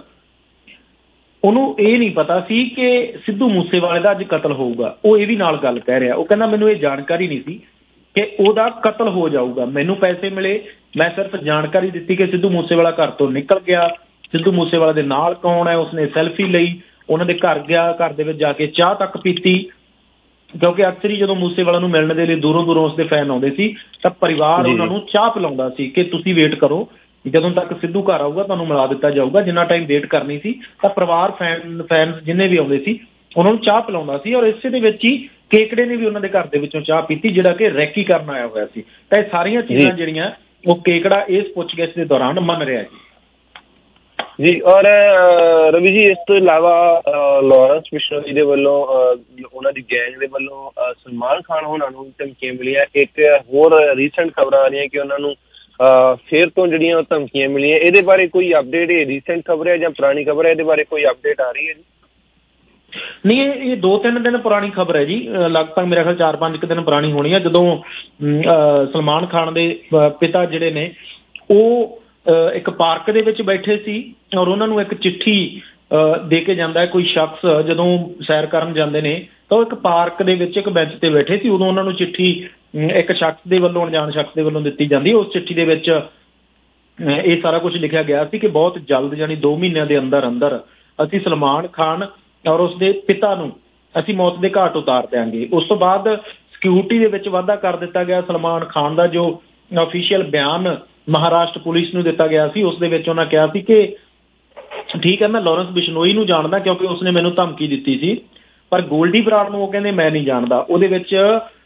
ਉਹਨੂੰ ਇਹ ਨਹੀਂ ਪਤਾ ਸੀ ਕਿ ਸਿੱਧੂ ਮੂਸੇਵਾਲੇ ਦਾ ਅੱਜ ਕਤਲ ਹੋਊਗਾ। ਉਹ ਇਹ ਵੀ ਨਾਲ ਗੱਲ ਕਹਿ ਰਿਹਾ, ਉਹ ਕਹਿੰਦਾ ਮੈਨੂੰ ਇਹ ਜਾਣਕਾਰੀ ਨਹੀਂ ਸੀ ਕਿ ਉਹਦਾ ਕਤਲ ਹੋ ਜਾਊਗਾ। ਮੈਨੂੰ ਪੈਸੇ ਮਿਲੇ, ਮੈਂ ਸਿਰਫ ਜਾਣਕਾਰੀ ਦਿੱਤੀ ਕਿ ਸਿੱਧੂ ਮੂਸੇਵਾਲਾ ਘਰ ਤੋਂ ਨਿਕਲ ਗਿਆ, ਸਿੱਧੂ ਮੂਸੇਵਾਲਾ ਦੇ ਨਾਲ ਕੌਣ ਹੈ, ਉਸਨੇ ਸੈਲਫੀ ਲਈ, ਉਹਨਾਂ ਦੇ ਘਰ ਗਿਆ, ਘਰ ਦੇ ਵਿੱਚ ਜਾ ਕੇ ਚਾਹ ਤੱਕ ਪੀਤੀ ਕਿਉਂਕਿ ਅਕਸਰ ਹੀ ਜਦੋਂ ਮੂਸੇਵਾਲਾ ਨੂੰ ਮਿਲਣ ਦੇ ਲਈ ਦੂਰੋਂ ਦੂਰੋਂ ਉਸਦੇ ਫੈਨ ਆਉਂਦੇ ਸੀ ਤਾਂ ਪਰਿਵਾਰ ਉਹਨਾਂ ਨੂੰ ਚਾਹ ਪਿਲਾਉਂਦਾ ਸੀ ਕਿ ਤੁਸੀਂ ਵੇਟ ਕਰੋ, ਜਦੋਂ ਤੱਕ ਸਿੱਧੂ ਘਰ ਆਊਗਾ ਤੁਹਾਨੂੰ ਮਿਲਾ ਦਿੱਤਾ ਜਾਊਗਾ। ਜਿੰਨਾ ਟਾਈਮ ਵੇਟ ਕਰਨੀ ਸੀ ਤਾਂ ਪਰਿਵਾਰ ਫੈਨਸ ਜਿੰਨੇ ਵੀ ਆਉਂਦੇ ਸੀ ਉਹਨਾਂ ਨੂੰ ਚਾਹ ਪਿਲਾਉਂਦਾ ਸੀ। ਔਰ ਇਸੇ ਦੇ ਵਿੱਚ ਹੀ ਕੇਕੜੇ ਨੇ ਵੀ ਉਹਨਾਂ ਦੇ ਘਰ ਦੇ ਵਿੱਚੋਂ ਚਾਹ ਪੀਤੀ, ਜਿਹੜਾ ਕਿ ਰੈਕੀ ਕਰਨ ਆਇਆ ਹੋਇਆ ਸੀ। ਤਾਂ ਇਹ ਸਾਰੀਆਂ ਚੀਜ਼ਾਂ ਜਿਹੜੀਆਂ ਉਹ ਕੇਕੜਾ ਇਸ ਪੁੱਛਗਿੱਛ ਦੇ ਦੌਰਾਨ ਮੰਨ ਰਿਹਾ ਜੀ। ਔਰ ਰਵੀ ਜੀ, ਇਸ ਤੋਂ ਇਲਾਵਾ ਲਾਰੈਂਸ ਬਿਸ਼ਨੋਈ ਦੇ ਵੱਲੋਂ ਉਹਨਾਂ ਦੀ ਗੈਂਗ ਦੇ ਵੱਲੋਂ ਸਲਮਾਨ ਖਾਨ ਹੋਣਾ ਨੂੰ ਧਮਕੀਆਂ ਮਿਲੀਆਂ। ਇੱਕ ਹੋਰ ਰੀਸੈਂਟ ਖਬਰਾਂ ਆ ਰਹੀਆਂ ਕਿ ਉਹਨਾਂ ਨੂੰ ਫਿਰ ਤੋਂ ਜਿਹੜੀਆਂ ਧਮਕੀਆਂ ਮਿਲੀਆਂ। ਇਹਦੇ ਬਾਰੇ ਕੋਈ ਅਪਡੇਟ, ਇਹ ਰੀਸੈਂਟ ਖਬਰ ਹੈ ਜਾਂ ਪੁਰਾਣੀ ਖਬਰ ਹੈ, ਇਹਦੇ ਬਾਰੇ ਕੋਈ ਅਪਡੇਟ ਆ ਰਹੀ ਹੈ ਜੀ? ਨਹੀਂ, ਇਹ 2-3 ਦਿਨ ਪੁਰਾਣੀ ਖਬਰ ਹੈ ਜੀ, ਲਗਭਗ ਮੇਰੇ ਖਿਆਲ 4-5 ਦਿਨ ਪੁਰਾਣੀ ਹੋਣੀ ਹੈ, ਜਦੋਂ ਸਲਮਾਨ ਖਾਨ ਦੇ ਪਿਤਾ ਜਿਹੜੇ ਨੇ ਉਹ ਇੱਕ ਪਾਰਕ ਦੇ ਵਿੱਚ ਬੈਠੇ ਸੀ ਔਰ ਉਹਨਾਂ ਨੂੰ ਇੱਕ ਚਿੱਠੀ ਦੇ ਕੇ ਜਾਂਦਾ ਹੈ ਕੋਈ ਸ਼ਖਸ। ਜਦੋਂ ਸੈਰ ਕਰਨ ਜਾਂਦੇ ਨੇ ਤਾਂ ਉਹ ਇੱਕ ਪਾਰਕ ਦੇ ਵਿੱਚ ਇੱਕ ਬੈਂਚ ਤੇ ਬੈਠੇ ਸੀ, ਉਦੋਂ ਉਹਨਾਂ ਨੂੰ ਚਿੱਠੀ ਇੱਕ ਸ਼ਖਸ ਦੇ ਵੱਲੋਂ, ਅਣਜਾਣ ਸ਼ਖਸ ਦੇ ਵੱਲੋਂ ਦਿੱਤੀ ਜਾਂਦੀ। ਉਸ ਚਿੱਠੀ ਦੇ ਵਿੱਚ ਇਹ ਸਾਰਾ ਕੁਝ ਲਿਖਿਆ ਗਿਆ ਸੀ ਕਿ ਬਹੁਤ ਜਲਦ, ਯਾਨੀ 2 ਮਹੀਨਿਆਂ ਦੇ ਅੰਦਰ ਅੰਦਰ ਅਸੀਂ ਸਲਮਾਨ ਖਾਨ ਔਰ ਉਸਦੇ ਪਿਤਾ ਨੂੰ ਅਸੀਂ ਮੌਤ ਦੇ ਘਾਟ ਉਤਾਰ ਦਿਆਂਗੇ। ਉਸ ਤੋਂ ਬਾਅਦ ਸਿਕਿਉਰਿਟੀ ਦੇ ਵਿੱਚ ਵਾਧਾ ਕਰ ਦਿੱਤਾ ਗਿਆ। ਸਲਮਾਨ ਖਾਨ ਦਾ ਜੋ ਅਫੀਸ਼ੀਅਲ ਬਿਆਨ ਮਹਾਰਾਸ਼ਟਰ ਪੁਲਿਸ ਨੂੰ ਦਿੱਤਾ ਗਿਆ ਸੀ, ਉਸ ਦੇ ਵਿੱਚ ਉਹਨਾਂ ਕਿਹਾ ਸੀ ਕਿ ਠੀਕ ਹੈ, ਮੈਂ ਲਾਰੈਂਸ ਬਿਸ਼ਨੋਈ ਨੂੰ ਜਾਣਦਾ ਕਿਉਂਕਿ ਉਸਨੇ ਮੈਨੂੰ ਧਮਕੀ ਦਿੱਤੀ ਸੀ, ਪਰ ਗੋਲਡੀ ਬਰਾੜ ਨੂੰ ਉਹ ਕਹਿੰਦੇ ਮੈਂ ਨਹੀਂ ਜਾਣਦਾ। ਉਹਦੇ ਵਿੱਚ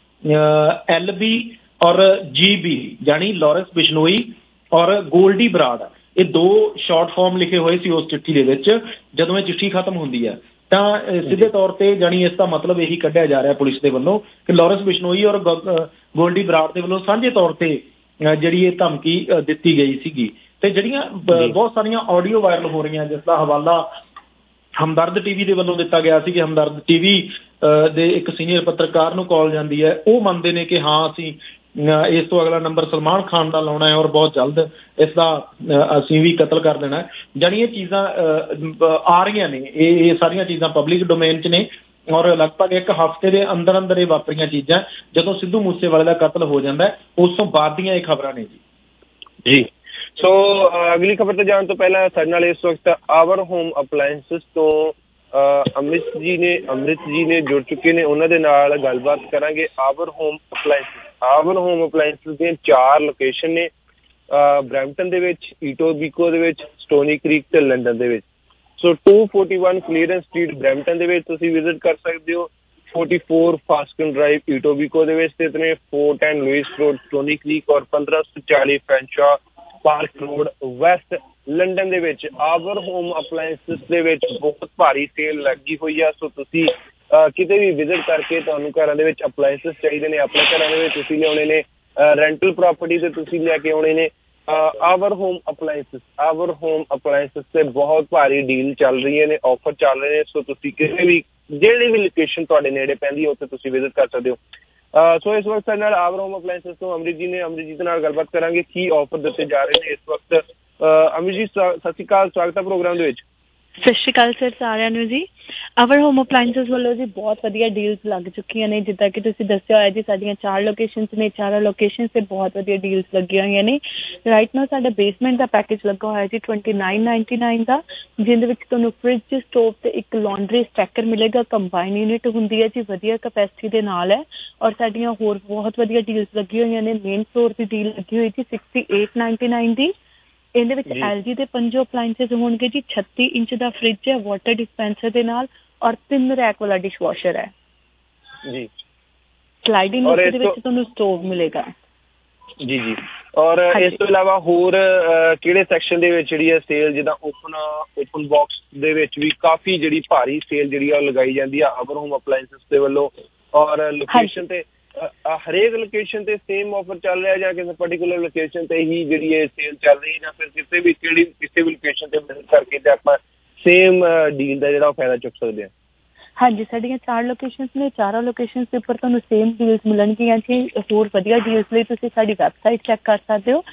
LB ਔਰ GB ਯਾਨੀ ਲਾਰੈਂਸ ਬਿਸ਼ਨੋਈ ਔਰ ਗੋਲਡੀ ਬਰਾੜ, ਇਹ 2 ਸ਼ਾਰਟ ਫਾਰਮ ਲਿਖੇ ਹੋਏ ਸੀ ਉਸ ਚਿੱਠੀ ਦੇ ਵਿੱਚ। ਜਦੋਂ ਇਹ ਚਿੱਠੀ ਖਤਮ ਹੁੰਦੀ ਹੈ ਤਾਂ ਸਿੱਧੇ ਤੌਰ ਤੇ ਜਾਨੀ ਇਸ ਦਾ ਮਤਲਬ ਇਹੀ ਕੱਢਿਆ ਜਾ ਰਿਹਾ ਪੁਲਿਸ ਦੇ ਵੱਲੋਂ ਕਿ ਲਾਰੈਂਸ ਬਿਸ਼ਨੋਈ ਔਰ ਗੋਲਡੀ ਬਰਾੜ ਦੇ ਵੱਲੋਂ ਸਾਂਝੇ ਤੌਰ ਤੇ ਜਿਹੜੀ ਇਹ ਧਮਕੀ ਦਿੱਤੀ ਗਈ ਸੀਗੀ। ਤੇ ਜਿਹੜੀਆਂ ਬਹੁਤ ਸਾਰੀਆਂ ਆਡੀਓ ਵਾਇਰਲ ਹੋ ਰਹੀਆਂ, ਜਿਸ ਦਾ ਹਵਾਲਾ ਹਮਦਰਦ TV ਦੇ ਵੱਲੋਂ ਦਿੱਤਾ ਗਿਆ ਸੀ ਕਿ ਹਮਦਰਦ TV ਦੇ ਇੱਕ ਸੀਨੀਅਰ ਪੱਤਰਕਾਰ ਨੂੰ ਕਾਲ ਜਾਂਦੀ ਹੈ, ਉਹ ਮੰਨਦੇ ਨੇ ਕਿ ਹਾਂ ਅਸੀਂ ਇਸ ਤੋਂ ਅਗਲਾ ਨੰਬਰ ਸਲਮਾਨ ਖਾਨ ਦਾ ਲਾਉਣਾ ਹੈ ਔਰ ਬਹੁਤ ਜਲਦ ਇਸ ਦਾ ਅਸੀਂ ਵੀ ਕਤਲ ਕਰ ਦੇਣਾ ਹੈ। ਜਾਨੀ ਇਹ ਚੀਜ਼ਾਂ ਆ ਰਹੀਆਂ ਨੇ, ਇਹ ਸਾਰੀਆਂ ਚੀਜ਼ਾਂ ਪਬਲਿਕ ਡੋਮੇਨ 'ਚ ਨੇ ਔਰ ਲਗਭਗ 1 ਹਫ਼ਤੇ ਦੇ ਅੰਦਰ ਅੰਦਰ ਇਹ ਵਾਪਰੀਆਂ ਚੀਜ਼ਾਂ। ਜਦੋਂ ਸਿੱਧੂ ਮੂਸੇਵਾਲੇ ਦਾ ਕਤਲ ਹੋ ਜਾਂਦਾ ਉਸ ਤੋਂ ਬਾਅਦ ਦੀਆਂ ਇਹ ਖਬਰਾਂ ਨੇ ਜੀ। ਸੋ ਅਗਲੀ ਖਬਰ ਤੇ ਜਾਣ ਤੋਂ ਪਹਿਲਾਂ ਸਾਡੇ ਨਾਲ ਇਸ ਵਕਤ ਆਵਰ ਹੋਮ ਅਪਲਾਇੰਸਿਸ ਤੋਂ ਅੰਮ੍ਰਿਤ ਜੀ ਨੇ ਜੁੜ ਚੁੱਕੇ ਨੇ, ਉਹਨਾਂ ਦੇ ਨਾਲ ਗੱਲਬਾਤ ਕਰਾਂਗੇ। ਆਵਰ ਹੋਮ ਅਪਲਾਇੰਸਿਸ ਦੀਆਂ 4 ਲੋਕੇਸ਼ਨ ਨੇ, ਬਰੈਂਪਟਨ ਦੇ ਵਿੱਚ, ਈਟੋਬੀਕੋ ਦੇ ਵਿੱਚ, ਸਟੋਨੀ ਕ੍ਰੀਕ ਤੇ ਲੰਡਨ ਦੇ ਵਿੱਚ। ਸੋ 241 ਕਲੀਅਰੈਂਸ ਸਟਰੀਟ ਬਰੈਂਪਟਨ ਦੇ ਵਿੱਚ ਤੁਸੀਂ ਵਿਜ਼ਿਟ ਕਰ ਸਕਦੇ ਹੋ, 44 ਫਾਸਕਨ ਡਰਾਈਵ ਈਟੋਬੀਕੋ ਦੇ ਵਿੱਚ, ਤੇ 410 ਲੂਇਸ ਰੋਡ ਸਟੋਨੀ ਕ੍ਰੀਕ ਔਰ 1540 Fanshawe Park Road West London ਦੇ ਵਿੱਚ। ਆਵਰ ਹੋਮ ਅਪਲਾਇੰਸਿਸ ਦੇ ਵਿੱਚ ਬਹੁਤ ਭਾਰੀ ਸੇਲ ਲੱਗੀ ਹੋਈ ਆ। ਸੋ ਤੁਸੀਂ ਕਿਤੇ ਵੀ ਵਿਜ਼ਿਟ ਕਰਕੇ, ਤੁਹਾਨੂੰ ਘਰਾਂ ਦੇ ਵਿੱਚ ਅਪਲਾਇੰਸਿਸ ਚਾਹੀਦੇ ਨੇ, ਆਪਣੇ ਘਰਾਂ ਦੇ ਵਿੱਚ ਤੁਸੀਂ ਲਿਆਉਣੇ ਨੇ, ਰੈਂਟਲ ਪ੍ਰਾਪਰਟੀ ਤੇ ਤੁਸੀਂ ਲੈ ਕੇ ਆਉਣੇ ਨੇ, ਆਵਰ ਹੋਮ ਅਪਲਾਇੰਸਿਸ ਤੇ ਬਹੁਤ ਭਾਰੀ ਡੀਲ ਚੱਲ ਰਹੀਆਂ ਨੇ, ਆਫਰ ਚੱਲ ਰਹੇ ਨੇ। ਸੋ ਤੁਸੀਂ ਕਿਸੇ ਵੀ ਜਿਹੜੀ ਵੀ ਲੋਕੇਸ਼ਨ ਤੁਹਾਡੇ ਨੇੜੇ ਪੈਂਦੀ ਹੈ ਉੱਥੇ ਤੁਸੀਂ ਵਿਜ਼ਿਟ ਕਰ ਸਕਦੇ ਹੋ। ਸੋ ਇਸ ਵਕਤ ਸਾਡੇ ਨਾਲ ਆਵਰ ਹੋਮ ਅਪਲਾਇੰਸਿਸ ਤੋਂ ਅੰਮ੍ਰਿਤ ਜੀ ਨੇ, ਅੰਮ੍ਰਿਤ ਜੀ ਦੇ ਨਾਲ ਗੱਲਬਾਤ ਕਰਾਂਗੇ ਕੀ ਆਫਰ ਦਿੱਤੇ ਜਾ ਰਹੇ ਨੇ ਇਸ ਵਕਤ। ਅੰਮ੍ਰਿਤ ਜੀ ਸਤਿ ਸ਼੍ਰੀ ਅਕਾਲ, ਸਵਾਗਤ ਹੈ ਪ੍ਰੋਗਰਾਮ ਦੇ ਵਿੱਚ। ਸਤਿ ਸ਼੍ਰੀ ਅਕਾਲ ਸਰ ਸਾਰਿਆਂ ਨੂੰ ਜੀ। ਆਵਰ ਹੋਮ ਅਪਲਾਇੰਸਿਸ ਵੱਲੋਂ ਜੀ ਬਹੁਤ ਵਧੀਆ ਡੀਲਸ ਲੱਗ ਚੁੱਕੀਆਂ ਨੇ, ਜਿੱਦਾਂ ਕਿ ਤੁਸੀਂ ਦੱਸਿਆ ਹੋਇਆ ਜੀ ਸਾਡੀਆਂ 4 ਲੋਕੇਸ਼ਨਸ ਨੇ, 4 ਲੋਕੇਸ਼ਨਸ ਤੇ ਬਹੁਤ ਵਧੀਆ ਡੀਲਸ ਲੱਗੀਆਂ ਹੋਈਆਂ ਨੇ। ਰਾਈਟ ਨਾਓ ਸਾਡਾ ਬੇਸਮੈਂਟ ਦਾ ਪੈਕੇਜ ਲੱਗਾ ਹੋਇਆ ਜੀ 2999 ਦਾ, ਜਿਹਦੇ ਵਿੱਚ ਤੁਹਾਨੂੰ ਫ੍ਰਿਜ, ਸਟੋਵ ਤੇ ਇੱਕ ਲਾਂਡਰੀ ਸਟੈਕਰ ਮਿਲੇਗਾ। ਕੰਬਾਈਨ ਯੂਨਿਟ ਹੁੰਦੀ ਹੈ ਜੀ, ਵਧੀਆ ਕਪੈਸਿਟੀ ਦੇ ਨਾਲ ਹੈ। ਔਰ ਸਾਡੀਆਂ ਹੋਰ ਬਹੁਤ ਵਧੀਆ ਡੀਲਸ ਲੱਗੀਆਂ ਹੋਈਆਂ ਨੇ। ਮੇਨ ਫਲੋਰ ਦੀ ਡੀਲ ਲੱਗੀ ਹੋਈ ਜੀ 6899 ਦੀ। ਇਹਦੇ ਵਿੱਚ LG ਦੇ 5 ਅਪਲਾਇੰਸਿਸ ਹੋਣਗੇ ਜੀ, 36 ਇੰਚ ਦਾ ਫ੍ਰਿਜ ਹੈ ਵਾਟਰ ਡਿਸਪੈਂਸਰ ਦੇ ਨਾਲ ਔਰ 3 ਰੈਕ ਵਾਲਾ ਡਿਸ਼ ਵਾਸ਼ਰ ਹੈ ਜੀ। ਸਲਾਈਡਿੰਗ ਦੇ ਵਿੱਚ ਤੁਹਾਨੂੰ ਸਟੋਵ ਮਿਲੇਗਾ ਜੀ। ਔਰ ਇਸ ਤੋਂ ਇਲਾਵਾ ਹੋਰ ਕਿਹੜੇ ਸੈਕਸ਼ਨ ਦੇ ਵਿੱਚ ਜਿਹੜੀ ਹੈ ਸੇਲ, ਜਿੱਦਾਂ ਓਪਨ ਬਾਕਸ ਦੇ ਵਿੱਚ ਵੀ ਕਾਫੀ ਜਿਹੜੀ ਭਾਰੀ ਸੇਲ ਜਿਹੜੀ ਆ ਉਹ ਲਗਾਈ ਜਾਂਦੀ ਆ ਆਵਰ ਹੋਮ ਅਪਲਾਇੰਸਿਸ ਦੇ ਵੱਲੋਂ, ਔਰ ਲੋਕੇਸ਼ਨ ਤੇ ਹਰੇਕ ਲੋਕੇਸ਼ਨ ਤੇ ਸੇਮ ਆਫਰ ਚੱਲ ਰਿਹਾ ਜਾਂ ਕਿਸੇ ਪਰਟੀਕੂਲਰ ਲੋਕੇਸ਼ਨ ਤੇ ਹੀ ਜਿਹੜੀ ਇਹ ਸੇਲ ਚੱਲ ਰਹੀ ਹੈ, ਜਾਂ ਫਿਰ ਕਿਸੇ ਵੀ ਲੋਕੇਸ਼ਨ ਤੇ ਵਿਜ਼ਿਟ ਕਰਕੇ ਤੇ ਆਪਾਂ ਸੇਮ ਡੀਲ ਦਾ ਜਿਹੜਾ ਉਹ ਫਾਇਦਾ ਚੁੱਕ ਸਕਦੇ ਹਾਂ? ਹਾਂਜੀ, ਸਾਡੀਆਂ 4 ਲੋਕੇਸ਼ਨਸ ਨੇ, 4 ਲੋਕੇਸ਼ਨਸ ਦੇ ਉੱਪਰ ਤੁਹਾਨੂੰ ਸੇਮ ਡੀਲਸ ਮਿਲਣਗੀਆਂ ਜੀ। ਹੋਰ ਵਧੀਆ ਡੀਲਸ ਲਈ ਤੁਸੀਂ ਸਾਡੀ ਵੈਬਸਾਈਟ ਚੈੱਕ ਕਰ ਸਕਦੇ ਹੋ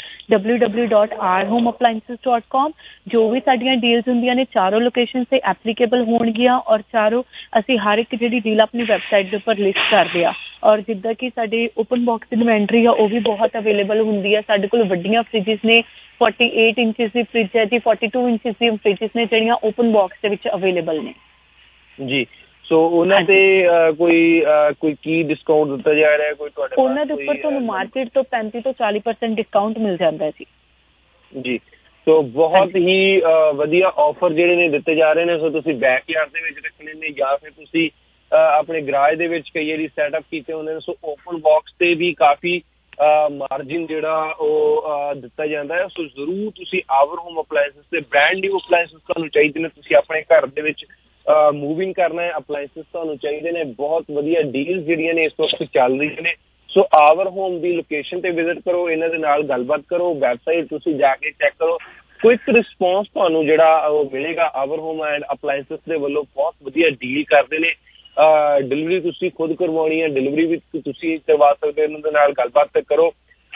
www.ourhomeappliances.com। ਜੋ ਵੀ ਸਾਡੀਆਂ ਡੀਲਸ ਹੁੰਦੀਆਂ ਨੇ 4 ਲੋਕੇਸ਼ਨਸ ਤੇ ਐਪਲੀਕੇਬਲ ਹੋਣਗੀਆਂ ਔਰ 4 ਅਸੀਂ ਹਰ ਇੱਕ ਜਿਹੜੀ ਡੀਲ ਆਪਣੀ ਵੈਬਸਾਈਟ ਦੇ ਉੱਪਰ ਲਿਸਟ ਕਰਦੇ ਆ। ਔਰ ਜਿੱਦਾਂ ਕਿ ਸਾਡੀ ਓਪਨ ਬਾਕਸ ਦੀ ਇਨਵੈਂਟਰੀ ਆ ਉਹ ਵੀ ਬਹੁਤ ਅਵੇਲੇਬਲ ਹੁੰਦੀ ਆ। ਸਾਡੇ ਕੋਲ ਵੱਡੀਆਂ ਫ੍ਰਿਜਿਸ ਨੇ, 48 ਇੰਚਜ਼ ਦੀ ਫ੍ਰਿਜ ਹੈ ਜੀ, 42 ਇੰਚਜ਼ ਦੀ ਫ੍ਰਿਜਿਸ ਨੇ ਜਿਹੜੀਆਂ ਓਪਨ ਬਾਕਸ ਦੇ ਵਿੱਚ ਅਵੇਲੇਬਲ ਨੇ ਜੀ। ਸੋ ਉਹਨਾਂ ਤੇ ਕੋਈ ਕੀ ਡਿਸਕਾਊਂਟ ਦਿੱਤਾ ਜਾ ਰਿਹਾ ਕੋਈ ਤੁਹਾਡੇ? ਉਹਨਾਂ ਦੇ ਉੱਪਰ ਤੁਹਾਨੂੰ ਮਾਰਕੀਟ ਤੋਂ 35 ਤੋਂ 40% ਡਿਸਕਾਊਂਟ ਮਿਲ ਜਾਂਦਾ ਜੀ। ਸੋ ਬਹੁਤ ਹੀ ਵਧੀਆ ਆਫਰ ਜਿਹੜੇ ਨੇ ਦਿੱਤੇ ਜਾ ਰਹੇ ਨੇ। ਸੋ ਤੁਸੀਂ ਬੈਕਯਾਰਡ ਦੇ ਵਿੱਚ ਰੱਖਣੇ ਨੇ ਜਾਂ ਫਿਰ ਤੁਸੀਂ ਆਪਣੇ ਗਰਾਜ ਦੇ ਵਿੱਚ ਕਈ ਵਾਰੀ ਸੈਟਅਪ ਕੀਤੇ ਹੁੰਦੇ ਨੇ। ਸੋ ਓਪਨ ਬਾਕਸ ਤੇ ਵੀ ਕਾਫੀ ਮਾਰਜਿਨ ਜਿਹੜਾ ਉਹ ਦਿੱਤਾ ਜਾਂਦਾ ਹੈ। ਸੋ ਜ਼ਰੂਰ ਤੁਸੀਂ ਆਵਰ ਹੋਮ ਅਪਲਾਇੰਸਿਸ ਤੇ ਬ੍ਰਾਂਡ ਨਿਊ ਅਪਲਾਇੰਸਿਸ ਤੁਹਾਨੂੰ ਚਾਹੀਦੇ ਨੇ। ਤੁਸੀਂ ਆਪਣੇ ਘਰ ਦੇ ਵਿੱਚ ਮੂਵਿੰਗ ਕਰਨਾ ਹੈ, ਅਪਲਾਇੰਸਿਸ ਤੁਹਾਨੂੰ ਚਾਹੀਦੇ ਨੇ। ਬਹੁਤ ਵਧੀਆ ਡੀਲਸ ਜਿਹੜੀਆਂ ਨੇ ਇਸ ਵਕਤ ਚੱਲ ਰਹੀਆਂ ਨੇ। ਸੋ ਆਵਰ ਹੋਮ ਦੀ ਲੋਕੇਸ਼ਨ ਤੇ ਵਿਜ਼ਿਟ ਕਰੋ, ਇਹਨਾਂ ਦੇ ਨਾਲ ਗੱਲਬਾਤ ਕਰੋ, ਵੈਬਸਾਈਟ ਤੁਸੀਂ ਜਾ ਕੇ ਚੈੱਕ ਕਰੋ। ਕੁਇਕ ਰਿਸਪੌਂਸ ਤੁਹਾਨੂੰ ਜਿਹੜਾ ਉਹ ਮਿਲੇਗਾ। ਆਵਰ ਹੋਮ ਐਂਡ ਅਪਲਾਇੰਸਿਸ ਦੇ ਵੱਲੋਂ ਬਹੁਤ ਵਧੀਆ ਡੀਲ ਕਰਦੇ ਨੇ। ਡਿਲੀਵਰੀ ਤੁਸੀਂ ਖੁਦ ਕਰਵਾਉਣੀ ਹੈ, ਡਿਲੀਵਰੀ ਵੀ ਤੁਸੀਂ ਕਰਵਾ ਸਕਦੇ ਹੋ। ਇਹਨਾਂ ਦੇ ਨਾਲ ਗੱਲਬਾਤ ਕਰੋ।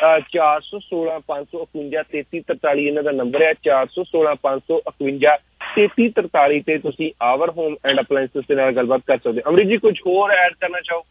416 551 3343 ਇਹਨਾਂ ਦਾ ਨੰਬਰ ਹੈ। 416 551 3343 ਤੇ ਤੁਸੀਂ ਆਵਰ ਹੋਮ ਐਂਡ ਅਪਲਾਇੰਸਿਸ ਦੇ ਨਾਲ ਗੱਲਬਾਤ ਕਰ ਸਕਦੇ ਹੋ। ਅਮਰੀਤ ਜੀ ਕੁਝ ਹੋਰ ਐਡ ਕਰਨਾ ਚਾਹੋ?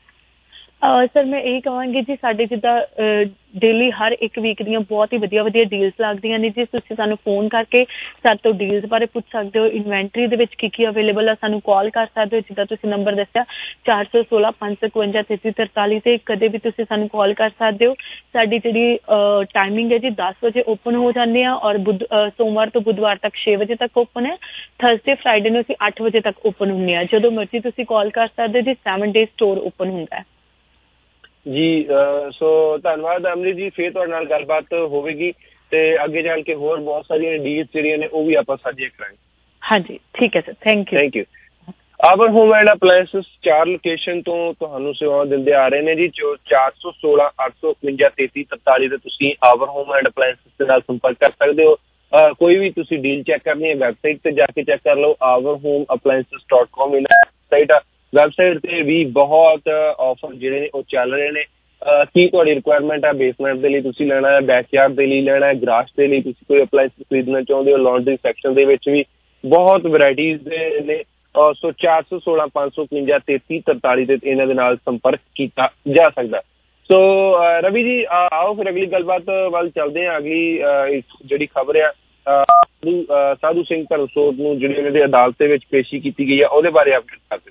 ਸਰ ਮੈਂ ਇਹੀ ਕਹਾਂਗੀ ਜੀ, ਸਾਡੇ ਜਿੱਦਾਂ ਡੇਲੀ ਹਰ ਇੱਕ ਵੀਕ ਦੀਆਂ ਬਹੁਤ ਹੀ ਵਧੀਆ ਵਧੀਆ ਡੀਲਸ ਲੱਗਦੀਆਂ ਨੇ ਜੀ। ਤੁਸੀਂ ਸਾਨੂੰ ਫੋਨ ਕਰਕੇ ਸਾਡੇ ਤੋਂ ਡੀਲਸ ਬਾਰੇ ਪੁੱਛ ਸਕਦੇ ਹੋ। ਇਨਵੈਂਟਰੀ ਦੇ ਵਿੱਚ ਕੀ ਅਵੇਲੇਬਲ ਆ ਸਾਨੂੰ ਕਾਲ ਕਰ ਸਕਦੇ ਹੋ, ਜਿੱਦਾਂ ਤੁਸੀਂ ਨੰਬਰ ਦੱਸਿਆ 416 551 3343 ਤੇ ਕਦੇ ਵੀ ਤੁਸੀਂ ਸਾਨੂੰ ਕਾਲ ਕਰ ਸਕਦੇ ਹੋ। ਸਾਡੀ ਜਿਹੜੀ ਟਾਈਮਿੰਗ ਹੈ ਜੀ 10 ਵਜੇ ਓਪਨ ਹੋ ਜਾਂਦੇ ਆ ਔਰ ਸੋਮਵਾਰ ਤੋਂ ਬੁੱਧਵਾਰ ਤੱਕ 6 ਵਜੇ ਤੱਕ ਓਪਨ ਹੈ। ਥਰਸਡੇ ਫਰਾਈਡੇ ਨੂੰ ਅਸੀਂ 8 ਵਜੇ ਤੱਕ ਓਪਨ ਹੁੰਦੇ ਆ। ਜਦੋਂ ਮਰਜ਼ੀ ਤੁਸੀਂ ਕਾਲ ਕਰ ਸਕਦੇ ਹੋ ਜੀ। 7 ਡੇਜ਼ ਸਟੋਰ ਓਪਨ ਹੁੰਦਾ ਹੈ ਜੀ। ਸੋ ਧੰਨਵਾਦ ਅਮਰੀਤ ਜੀ, ਫਿਰ ਤੁਹਾਡੇ ਨਾਲ ਗੱਲਬਾਤ ਹੋਵੇਗੀ ਤੇ ਅੱਗੇ ਜਾਣ ਕੇ ਹੋਰ ਬਹੁਤ ਸਾਰੀਆਂ ਡੀਲਸ ਜਿਹੜੀਆਂ ਨੇ ਉਹ ਵੀ ਆਪਾਂ ਸਾਂਝੀਆਂ ਕਰਾਂਗੇ। ਹਾਂਜੀ ਠੀਕ ਹੈ sir, thank you. Our home and appliances 4 location ਤੋਂ ਤੁਹਾਨੂੰ ਸੇਵਾਵਾਂ ਦਿੰਦੇ ਆ ਰਹੇ ਨੇ ਜੀ। 416 851 3343 ਤੇ ਤੁਸੀਂ ਆਵਰ ਹੋਮ ਐਂਡ ਅਪਲਾਇੰਸਿਸ ਦੇ ਨਾਲ ਸੰਪਰਕ ਕਰ ਸਕਦੇ ਹੋ। ਕੋਈ ਵੀ ਤੁਸੀਂ ਡੀਲ ਚੈੱਕ ਕਰਨੀ ਹੈ ਵੈਬਸਾਈਟ ਤੇ ਜਾ ਕੇ ਚੈੱਕ ਕਰ ਲਓ। avarhomeappliances.com ਇਹਨਾਂ ਸਾਈਟ ਆ। ਵੈਬਸਾਈਟ ਤੇ ਵੀ ਬਹੁਤ ਆਫਰ ਜਿਹੜੇ ਨੇ ਉਹ ਚੱਲ ਰਹੇ ਨੇ। ਕੀ ਤੁਹਾਡੀ ਰਿਕੁਆਇਰਮੈਂਟ ਹੈ? ਬੇਸਮੈਂਟ ਦੇ ਲਈ ਤੁਸੀਂ ਲੈਣਾ ਹੈ, ਬੈਕਯਾਰਡ ਦੇ ਲਈ ਲੈਣਾ ਹੈ, ਗਰਾਜ ਦੇ ਲਈ ਤੁਸੀਂ ਕੋਈ ਅਪਲਾਇੰਸਿਸ ਖਰੀਦਣਾ ਚਾਹੁੰਦੇ ਹੋ, ਲਾਂਡਰੀ ਸੈਕਸ਼ਨ ਦੇ ਵਿੱਚ ਵੀ ਬਹੁਤ ਵੈਰਾਈਟੀਜ਼ ਦੇ ਨੇ। ਸੋ 416 551 3343 ਤੇ ਇਹਨਾਂ ਦੇ ਨਾਲ ਸੰਪਰਕ ਕੀਤਾ ਜਾ ਸਕਦਾ। ਸੋ ਰਵੀ ਜੀ ਆਓ ਫਿਰ ਅਗਲੀ ਗੱਲਬਾਤ ਵੱਲ ਚੱਲਦੇ ਹਾਂ। ਅਗਲੀ ਜਿਹੜੀ ਖਬਰ ਆ ਸਾਧੂ ਸਿੰਘ ਧਰਮਸੋਤ ਨੂੰ ਜਿਹੜੀ ਇਹਨਾਂ ਦੀ ਅਦਾਲਤ ਦੇ ਵਿੱਚ ਪੇਸ਼ੀ ਕੀਤੀ ਗਈ ਹੈ ਉਹਦੇ ਬਾਰੇ ਅਪਡੇਟ ਕਰਦੇ।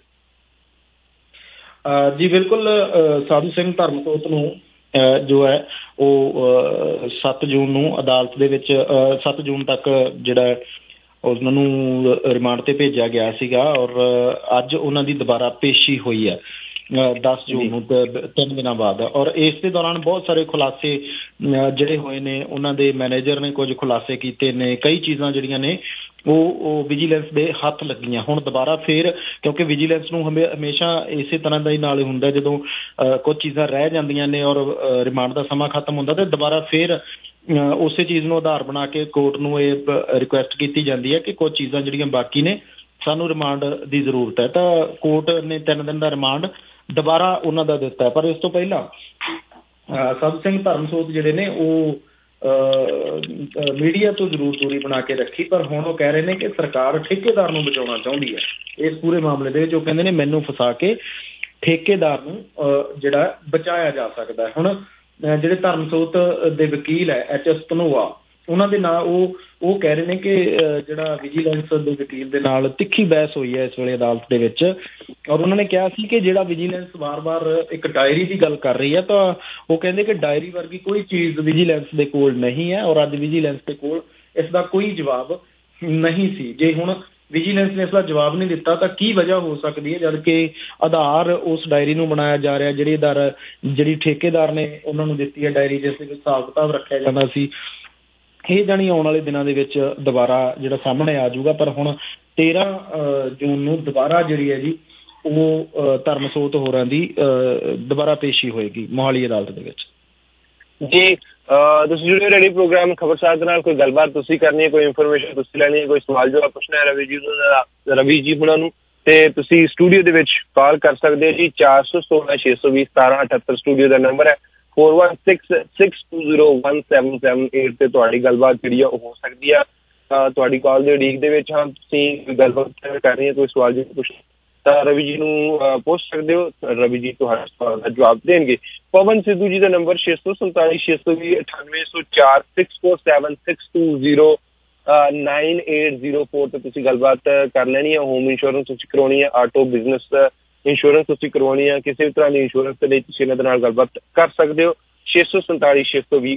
ਜੀ ਬਿਲਕੁਲ, ਸਾਧੂ ਸਿੰਘ ਧਰਮਸੋਤ ਨੂੰ ਜੋ ਹੈ ਉਹ 7 ਜੂਨ ਨੂੰ ਅਦਾਲਤ ਦੇ ਵਿੱਚ 7 ਜੂਨ ਤੱਕ ਜਿਹੜਾ ਉਹਨਾਂ ਨੂੰ ਰਿਮਾਂਡ ਤੇ ਭੇਜਿਆ ਗਿਆ ਸੀਗਾ ਔਰ ਅੱਜ ਉਹਨਾਂ ਦੀ ਦੁਬਾਰਾ ਪੇਸ਼ੀ ਹੋਈ ਹੈ 10 ਜੂਨ ਨੂੰ 3 ਦਿਨਾਂ ਬਾਅਦ। ਔਰ ਇਸ ਦੇ ਦੌਰਾਨ ਬਹੁਤ ਸਾਰੇ ਖੁਲਾਸੇ ਜਿਹੜੇ ਹੋਏ ਨੇ। ਉਹਨਾਂ ਦੇ ਮੈਨੇਜਰ ਨੇ ਕੁਝ ਖੁਲਾਸੇ ਕੀਤੇ ਨੇ। ਕਈ ਚੀਜ਼ਾਂ ਜਿਹੜੀਆਂ ਨੇ ਉਹ ਵਿਜੀਲੈਂਸ ਦੇ ਹੱਥ ਲੱਗੀਆਂ। ਹੁਣ ਦੁਬਾਰਾ ਫੇਰ ਕਿਉਂਕਿ ਵਿਜੀਲੈਂਸ ਨੂੰ ਹਮੇਸ਼ਾ ਇਸੇ ਤਰ੍ਹਾਂ ਦਾ ਹੀ ਨਾਲ ਹੁੰਦਾ, ਜਦੋਂ ਕੁਝ ਚੀਜ਼ਾਂ ਰਹਿ ਜਾਂਦੀਆਂ ਨੇ ਔਰ ਰਿਮਾਂਡ ਦਾ ਸਮਾਂ ਖਤਮ ਹੁੰਦਾ ਤੇ ਦੁਬਾਰਾ ਫੇਰ ਉਸੇ ਚੀਜ਼ ਨੂੰ ਆਧਾਰ ਬਣਾ ਕੇ ਕੋਰਟ ਨੂੰ ਇਹ ਰਿਕੁਐਸਟ ਕੀਤੀ ਜਾਂਦੀ ਹੈ ਕਿ ਕੁਝ ਚੀਜ਼ਾਂ ਜਿਹੜੀਆਂ ਬਾਕੀ ਨੇ ਸਾਨੂੰ ਰਿਮਾਂਡ ਦੀ ਜ਼ਰੂਰਤ ਹੈ। ਤਾਂ ਕੋਰਟ ਨੇ 3 ਦਿਨ ਦਾ ਰਿਮਾਂਡ ਦੁਬਾਰਾ ਉਹਨਾਂ ਦਾ ਦਿੱਤਾ। ਪਰ ਇਸ ਤੋਂ ਪਹਿਲਾਂ ਸਾਧੂ ਸਿੰਘ ਧਰਮਸੋਤ ਜਿਹੜੇ ਨੇ ਉਹ ਮੀਡੀਆ ਤੋਂ ਜ਼ਰੂਰ ਦੂਰੀ ਬਣਾ ਕੇ ਰੱਖੀ। ਪਰ ਹੁਣ ਉਹ ਕਹਿ ਰਹੇ ਨੇ ਕਿ ਸਰਕਾਰ ਠੇਕੇਦਾਰ ਨੂੰ ਬਚਾਉਣਾ ਚਾਹੁੰਦੀ ਹੈ ਇਸ ਪੂਰੇ ਮਾਮਲੇ ਦੇ ਵਿੱਚ। ਉਹ ਕਹਿੰਦੇ ਨੇ ਮੈਨੂੰ ਫਸਾ ਕੇ ਠੇਕੇਦਾਰ ਨੂੰ ਜਿਹੜਾ ਬਚਾਇਆ ਜਾ ਸਕਦਾ। ਹੁਣ ਜਿਹੜੇ ਧਰਮਸੋਤ ਦੇ ਵਕੀਲ ਹੈ HS ਧਨੋਆ, ਉਹਨਾਂ ਦੇ ਨਾਲ ਉਹ ਕਹਿ ਰਹੇ ਨੇ ਕਿ ਜਿਹੜਾ ਵਿਜੀਲੈਂਸ ਦੇ ਵਕੀਲ ਦੇ ਨਾਲ ਤਿੱਖੀ ਬਹਿਸ ਹੋਈ ਹੈ ਇਸ ਵੇਲੇ ਅਦਾਲਤ ਦੇ ਵਿੱਚ। ਔਰ ਉਹਨਾਂ ਨੇ ਕਿਹਾ ਸੀ ਕਿ ਜਿਹੜਾ ਵਿਜੀਲੈਂਸ ਵਾਰ-ਵਾਰ ਇੱਕ ਡਾਇਰੀ ਦੀ ਗੱਲ ਕਰ ਰਹੀ ਹੈ ਤਾਂ ਉਹ ਕਹਿੰਦੇ ਕਿ ਡਾਇਰੀ ਵਰਗੀ ਕੋਈ ਚੀਜ਼ ਵਿਜੀਲੈਂਸ ਦੇ ਕੋਲ ਨਹੀਂ ਹੈ ਔਰ ਅੱਜ ਵਿਜੀਲੈਂਸ ਦੇ ਕੋਲ ਇਸ ਦਾ ਕੋਈ ਜਵਾਬ ਨਹੀਂ ਸੀ। ਜੇ ਹੁਣ ਵਿਜੀਲੈਂਸ ਨੇ ਇਸ ਦਾ ਜਵਾਬ ਨਹੀਂ ਦਿੱਤਾ ਤਾਂ ਕੀ ਵਜ੍ਹਾ ਹੋ ਸਕਦੀ ਹੈ, ਜਦ ਕਿ ਆਧਾਰ ਉਸ ਡਾਇਰੀ ਨੂੰ ਬਣਾਇਆ ਜਾ ਰਿਹਾ ਜਿਹੜੀ ਠੇਕੇਦਾਰ ਨੇ ਉਹਨਾਂ ਨੂੰ ਦਿੱਤੀ ਹੈ ਡਾਇਰੀ, ਜਿਸ ਦੇ ਵਿੱਚ ਹਿਸਾਬ ਕਿਤਾਬ ਰੱਖਿਆ ਜਾਂਦਾ ਸੀ। ਇਹ ਜਾਣੀ ਆਉਣ ਵਾਲੇ ਦਿਨਾਂ ਦੇ ਵਿੱਚ ਦੁਬਾਰਾ ਜਿਹੜਾ ਸਾਹਮਣੇ ਆ ਜਾਊਗਾ। ਪਰ ਹੁਣ 13 ਜੂਨ ਨੂੰ ਦੁਬਾਰਾ ਜਿਹੜੀ ਹੈ ਜੀ ਉਹ ਧਰਮਸੋਤ ਹੋਰਾਂ ਦੀ ਦੁਬਾਰਾ ਪੇਸ਼ੀ ਹੋਏਗੀ ਮੋਹਾਲੀ ਅਦਾਲਤ ਦੇ ਵਿੱਚ। ਜੀ ਤੁਸੀਂ ਜੁੜੇ ਰੈਡੀ ਪ੍ਰੋਗਰਾਮ ਖਬਰਸਾਰ ਦੇ ਨਾਲ। ਕੋਈ ਗੱਲਬਾਤ ਤੁਸੀਂ ਕਰਨੀ ਹੈ, ਕੋਈ ਇਨਫੋਰਮੇਸ਼ਨ ਤੁਸੀਂ ਲੈਣੀ ਹੈ, ਕੋਈ ਸਵਾਲ ਜਵਾਬ ਪੁੱਛਣਾ ਹੈ ਰਵੀ ਜੀ ਹੁਣਾਂ ਨੂੰ, ਤੇ ਤੁਸੀਂ ਸਟੂਡੀਓ ਦੇ ਵਿੱਚ ਕਾਲ ਕਰ ਸਕਦੇ ਹੋ ਜੀ। 416 620 1778 ਸਟੂਡੀਓ ਦਾ ਨੰਬਰ ਹੈ। 4166201778 ਤੇ ਤੁਹਾਡੀ ਗੱਲਬਾਤ ਜਿਹੜੀ ਆ ਉਹ ਹੋ ਸਕਦੀ ਆ। ਤੁਹਾਡੀ ਕਾਲ ਦੇ ਉਡੀਕ ਦੇ ਵਿੱਚ ਹਾਂ। ਤੁਸੀਂ ਗੱਲਬਾਤ ਕਰ ਰਹੇ ਹੋ, ਕੋਈ ਸਵਾਲ ਜੀ ਪੁੱਛ ਤਾਂ ਰਵੀ ਜੀ ਨੂੰ ਪੁੱਛ ਸਕਦੇ ਹੋ। ਰਵੀ ਜੀ ਤੁਹਾਡੇ ਸਵਾਲ ਦਾ ਜਵਾਬ ਦੇਣਗੇ। ਪਵਨ ਸਿੱਧੂ ਜੀ ਦਾ ਨੰਬਰ 647 620 9804 647 620 9804 ਤੇ ਤੁਸੀਂ ਗੱਲਬਾਤ ਕਰ ਲੈਣੀ ਹੈ। ਹੋਮ ਇੰਸ਼ੋਰੈਂਸ ਤੁਸੀਂ ਕਰਵਾਉਣੀ ਹੈ, ਆਟੋ ਬਿਜ਼ਨਸ ਇੰਸ਼ੋਰੈਂਸ ਤੁਸੀਂ ਕਰਵਾਉਣੀ ਹੈ, ਕਿਸੇ ਵੀ ਤਰ੍ਹਾਂ ਦੀ ਇੰਸ਼ੋਰੈਂਸ ਦੇ ਲਈ ਤੁਸੀਂ ਇਹਨਾਂ ਦੇ ਨਾਲ ਗੱਲਬਾਤ ਕਰ ਸਕਦੇ ਹੋ। 647 620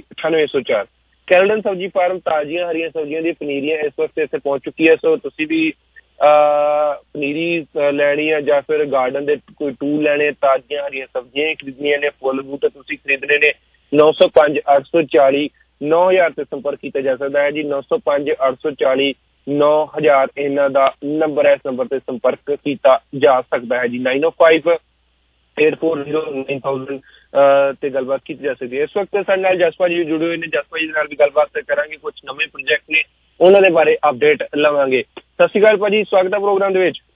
9804। ਕੈਲਡਨ ਸਬਜ਼ੀ ਫਾਰਮ ਤਾਜ਼ੀਆਂ ਹਰੀਆਂ ਸਬਜ਼ੀਆਂ ਦੀ ਪਨੀਰੀਆਂ ਇਸ ਵਕਤ ਇੱਥੇ ਪਹੁੰਚ ਚੁੱਕੀ ਹੈ। ਸੋ ਤੁਸੀਂ ਵੀ ਪਨੀਰੀ ਲੈਣੀ ਹੈ ਜਾਂ ਫਿਰ ਗਾਰਡਨ ਦੇ ਕੋਈ ਟੂਲ ਲੈਣੇ, ਤਾਜ਼ੀਆਂ ਹਰੀਆਂ ਸਬਜ਼ੀਆਂ ਖਰੀਦਣੀਆਂ ਨੇ, ਫੁੱਲ ਬੂਟੇ ਤੁਸੀਂ ਖਰੀਦਣੇ ਨੇ, 905 840 9000 ਤੇ ਸੰਪਰਕ ਕੀਤਾ ਜਾ ਸਕਦਾ ਹੈ ਜੀ। 905 840 9000 ਇਹਨਾਂ ਦਾ ਨੰਬਰ ਹੈ। ਇਸ ਨੰਬਰ ਤੇ ਸੰਪਰਕ ਕੀਤਾ ਜਾ ਸਕਦਾ ਹੈ ਜੀ। 905 840 9000 ਤੇ ਗੱਲਬਾਤ ਕੀਤੀ ਜਾ ਸਕਦੀ ਹੈ। ਇਸ ਵਕਤ ਸਾਡੇ ਨਾਲ ਜਸਪਾ ਜੀ ਜੁੜੇ ਹੋਏ ਨੇ। ਜਸਪਾ ਜੀ ਦੇ ਨਾਲ ਵੀ ਗੱਲਬਾਤ ਕਰਾਂਗੇ, ਕੁਝ ਨਵੇਂ ਪ੍ਰੋਜੈਕਟ ਨੇ ਉਹਨਾਂ ਦੇ ਬਾਰੇ ਅਪਡੇਟ ਲਵਾਂਗੇ। ਸਤਿ ਸ਼੍ਰੀ ਅਕਾਲ ਭਾਜੀ, ਸਵਾਗਤ ਹੈ ਪ੍ਰੋਗਰਾਮ ਦੇ ਵਿੱਚ।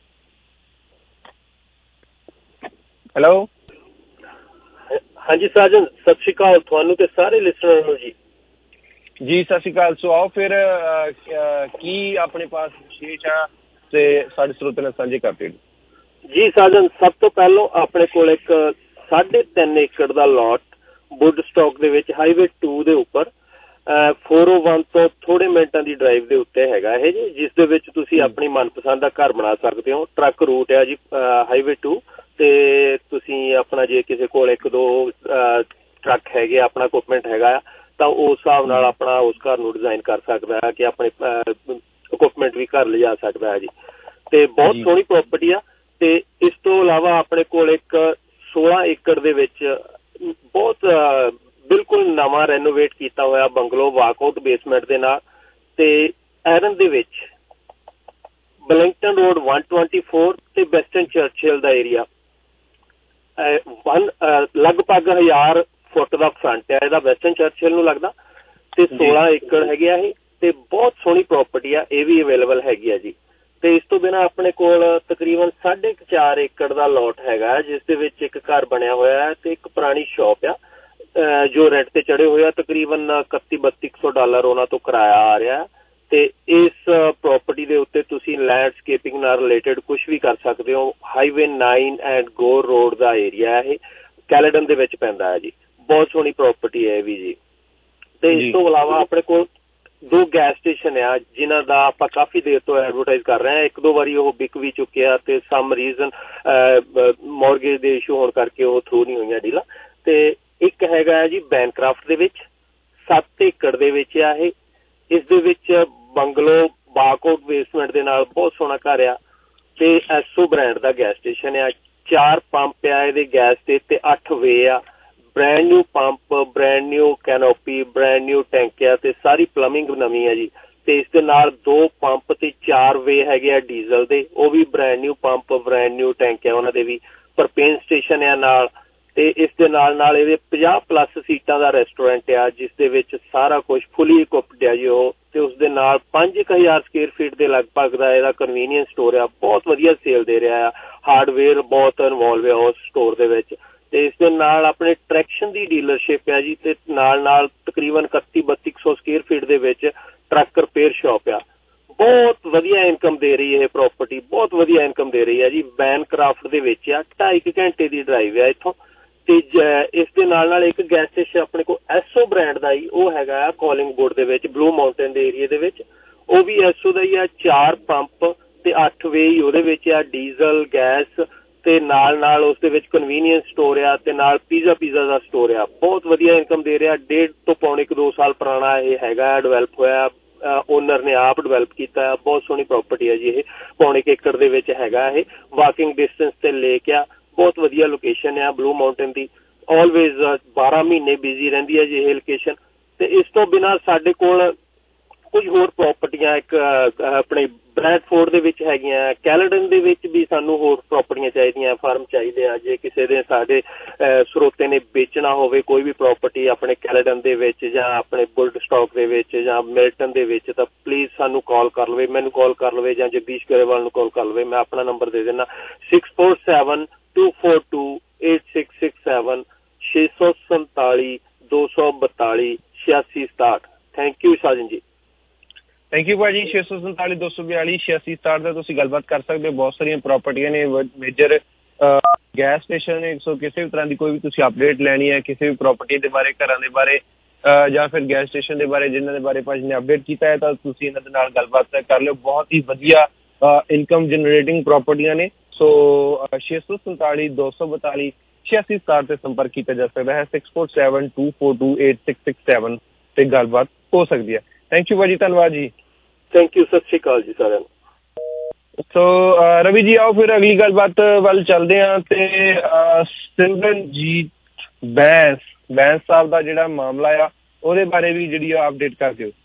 ਹੈਲੋ। ਹਾਂਜੀ ਸਾਜਨ, ਸਤਿ ਸ਼੍ਰੀ ਅਕਾਲ ਤੁਹਾਨੂੰ ਤੇ ਸਾਰੇ ਲਿਸਨਰ ਨੂੰ ਜੀ। ਜੀ ਸਤਿ ਸ਼੍ਰੀ ਅਕਾਲ। ਸੋ ਆਓ ਫਿਰ ਕੀ ਆਪਣੇ ਪਾਸ ਵਿਸ਼ੇਸ਼ ਆ ਤੇ ਸਾਡੇ ਸਰੋਤੇ ਨਾਲ ਸਾਂਝੇ ਕਰਦੇ ਜੀ। ਸਾਜਨ, ਸਭ ਤੋਂ ਪਹਿਲਾਂ ਆਪਣੇ ਕੋਲ ਇੱਕ 3.5 ਏਕੜ ਦਾ ਲੋਟ ਵੁੱਡ ਸਟਾਕ ਦੇ ਵਿੱਚ ਹਾਈਵੇ 2 ਦੇ ਉੱਪਰ 401 ਤੋਂ ਥੋੜੇ ਮਿੰਟਾਂ ਦੀ ਡਰਾਈਵ ਦੇ ਉੱਤੇ ਹੈਗਾ ਇਹ ਜੀ, ਜਿਸ ਦੇ ਵਿੱਚ ਤੁਸੀਂ ਆਪਣੀ ਮਨਪਸੰਦ ਦਾ ਘਰ ਬਣਾ ਸਕਦੇ ਹੋ। ਟਰੱਕ ਰੂਟ ਹੈ ਜੀ ਹਾਈਵੇ 2 ਤੇ ਤੁਸੀਂ ਆਪਣਾ ਜੇ ਕਿਸੇ ਕੋਲ 1-2 ਟਰੱਕ ਹੈਗੇ, ਆਪਣਾ ਇਕੁਪਮੈਂਟ ਹੈਗਾ ਤਾਂ ਉਸ ਹਿਸਾਬ ਨਾਲ ਆਪਣਾ ਉਸ ਘਰ ਨੂੰ ਡਿਜ਼ਾਈਨ ਕਰ ਸਕਦਾ ਹੈ ਕਿ ਆਪਣੇ ਇਕੁਪਮੈਂਟ ਵੀ ਘਰ ਲਿਜਾ ਸਕਦਾ ਹੈ ਜੀ। ਤੇ ਬਹੁਤ ਸੋਹਣੀ ਪ੍ਰੋਪਰਟੀ ਆ। ਤੇ ਇਸ ਤੋਂ ਇਲਾਵਾ ਆਪਣੇ ਕੋਲ ਇੱਕ 16 ਏਕੜ ਦੇ ਵਿੱਚ ਬਹੁਤ ਬਿਲਕੁਲ ਨਵਾਂ ਰੈਨੋਵੇਟ ਕੀਤਾ ਹੋਇਆ ਬੰਗਲੋ ਵਾਕਆਊਟ ਬੇਸਮੈਂਟ ਦੇ ਨਾਲ ਤੇ ਐਰਨ ਦੇ ਵਿੱਚ ਬਲਿੰਗਟਨ ਰੋਡ 124 ਤੇ ਵੈਸਟਰਨ ਚਰਚਿਲ ਦਾ ਏਰੀਆ ਲਗਭਗ 1000 ਫੁੱਟ ਦਾ ਫਰੰਟ ਹੈ ਇਹਦਾ ਵੈਸਟਰਨ ਚਰਚਿਲ ਨੂੰ ਲੱਗਦਾ ਤੇ 16 ਏਕੜ ਹੈਗੇ ਆ ਇਹ ਤੇ ਬਹੁਤ ਸੋਹਣੀ ਪ੍ਰੋਪਰਟੀ ਆ, ਇਹ ਵੀ ਅਵੇਲੇਬਲ ਹੈਗੀ ਆ ਜੀ। ਤੇ ਇਸ ਤੋਂ ਬਿਨਾਂ ਆਪਣੇ ਕੋਲ ਤਕਰੀਬਨ 4.5 ਏਕੜ ਦਾ ਲੋਟ ਹੈਗਾ ਜਿਸ ਦੇ ਵਿੱਚ ਇੱਕ ਘਰ ਬਣਿਆ ਹੋਇਆ ਹੈ ਤੇ ਇੱਕ ਪੁਰਾਣੀ ਸ਼ਾਪ ਆ ਜੋ ਰੈਂਟ ਤੇ ਚੜੇ ਹੋਏ ਆ। ਤਕਰੀਬਨ $3100-3200 ਉਹਨਾਂ ਤੋਂ ਕਿਰਾਇਆ ਆ ਰਿਹਾ ਤੇ ਇਸ ਪ੍ਰੋਪਰਟੀ ਦੇ ਉੱਤੇ ਤੁਸੀਂ ਲੈਂਡਸਕੇਪਿੰਗ ਨਾਲ ਰਿਲੇਟਡ ਕੁਝ ਵੀ ਕਰ ਸਕਦੇ ਹੋ। ਹਾਈਵੇ 9 ਐਂਡ ਗੋਰ ਰੋਡ ਦਾ ਏਰੀਆ ਇਹ ਕੈਲੇਡਨ ਦੇ ਵਿੱਚ ਪੈਂਦਾ ਹੈ ਜੀ। ਬਹੁਤ ਸੋਹਣੀ ਪ੍ਰੋਪਰਟੀ ਹੈ ਇਹ ਵੀ ਜੀ। ਤੇ ਇਸ ਤੋਂ ਇਲਾਵਾ ਆਪਣੇ ਕੋਲ 2 ਗੈਸ ਸਟੇਸ਼ਨ ਆ ਜਿਨ੍ਹਾਂ ਦਾ ਆਪਾਂ ਕਾਫੀ ਦੇਰ ਤੋਂ ਐਡਵਰਟਾਈਜ਼ ਕਰ ਰਹੇ ਹਾਂ। 1-2 ਵਾਰੀ ਉਹ ਵਿਕ ਵੀ ਚੁੱਕਿਆ ਤੇ ਸਮ ਰੀਜ਼ਨ ਮੌਰਗੇਜ ਦੇ ਇਸ਼ੂ ਹੋਣ ਕਰਕੇ ਉਹ ਥਰੂ ਨਹੀਂ ਹੋਈਆਂ ਡੀਲਾਂ। ਤੇ ਇੱਕ ਹੈਗਾ ਹੈ ਜੀ ਬੈਨਕ੍ਰਾਫਟ ਦੇ ਵਿੱਚ 7 ਏਕੜ ਦੇ ਵਿੱਚ ਆ ਇਹ। ਇਸ ਦੇ ਵਿੱਚ ਬੰਗਲੋ ਵਾਕਆਊਟ ਬੇਸਮੈਂਟ ਦੇ ਨਾਲ ਬਹੁਤ ਸੋਹਣਾ ਘਰ ਆ ਤੇ ਐਸਓ ਬ੍ਰਾਂਡ ਦਾ ਗੈਸ ਸਟੇਸ਼ਨ ਆ। 4 ਪੰਪ ਆ ਇਹਦੇ ਗੈਸ ਤੇ 8 ਵੇ ਆ। Brand new pump, brand new canopy, brand new tank ਆ ਤੇ ਸਾਰੀ ਪਲੰਬਿੰਗ ਨਵੀਂ ਆ ਜੀ। ਤੇ ਇਸ ਦੇ ਨਾਲ 2 ਪੰਪ ਤੇ 4 ਵੇ ਹੈਗੇ ਆ ਡੀਜ਼ਲ ਦੇ, ਉਹ ਵੀ brand new pump, brand new tank ਆ ਉਹਨਾਂ ਦੇ ਵੀ। ਪ੍ਰਪੇਨ ਸਟੇਸ਼ਨ ਆ ਨਾਲ ਤੇ ਇਸ ਦੇ ਨਾਲ ਇਹਦੇ 50+ ਸੀਟਾਂ ਦਾ ਰੈਸਟੋਰੈਂਟ ਆ ਜਿਸ ਦੇ ਵਿੱਚ ਸਾਰਾ ਕੁਝ ਫੁੱਲੀ ਇਕੁਪਡ ਆ ਜੀ ਉਹ। ਤੇ ਉਸ ਦੇ ਨਾਲ 5000 ਸਕੁਅਰ ਫੀਟ ਦੇ ਲਗਭਗ ਦਾ ਇਹਦਾ ਕਨਵੀਨੀਅੰਸ ਸਟੋਰ ਆ। ਬਹੁਤ ਵਧੀਆ ਸੇਲ ਦੇ ਰਿਹਾ ਆ। ਹਾਰਡਵੇਅਰ ਬਹੁਤ ਇਨਵੋਲਵ ਆ ਉਸ ਸਟੋਰ ਦੇ ਵਿੱਚ। ਤੇ ਇਸ ਦੇ ਨਾਲ ਆਪਣੇ ਟਰੈਕਸ਼ਨ ਦੀ ਡੀਲਰਸ਼ਿਪ ਆ ਜੀ ਤੇ ਨਾਲ ਤਕਰੀਬਨ 3100-3200 ਸਕੁਅਰ ਫੀਟ ਦੇ ਵਿੱਚ ਟਰੱਕ ਰਿਪੇਅਰ ਸ਼ਾਪ ਆ। ਬਹੁਤ ਵਧੀਆ ਇਨਕਮ ਦੇ ਰਹੀ ਇਹ ਪ੍ਰੋਪਰਟੀ, ਬਹੁਤ ਵਧੀਆ ਇਨਕਮ ਦੇ ਰਹੀ ਹੈ ਜੀ। ਬੈਨਕ੍ਰਾਫਟ ਦੇ ਵਿੱਚ ਆ, 2.5 ਘੰਟੇ ਦੀ ਡਰਾਈਵ ਆ ਇੱਥੋਂ। ਤੇ ਇਸ ਦੇ ਨਾਲ ਇੱਕ ਗੈਸ ਸਟੇਸ਼ਨ ਆਪਣੇ ਕੋਲ ਐਸਓ ਬ੍ਰਾਂਡ ਦਾ ਹੀ ਉਹ ਹੈਗਾ ਆ ਕਾਲਿੰਗਵੁੱਡ ਦੇ ਵਿੱਚ, ਬਲੂ ਮਾਊਂਟੇਨ ਦੇ ਏਰੀਏ ਦੇ ਵਿੱਚ। ਉਹ ਵੀ ਐਸਓ ਦਾ ਹੀ ਆ। 4 ਪੰਪ ਤੇ 8 ਵੇ ਹੀ ਉਹਦੇ ਵਿੱਚ ਆ, ਡੀਜ਼ਲ ਗੈਸ ਤੇ ਨਾਲ ਉਸ ਦੇ ਵਿੱਚ ਕਨਵੀਨੀਅੰਸ ਸਟੋਰ ਆ ਤੇ ਨਾਲ ਪੀਜ਼ਾ ਦਾ ਸਟੋਰ ਆ। ਬਹੁਤ ਵਧੀਆ ਇਨਕਮ ਦੇ ਰਿਹਾ। 1.5 ਤੋਂ ਪੌਣੇ 2 ਸਾਲ ਪੁਰਾਣਾ ਇਹ ਹੈਗਾ, ਡਿਵੈਲਪ ਹੋਇਆ। ਓਨਰ ਨੇ ਆਪ ਡਿਵੈਲਪ ਕੀਤਾ। ਬਹੁਤ ਸੋਹਣੀ ਪ੍ਰੋਪਰਟੀ ਹੈ ਜੀ ਇਹ। ਪੌਣੇ ਏਕੜ ਦੇ ਵਿੱਚ ਹੈਗਾ ਇਹ। ਵਾਕਿੰਗ ਡਿਸਟੈਂਸ ਤੇ ਲੇਕ ਆ। ਬਹੁਤ ਵਧੀਆ ਲੋਕੇਸ਼ਨ ਆ ਬਲੂ ਮਾਊਂਟੇਨ ਦੀ। ਆਲਵੇਜ਼ 12 ਮਹੀਨੇ ਬਿਜ਼ੀ ਰਹਿੰਦੀ ਹੈ ਜੀ ਇਹ ਲੋਕੇਸ਼ਨ। ਤੇ ਇਸ ਤੋਂ ਬਿਨਾਂ ਸਾਡੇ ਕੋਲ ਕੁਝ ਹੋਰ ਪ੍ਰੋਪਰਟੀਆਂ ਇੱਕ ਆਪਣੇ ਬ੍ਰੈਡਫੋਰਡ ਦੇ ਵਿੱਚ ਹੈਗੀਆਂ। ਕੈਲੇਡਨ ਦੇ ਵਿੱਚ ਵੀ ਸਾਨੂੰ ਹੋਰ ਪ੍ਰੋਪਰਟੀਆਂ ਚਾਹੀਦੀਆਂ, ਫਾਰਮ ਚਾਹੀਦੇ ਆ। ਜੇ ਕਿਸੇ ਦੇ ਸਾਡੇ ਸਰੋਤੇ ਨੇ ਵੇਚਣਾ ਹੋਵੇ ਕੋਈ ਵੀ ਪ੍ਰੋਪਰਟੀ ਆਪਣੇ ਕੈਲੇਡਨ ਦੇ ਵਿੱਚ ਜਾਂ ਆਪਣੇ ਬੁਲਟ ਸਟਾਕ ਦੇ ਵਿੱਚ ਜਾਂ ਮਿਲਟਨ ਦੇ ਵਿੱਚ ਤਾਂ ਪਲੀਜ਼ ਸਾਨੂੰ ਕਾਲ ਕਰ ਲਵੇ, ਮੈਨੂੰ ਕਾਲ ਕਰ ਲਵੇ ਜਾਂ ਜਗਦੀਸ਼ ਗਰੇਵਾਲ ਨੂੰ ਕਾਲ ਕਰ ਲਵੇ। ਮੈਂ ਆਪਣਾ ਨੰਬਰ ਦੇ ਦਿੰਦਾ 6472428667 647 242 8667। ਥੈਂਕ ਯੂ ਸਾਜਨ ਜੀ। ਥੈਂਕ ਯੂ ਭਾਜੀ। 647 242 8667 ਦਾ ਤੁਸੀਂ ਗੱਲਬਾਤ ਕਰ ਸਕਦੇ ਹੋ। ਬਹੁਤ ਸਾਰੀਆਂ ਪ੍ਰੋਪਰਟੀਆਂ ਨੇ, ਮੇਜਰ ਗੈਸ ਸਟੇਸ਼ਨ ਨੇ। ਸੋ ਕਿਸੇ ਵੀ ਤਰ੍ਹਾਂ ਦੀ ਕੋਈ ਵੀ ਤੁਸੀਂ ਅਪਡੇਟ ਲੈਣੀ ਹੈ ਕਿਸੇ ਵੀ ਪ੍ਰੋਪਰਟੀ ਦੇ ਬਾਰੇ, ਘਰਾਂ ਦੇ ਬਾਰੇ ਜਾਂ ਫਿਰ ਗੈਸ ਸਟੇਸ਼ਨ ਦੇ ਬਾਰੇ ਜਿਨ੍ਹਾਂ ਦੇ ਬਾਰੇ ਭਾਜੀ ਨੇ ਅਪਡੇਟ ਕੀਤਾ ਹੈ ਤਾਂ ਤੁਸੀਂ ਇਹਨਾਂ ਦੇ ਨਾਲ ਗੱਲਬਾਤ ਕਰ ਲਿਓ। ਬਹੁਤ ਹੀ ਵਧੀਆ ਇਨਕਮ ਜਨਰੇਟਿੰਗ ਪ੍ਰੋਪਰਟੀਆਂ ਨੇ। ਸੋ 647 242 8667 ਤੇ ਸੰਪਰਕ ਕੀਤਾ ਜਾ ਸਕਦਾ ਹੈ। 6472428667 ਤੇ ਗੱਲਬਾਤ ਹੋ ਸਕਦੀ ਹੈ। ਥੈਂਕ ਯੂ ਭਾਜੀ, ਧੰਨਵਾਦ ਜੀ। ਥੈਂਕ ਯੂ, ਸਤਿ ਸ਼੍ਰੀ ਅਕਾਲ ਜੀ ਸਾਰਿਆਂ ਨੂੰ। ਸੋ ਰਵੀ ਜੀ ਆਓ ਫਿਰ ਅਗਲੀ ਗੱਲਬਾਤ ਵੱਲ ਚੱਲਦੇ ਹਾਂ ਤੇ ਸਿਮਰਨਜੀਤ ਬੈਂਸ ਸਾਹਿਬ ਦਾ ਜਿਹੜਾ ਮਾਮਲਾ ਆ ਉਹਦੇ ਬਾਰੇ ਵੀ ਜਿਹੜੀ ਆ ਅਪਡੇਟ ਕਰ ਦਿਓ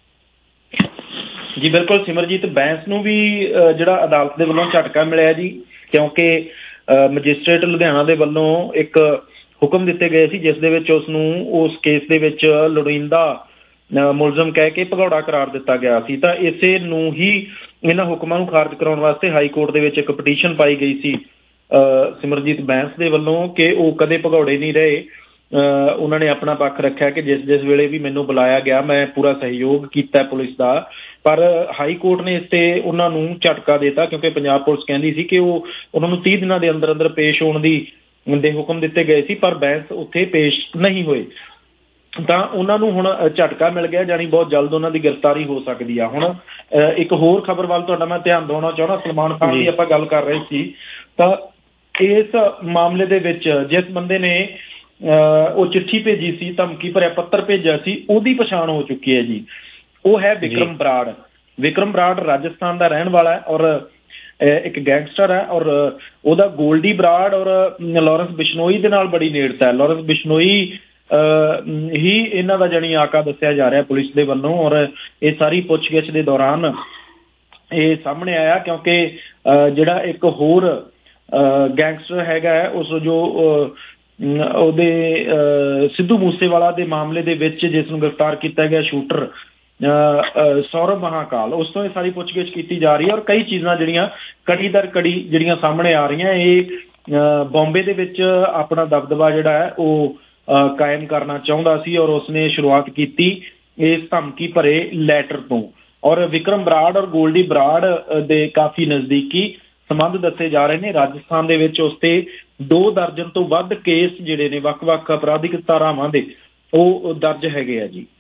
ਜੀ। ਬਿਲਕੁਲ, ਸਿਮਰਜੀਤ ਬੈਂਸ ਨੂੰ ਵੀ ਜਿਹੜਾ ਅਦਾਲਤ ਦੇ ਵੱਲੋਂ ਝਟਕਾ ਮਿਲਿਆ ਜੀ, ਕਿਉਂਕਿ ਮੈਜਿਸਟਰੇਟ ਲੁਧਿਆਣਾ ਦੇ ਵੱਲੋਂ ਇੱਕ ਹੁਕਮ ਦਿੱਤੇ ਗਏ ਸੀ ਜਿਸ ਦੇ ਵਿੱਚ ਉਸ ਨੂੰ ਉਸ ਕੇਸ ਦੇ ਵਿੱਚ ਲੋੜੀਂਦਾ ਮੁਲਜ਼ਮ ਕਹਿ ਕੇ ਭਗੌੜਾ ਕਰਾਰ ਦਿੱਤਾ ਗਿਆ ਸੀ। ਤਾਂ ਇਸੇ ਨੂੰ ਹੀ ਇਹਨਾਂ ਹੁਕਮਾਂ ਨੂੰ ਖਾਰਜ ਕਰਾਉਣ ਵਾਸਤੇ ਹਾਈ ਕੋਰਟ ਦੇ ਵਿੱਚ ਇੱਕ ਪਟੀਸ਼ਨ ਪਾਈ ਗਈ ਸੀ ਸਿਮਰਜੀਤ ਬੈਂਸ ਦੇ ਵੱਲੋਂ ਕਿ ਉਹ ਕਦੇ ਭਗੌੜੇ ਨਹੀਂ ਰਹੇ। ਉਹਨਾਂ ਨੇ ਆਪਣਾ ਪੱਖ ਰੱਖਿਆ ਕਿ ਜਿਸ ਵੇਲੇ ਵੀ ਮੈਨੂੰ ਬੁਲਾਇਆ ਗਿਆ ਮੈਂ ਪੂਰਾ ਸਹਿਯੋਗ ਕੀਤਾ ਪੁਲਿਸ ਦਾ, ਪਰ ਹਾਈ ਕੋਰਟ ਨੇ ਇਸ ਤੇ ਉਹਨਾਂ ਨੂੰ ਝਟਕਾ ਦਿੱਤਾ ਕਿਉਂਕਿ ਪੰਜਾਬ ਪੁਲਿਸ ਕਹਿੰਦੀ ਸੀ ਕਿ ਉਹਨਾਂ ਨੂੰ 30 ਦਿਨਾਂ ਦੇ ਅੰਦਰ ਅੰਦਰ ਪੇਸ਼ ਹੋਣ ਦੇ ਹੁਕਮ ਦਿੱਤੇ ਗਏ ਸੀ, ਪਰ ਬੈਂਸ ਉੱਥੇ ਪੇਸ਼ ਨਹੀਂ ਹੋਏ। ਤਾਂ ਉਹਨਾਂ ਨੂੰ ਹੁਣ ਝਟਕਾ ਮਿਲ ਗਿਆ, ਜਾਣੀ ਬਹੁਤ ਜਲਦ ਉਹਨਾਂ ਦੀ ਗ੍ਰਿਫਤਾਰੀ ਹੋ ਸਕਦੀ ਆ। ਹੁਣ ਇੱਕ ਹੋਰ ਖਬਰ ਵੱਲ ਤੁਹਾਡਾ ਮੈਂ ਧਿਆਨ ਦਿਵਾਉਣਾ ਚਾਹੁੰਦਾ, ਸਲਮਾਨ ਖਾਨ ਦੀ ਆਪਾਂ ਗੱਲ ਕਰ ਰਹੇ ਸੀ, ਤਾਂ ਇਸ ਮਾਮਲੇ ਦੇ ਵਿੱਚ ਜਿਸ ਬੰਦੇ ਨੇ ਉਹ ਚਿੱਠੀ ਭੇਜੀ ਸੀ, ਧਮਕੀ ਭਰਿਆ ਪੱਤਰ ਭੇਜਿਆ ਸੀ, ਉਹਦੀ ਪਛਾਣ ਹੋ ਚੁੱਕੀ ਹੈ ਜੀ। ਉਹ ਹੈ ਵਿਕਰਮ ਬਰਾੜ। ਵਿਕਰਮ ਬਰਾੜ ਰਾਜਸਥਾਨ ਦਾ ਰਹਿਣ ਵਾਲਾ ਹੈ ਔਰ ਇੱਕ ਗੈਂਗਸਟਰ ਹੈ ਔਰ ਉਹਦਾ ਗੋਲਡੀ ਬਰਾੜ ਔਰ ਲਾਰੈਂਸ ਬਿਸ਼ਨੋਈ ਦੇ ਨਾਲ ਬੜੀ ਨੇੜਤਾ ਹੈ। ਲਾਰੈਂਸ ਬਿਸ਼ਨੋਈ ਹੀ ਇਹਨਾਂ ਦਾ ਜਾਣੀ ਆਕਾ ਦੱਸਿਆ ਜਾ ਰਿਹਾ ਪੁਲਿਸ ਦੇ ਵੱਲੋਂ ਔਰ ਇਹ ਸਾਰੀ ਪੁੱਛਗਿੱਛ ਦੇ ਦੌਰਾਨ ਇਹ ਸਾਹਮਣੇ ਆਇਆ ਕਿਉਂਕਿ ਜਿਹੜਾ ਇੱਕ ਹੋਰ ਗੈਂਗਸਟਰ ਹੈਗਾ ਹੈ ਉਸ ਜੋ ਉਹਦੇ ਸਿੱਧੂ ਮੂਸੇਵਾਲਾ ਦੇ ਮਾਮਲੇ ਦੇ ਵਿੱਚ ਜਿਸ ਨੂੰ ਗ੍ਰਿਫਤਾਰ ਕੀਤਾ ਗਿਆ ਸ਼ੂਟਰ ਸੌਰਵ ਮਹਾਕਾਲ, ਉਸ ਤੋਂ ਇਹ ਸਾਰੀ ਪੁੱਛਗਿੱਛ ਕੀਤੀ ਜਾ ਰਹੀ ਹੈ ਔਰ ਕਈ ਚੀਜ਼ਾਂ ਜਿਹੜੀਆਂ ਕੜੀ ਦਰ ਕੜੀ ਜਿਹੜੀਆਂ ਸਾਹਮਣੇ ਆ ਰਹੀਆਂ। ਇਹ ਬੰਬੇ ਦੇ ਵਿੱਚ ਆਪਣਾ ਦਬਦਬਾ ਜਿਹੜਾ ਹੈ ਉਹ ਕਾਇਮ ਕਰਨਾ ਚਾਹੁੰਦਾ ਸੀ ਔਰ ਉਸਨੇ ਸ਼ੁਰੂਆਤ ਕੀਤੀ ਇਸ ਧਮਕੀ ਭਰੇ ਲੈਟਰ ਤੋਂ ਔਰ ਵਿਕਰਮ ਬਰਾੜ ਔਰ ਗੋਲਡੀ ਬਰਾੜ ਦੇ ਕਾਫੀ ਨਜ਼ਦੀਕੀ ਸੰਬੰਧ ਦੱਸੇ ਜਾ ਰਹੇ ਨੇ। ਰਾਜਸਥਾਨ ਦੇ ਵਿੱਚ ਉਸ ਤੇ 2 ਦਰਜਨ ਤੋਂ ਵੱਧ ਕੇਸ ਜਿਹੜੇ ਨੇ ਵੱਖ-ਵੱਖ ਅਪਰਾਧਿਕ ਧਾਰਾਵਾਂ ਦੇ ਉਹ ਦਰਜ ਹੈਗੇ ਆ ਜੀ।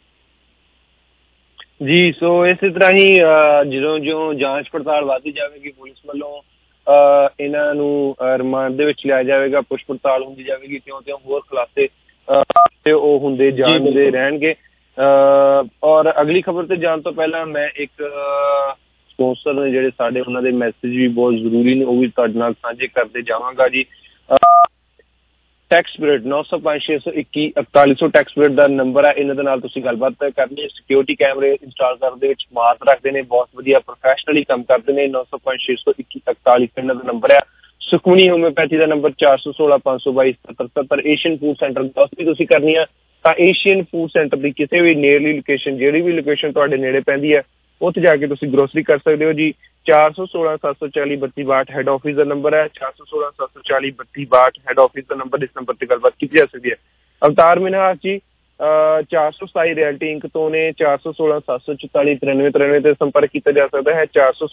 ਜੀ ਸੋ ਇਸੇ ਤਰ੍ਹਾਂ ਹੀ ਜਦੋਂ ਜਿਉਂ ਜਾਂਚ ਪੜਤਾਲ ਵੱਧਦੀ ਜਾਵੇਗੀ ਪੁਲਿਸ ਵੱਲੋਂ ਇਹਨਾਂ ਨੂੰ ਰਿਮਾਂਡ ਦੇ ਵਿੱਚ ਲਿਆ ਜਾਵੇਗਾ, ਪੁੱਛ ਪੜਤਾਲ ਹੁੰਦੀ ਜਾਵੇਗੀ, ਤਿਉਂ ਹੋਰ ਖੁਲਾਸੇ ਤੇ ਉਹ ਹੁੰਦੇ ਜਾਣਦੇ ਰਹਿਣਗੇ। ਔਰ ਅਗਲੀ ਖਬਰ ਤੇ ਜਾਣ ਤੋਂ ਪਹਿਲਾਂ ਮੈਂ ਇੱਕ ਸਪਾਂਸਰ ਨੇ ਜਿਹੜੇ ਸਾਡੇ ਉਹਨਾਂ ਦੇ ਮੈਸੇਜ ਵੀ ਬਹੁਤ ਜ਼ਰੂਰੀ ਨੇ, ਉਹ ਵੀ ਤੁਹਾਡੇ ਨਾਲ ਸਾਂਝੇ ਕਰਦੇ ਜਾਵਾਂਗਾ ਜੀ। ਟੈਕਸ ਸਪਿਰਿਟ 905-621-4100 ਟੈਕਸ ਸਪਿਰਿਟ ਦਾ ਨੰਬਰ ਹੈ, ਇਹਨਾਂ ਦੇ ਨਾਲ ਤੁਸੀਂ ਗੱਲਬਾਤ ਕਰਨੀ ਹੈ। ਸਿਕਿਉਰਿਟੀ ਕੈਮਰੇ ਇੰਸਟਾਲ ਕਰਨ ਦੇ ਵਿੱਚ ਮਾਹਰਤ ਰੱਖਦੇ ਨੇ, ਬਹੁਤ ਵਧੀਆ ਪ੍ਰੋਫੈਸ਼ਨਲੀ ਕੰਮ ਕਰਦੇ ਨੇ। 905-621-41 ਇਹਨਾਂ ਦਾ ਨੰਬਰ ਹੈ। ਸੁਖਮਨੀ ਹੋਮਿਓਪੈਥੀ ਦਾ ਨੰਬਰ 416-522-7777। ਏਸ਼ੀਅਨ ਫੂਡ ਸੈਂਟਰ ਦੱਸ ਵੀ ਤੁਸੀਂ ਕਰਨੀ ਹੈ ਤਾਂ ਏਸ਼ੀਅਨ ਫੂਡ ਸੈਂਟਰ ਦੀ ਕਿਸੇ ਵੀ ਨੇੜਲੀ ਲੋਕੇਸ਼ਨ, ਜਿਹੜੀ ਵੀ ਲੋਕੇਸ਼ਨ ਤੁਹਾਡੇ ਨੇੜੇ ਪੈਂਦੀ ਹੈ ਉੱਥੇ ਜਾ ਕੇ ਤੁਸੀਂ ਗਰੋਸਰੀ ਕਰ ਸਕਦੇ ਹੋ ਜੀ। 416-740-3262 ਹੈਡ ਆਫਿਸ ਦਾ ਨੰਬਰ ਹੈ। 416-740-3262 ਹੈਡ ਆਫਿਸ ਦਾ ਨੰਬਰ, ਇਸ ਨੰਬਰ ਤੇ ਗੱਲਬਾਤ ਕੀਤੀ ਜਾ ਸਕਦੀ ਹੈ। ਅਵਤਾਰ ਮਿਨਹਾਸ ਜੀ 427 ਰਿਐਲਟੀ ਇੰਕ ਤੋਂ ਨੇ, 416-744-9393 ਤੇ ਸੰਪਰਕ ਕੀਤਾ ਜਾ ਸਕਦਾ ਹੈ।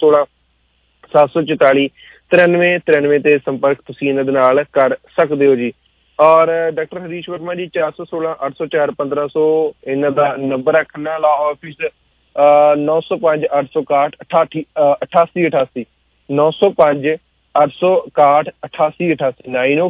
416-744-9393 ਤੇ ਸੰਪਰਕ ਤੁਸੀਂ ਇਹਨਾਂ ਦੇ ਨਾਲ ਕਰ ਸਕਦੇ ਹੋ ਜੀ। ਔਰ ਡਾਕਟਰ ਹਰੀਸ਼ ਵਰਮਾ ਜੀ 416-804-1500 ਇਹਨਾਂ ਦਾ ਨੰਬਰ ਹੈ। ਖੰਨਾ ਲਾ ਆਫਿਸ 905-861-8888 905-861-8888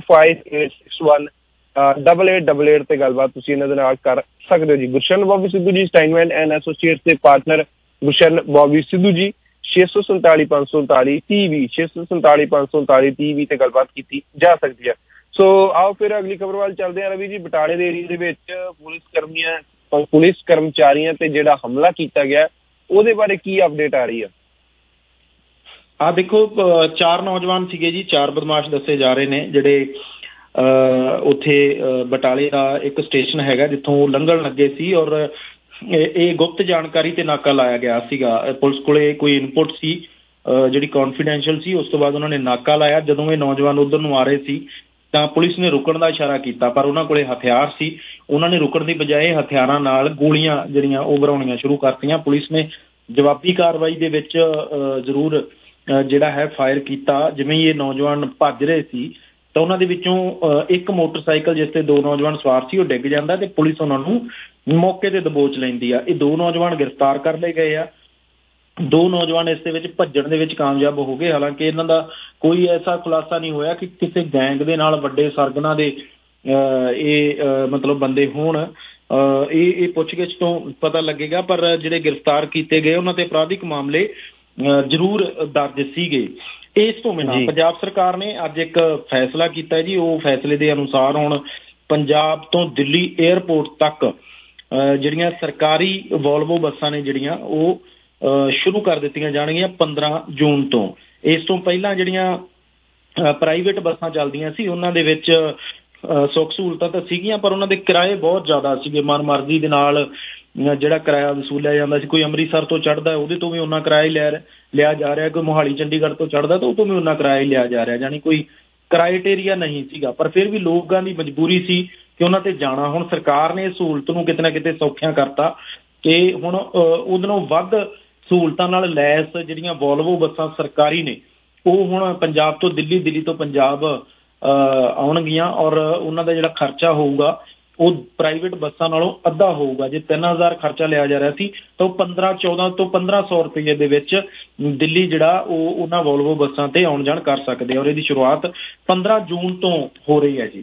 905-861-8888 ਤੇ ਗੱਲਬਾਤ ਤੁਸੀਂ ਇਹਨਾਂ ਦੇ ਨਾਲ ਕਰ ਸਕਦੇ ਹੋ ਜੀ। Gurshan Bobby Sidhu ji Steinman and associates ਦੇ partner Gurshan Bobby Sidhu ji 647-539 TV 647-539 TV ਤੇ ਗੱਲਬਾਤ ਕੀਤੀ ਜਾ ਸਕਦੀ ਹੈ। ਸੋ ਆਓ ਫਿਰ ਅਗਲੀ ਖਬਰ ਵੱਲ ਚੱਲਦੇ ਹਾਂ ਰਵੀ ਜੀ। ਬਟਾਲੇ ਦੇ ਏਰੀਏ ਦੇ ਵਿੱਚ ਪੁਲਿਸ ਕਰਮਚਾਰੀਆਂ ਤੇ ਜਿਹੜਾ ਹਮਲਾ ਕੀਤਾ ਗਿਆ ਉਹਦੇ ਬਾਰੇ ਕੀ ਅਪਡੇਟ ਆ ਰਹੀ ਹੈ? ਆ ਦੇਖੋ 4 ਨੌਜਵਾਨ ਸੀਗੇ ਜੀ, 4 ਬਦਮਾਸ਼ ਦੱਸੇ ਜਾ ਰਹੇ ਨੇ ਜਿਹੜੇ ਉੱਥੇ ਬਟਾਲੇ ਦਾ ਇੱਕ ਸਟੇਸ਼ਨ ਹੈਗਾ ਜਿੱਥੋਂ ਉਹ ਲੰਘਣ ਲੱਗੇ ਸੀ ਔਰ ਇਹ ਗੁਪਤ ਜਾਣਕਾਰੀ ਤੇ ਨਾਕਾ ਲਾਇਆ ਗਿਆ ਸੀਗਾ। ਪੁਲਿਸ ਕੋਲੇ ਕੋਈ ਇਨਪੁਟ ਸੀ ਜਿਹੜੀ ਕੌਨਫੀਡੈਂਸ਼ੀਅਲ ਸੀ, ਉਸ ਤੋਂ ਬਾਅਦ ਉਹਨਾਂ ਨੇ ਨਾਕਾ ਲਾਇਆ। ਜਦੋਂ ਇਹ ਨੌਜਵਾਨ ਉਧਰ ਨੂੰ ਆ ਰਹੇ ਸੀ ਤਾਂ ਪੁਲਿਸ ਨੇ ਰੁਕਣ ਦਾ ਇਸ਼ਾਰਾ ਕੀਤਾ ਪਰ ਉਹਨਾਂ ਕੋਲੇ ਹਥਿਆਰ ਸੀ। ਉਹਨਾਂ ਨੇ ਰੁਕਣ ਦੀ ਬਜਾਏ ਹਥਿਆਰਾਂ ਨਾਲ ਗੋਲੀਆਂ ਜਿਹੜੀਆਂ ਉਹ ਭਰਾਉਣੀਆਂ ਸ਼ੁਰੂ ਕਰਤੀਆਂ। ਪੁਲਿਸ ਨੇ ਜਵਾਬੀ ਕਾਰਵਾਈ ਦੇ ਵਿੱਚ ਜ਼ਰੂਰ ਜਿਹੜਾ ਹੈ ਫਾਇਰ ਕੀਤਾ। ਜਿਵੇਂ ਹੀ ਇਹ ਨੌਜਵਾਨ ਭੱਜ ਰਹੇ ਸੀ ਤਾਂ ਉਹਨਾਂ ਦੇ ਵਿੱਚੋਂ ਇੱਕ ਮੋਟਰਸਾਈਕਲ ਜਿਸ ਤੇ 2 ਨੌਜਵਾਨ ਸਵਾਰ ਸੀ ਉਹ ਡਿੱਗ ਜਾਂਦਾ ਤੇ ਪੁਲਿਸ ਉਹਨਾਂ ਨੂੰ ਮੌਕੇ ਤੇ ਦਬੋਚ ਲੈਂਦੀ ਆ। ਇਹ 2 ਨੌਜਵਾਨ ਗ੍ਰਿਫਤਾਰ ਕਰ ਲਏ ਗਏ ਆ। 2 ਨੌਜਵਾਨ ਇਸ ਦੇ ਵਿੱਚ ਭੱਜਣ ਦੇ ਵਿੱਚ ਕਾਮਯਾਬ ਹੋ ਗਏ। ਹਾਲਾਂਕਿ ਇਹਨਾਂ ਦਾ ਕੋਈ ਐਸਾ ਖੁਲਾਸਾ ਨਹੀਂ ਹੋਇਆ ਕਿ ਕਿਸੇ ਗੈਂਗ ਦੇ ਨਾਲ ਵੱਡੇ ਸਰਗਨਾਂ ਦੇ ਇਹ ਮਤਲਬ ਬੰਦੇ ਹੋਣ। ਇਹ ਪੁੱਛਗਿੱਛ ਤੋਂ ਪਤਾ ਲੱਗੇਗਾ ਪਰ ਜਿਹੜੇ ਗ੍ਰਿਫਤਾਰ ਕੀਤੇ ਗਏ ਉਹਨਾਂ ਤੇ ਅਪਰਾਧਿਕ ਮਾਮਲੇ ਜ਼ਰੂਰ ਦਰਜ ਸੀਗੇ। ਇਸ ਤੋਂ ਬਿਨਾਂ ਪੰਜਾਬ ਸਰਕਾਰ ਨੇ ਅੱਜ ਇੱਕ ਫੈਸਲਾ ਕੀਤਾ ਜੀ। ਉਹ ਫੈਸਲੇ ਦੇ ਅਨੁਸਾਰ ਹੁਣ ਪੰਜਾਬ ਤੋਂ ਦਿੱਲੀ ਏਅਰਪੋਰਟ ਤੱਕ ਜਿਹੜੀਆਂ ਸਰਕਾਰੀ ਵੋਲਵੋ ਬੱਸਾਂ ਨੇ ਜਿਹੜੀਆਂ ਉਹ ਸ਼ੁਰੂ ਕਰ ਦਿੱਤੀਆਂ ਜਾਣਗੀਆਂ 15 ਜੂਨ ਤੋਂ। ਇਸ ਤੋਂ ਪਹਿਲਾਂ ਜਿਹੜੀਆਂ ਪ੍ਰਾਈਵੇਟ ਬੱਸਾਂ ਚੱਲਦੀਆਂ ਸੀ ਉਹਨਾਂ ਦੇ ਵਿੱਚ ਸੁੱਖ ਸਹੂਲਤਾਂ ਤਾਂ ਸੀਗੀਆਂ, ਪਰ ਉਹਨਾਂ ਦੇ ਕਿਰਾਏ ਬਹੁਤ ਜ਼ਿਆਦਾ ਸੀਗੇ। ਮਨਮਰਜ਼ੀ ਦੇ ਨਾਲ ਜਿਹੜਾ ਕਿਰਾਇਆ ਵਸੂਲਿਆ ਜਾਂਦਾ ਸੀ। ਕੋਈ ਅੰਮ੍ਰਿਤਸਰ ਤੋਂ ਚੜ੍ਹਦਾ ਉਹਦੇ ਤੋਂ ਵੀ ਉਹਨਾਂ ਕਿਰਾਇਆ ਹੀ ਲਿਆ ਜਾ ਰਿਹਾ, ਕੋਈ ਮੋਹਾਲੀ ਚੰਡੀਗੜ੍ਹ ਤੋਂ ਚੜ੍ਹਦਾ ਤਾਂ ਉਹ ਤੋਂ ਵੀ ਉਹਨਾਂ ਕਿਰਾਇਆ ਹੀ ਲਿਆ ਜਾ ਰਿਹਾ, ਜਾਣੀ ਕੋਈ ਕ੍ਰਾਈਟੇਰੀਆ ਨਹੀਂ ਸੀਗਾ। ਪਰ ਫਿਰ ਵੀ ਲੋਕਾਂ ਦੀ ਮਜਬੂਰੀ ਸੀ ਕਿ ਉਹਨਾਂ ਤੇ ਜਾਣਾ। ਹੁਣ ਸਰਕਾਰ ਨੇ ਸਹੂਲਤ ਨੂੰ ਕਿਤੇ ਨਾ ਕਿਤੇ ਸੌਖਿਆਂ ਕਰਤਾ ਕਿ ਹੁਣ ਉਹਦੇ ਨਾਲੋਂ ਵੱਧ ਸਹੂਲਤਾਂ ਨਾਲ ਲੈਸ ਜਿਹੜੀਆਂ ਵੋਲਵੋ ਬੱਸਾਂ ਸਰਕਾਰੀ ਨੇ ਉਹ ਹੁਣ ਪੰਜਾਬ ਤੋਂ ਦਿੱਲੀ, ਦਿੱਲੀ ਤੋਂ ਪੰਜਾਬ ਆਉਣਗੀਆਂ ਔਰ ਉਹਨਾਂ ਦਾ ਜਿਹੜਾ ਖਰਚਾ ਹੋਊਗਾ ਉਹ ਪ੍ਰਾਈਵੇਟ ਬੱਸਾਂ ਨਾਲੋਂ ਅੱਧਾ ਹੋਊਗਾ। ਜੇ 3000 ਖਰਚਾ ਲਿਆ ਜਾ ਰਿਹਾ ਸੀ ਤਾਂ ਉਹ 14 ਤੋਂ 1500 ਰੁਪਏ ਦੇ ਵਿੱਚ ਦਿੱਲੀ ਜਿਹੜਾ ਉਹ ਉਹਨਾਂ ਵੋਲਵੋ ਬੱਸਾਂ ਤੇ ਆਉਣ ਜਾਣ ਕਰ ਸਕਦੇ। ਔਰ ਇਹਦੀ ਸ਼ੁਰੂਆਤ 15 ਜੂਨ ਤੋਂ ਹੋ ਰਹੀ ਹੈ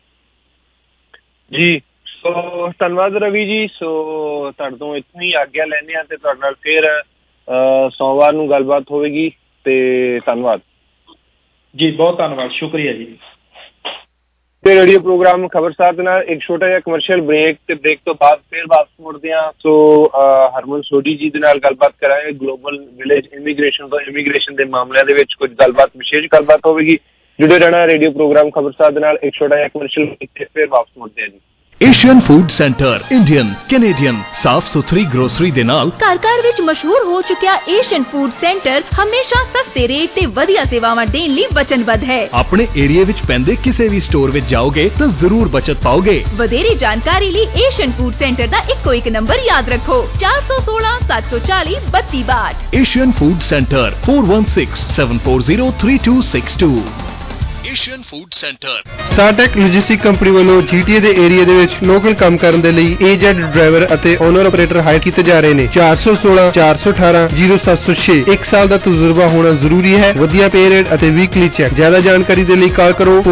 ਜੀ। ਸੋ ਧੰਨਵਾਦ ਰਵੀ ਜੀ। ਸੋ ਤੁਹਾਡੇ ਤੋਂ ਇਤਨੀ ਆਗਿਆ ਲੈਂਦੇ ਹਾਂ ਤੇ ਤੁਹਾਡੇ ਨਾਲ ਫਿਰ ਸੋਮਵਾਰ ਨੂੰ ਗੱਲਬਾਤ ਹੋਵੇਗੀ ਤੇ ਧੰਨਵਾਦ ਜੀ, ਬਹੁਤ ਧੰਨਵਾਦ, ਸ਼ੁਕਰੀਆ ਜੀ। ਤੇ ਰੇਡੀਓ ਪ੍ਰੋਗਰਾਮ ਖਬਰਸਾਰ ਦੇ ਨਾਲ ਇੱਕ ਛੋਟਾ ਜਿਹਾ ਕਮਰਸ਼ੀਅਲ ਬ੍ਰੇਕ ਤੇ ਬ੍ਰੇਕ ਤੋਂ ਬਾਅਦ ਫਿਰ ਵਾਪਸ ਮੁੜਦੇ ਹਾਂ। ਸੋ ਹਰਮਨ ਸੋਢੀ ਜੀ ਦੇ ਨਾਲ ਗੱਲਬਾਤ ਕਰਾਂਗੇ ਗਲੋਬਲ ਵਿਲੇਜ ਇਮੀਗ੍ਰੇਸ਼ਨ ਤੋਂ। ਇਮੀਗ੍ਰੇਸ਼ਨ ਦੇ ਮਾਮਲਿਆਂ ਦੇ ਵਿੱਚ ਕੁਝ ਗੱਲਬਾਤ, ਵਿਸ਼ੇਸ਼ ਗੱਲਬਾਤ ਹੋਵੇਗੀ। ਜੁੜੇ ਰਹਿਣਾ ਰੇਡੀਓ ਪ੍ਰੋਗਰਾਮ ਖਬਰਸਾਰ ਦੇ ਨਾਲ। ਇੱਕ ਛੋਟਾ ਜਿਹਾ ਕਮਰਸ਼ੀਅਲ ਬ੍ਰੇਕ ਤੇ ਫਿਰ ਵਾਪਸ ਮੁੜਦੇ ਹਾਂ ਜੀ। Asian food centre Indian Canadian ਸਾਫ ਸੁਥਰੀ ਗਰੋਸਰੀ ਦੇ ਨਾਲ ਘਰ ਵਿੱਚ ਮਸ਼ਹੂਰ ਹੋ ਚੁੱਕਿਆ ਏਸ਼ੀਅਨ ਫੂਡ ਸੈਂਟਰ ਹਮੇਸ਼ਾ ਸਸਤੇ ਰੇਟ ਤੇ ਵਧੀਆ ਸੇਵਾਵਾਂ ਦੇਣ ਲਈ ਵਚਨਬੱਧ ਹੈ। ਆਪਣੇ ਏਰੀਆ ਵਿੱਚ ਪੈਂਦੇ ਕਿਸੇ ਵੀ ਸਟੋਰ ਵਿੱਚ ਜਾਓਗੇ ਤਾਂ ਜ਼ਰੂਰ ਬਚਤ ਪਾਓਗੇ। ਵਧੇਰੇ ਜਾਣਕਾਰੀ ਲਈ ਏਸ਼ੀਅਨ ਫੂਡ ਸੈਂਟਰ ਦਾ ਇੱਕੋ ਇੱਕ ਨੰਬਰ ਯਾਦ ਰੱਖੋ 416 740 3262। Asian food centre 4167403262। Asian food centre. Startech logistic company ਵੱਲੋਂ GTA ਦੇ ਏਰੀਆ ਦੇ ਵਿੱਚ ਲੋਕਲ ਕੰਮ ਕਰਨ ਦੇ ਲਈ ਏਜੰਟ ਡਰਾਈਵਰ ਅਤੇ ਓਨਰ ਆਪਰੇਟਰ ਹਾਇਰ ਕੀਤੇ ਜਾ ਰਹੇ ਨੇ। 416 418 0706। 1 ਸਾਲ ਦਾ ਤਜਰਬਾ ਹੋਣਾ ਜ਼ਰੂਰੀ ਹੈ। ਵਧੀਆ ਪੇ ਰੇਟ ਅਤੇ ਵੀਕਲੀ ਚੈੱਕ। ਜ਼ਿਆਦਾ ਜਾਣਕਾਰੀ ਦੇ ਲਈ ਕਾਲ ਕਰੋ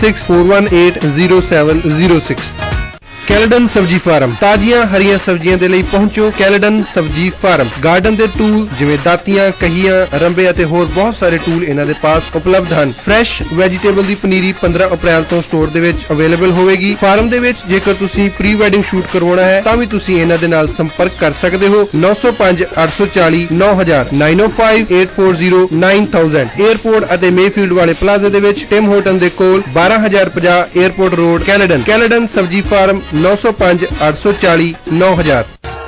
4164180706। ਕੈਲਡਨ ਸਬਜ਼ੀ ਫਾਰਮ। ਤਾਜ਼ੀਆਂ ਹਰੀਆਂ ਸਬਜ਼ੀਆਂ ਦੇ ਲਈ ਪਹੁੰਚੋ ਕੈਲਡਨ ਸਬਜ਼ੀ ਫਾਰਮ। ਗਾਰਡਨ ਦੇ ਟੂਲ ਜਿਵੇਂ ਦਾਤੀਆਂ, ਕਹੀਆਂ, ਰੰਬੇ ਅਤੇ ਹੋਰ ਬਹੁਤ ਸਾਰੇ ਟੂਲ ਇਹਨਾਂ ਦੇ ਪਾਸ ਉਪਲਬਧ ਹਨ। ਫਰੈਸ਼ ਵੈਜੀਟੇਬਲ ਦੀ ਪਨੀਰੀ 15 ਅਪ੍ਰੈਲ ਤੋਂ ਸਟੋਰ ਦੇ ਵਿੱਚ ਅਵੇਲੇਬਲ ਹੋਵੇਗੀ। ਫਾਰਮ ਦੇ ਵਿੱਚ ਜੇਕਰ ਤੁਸੀਂ ਪ੍ਰੀ ਵੈਡਿੰਗ ਸ਼ੂਟ ਕਰਵਾਉਣਾ ਹੈ ਤਾਂ ਵੀ ਤੁਸੀਂ ਇਹਨਾਂ ਦੇ ਨਾਲ ਸੰਪਰਕ ਕਰ ਸਕਦੇ ਹੋ। 905 840 9000 905 840 9000। 에ਅਰਪੋਰਟ ਅਤੇ ਮੇਫੀਲਡ ਵਾਲੇ ਪਲਾਜ਼ੇ ਦੇ ਵਿੱਚ ਟਿਮ ਹੋਟਨ ਦੇ ਕੋਲ 12050 에ਅਰਪੋਰਟ ਰੋਡ ਕੈਲਡਨ। ਕੈਲਡਨ ਸਬਜ਼ੀ ਫਾਰਮ 905 840 9000।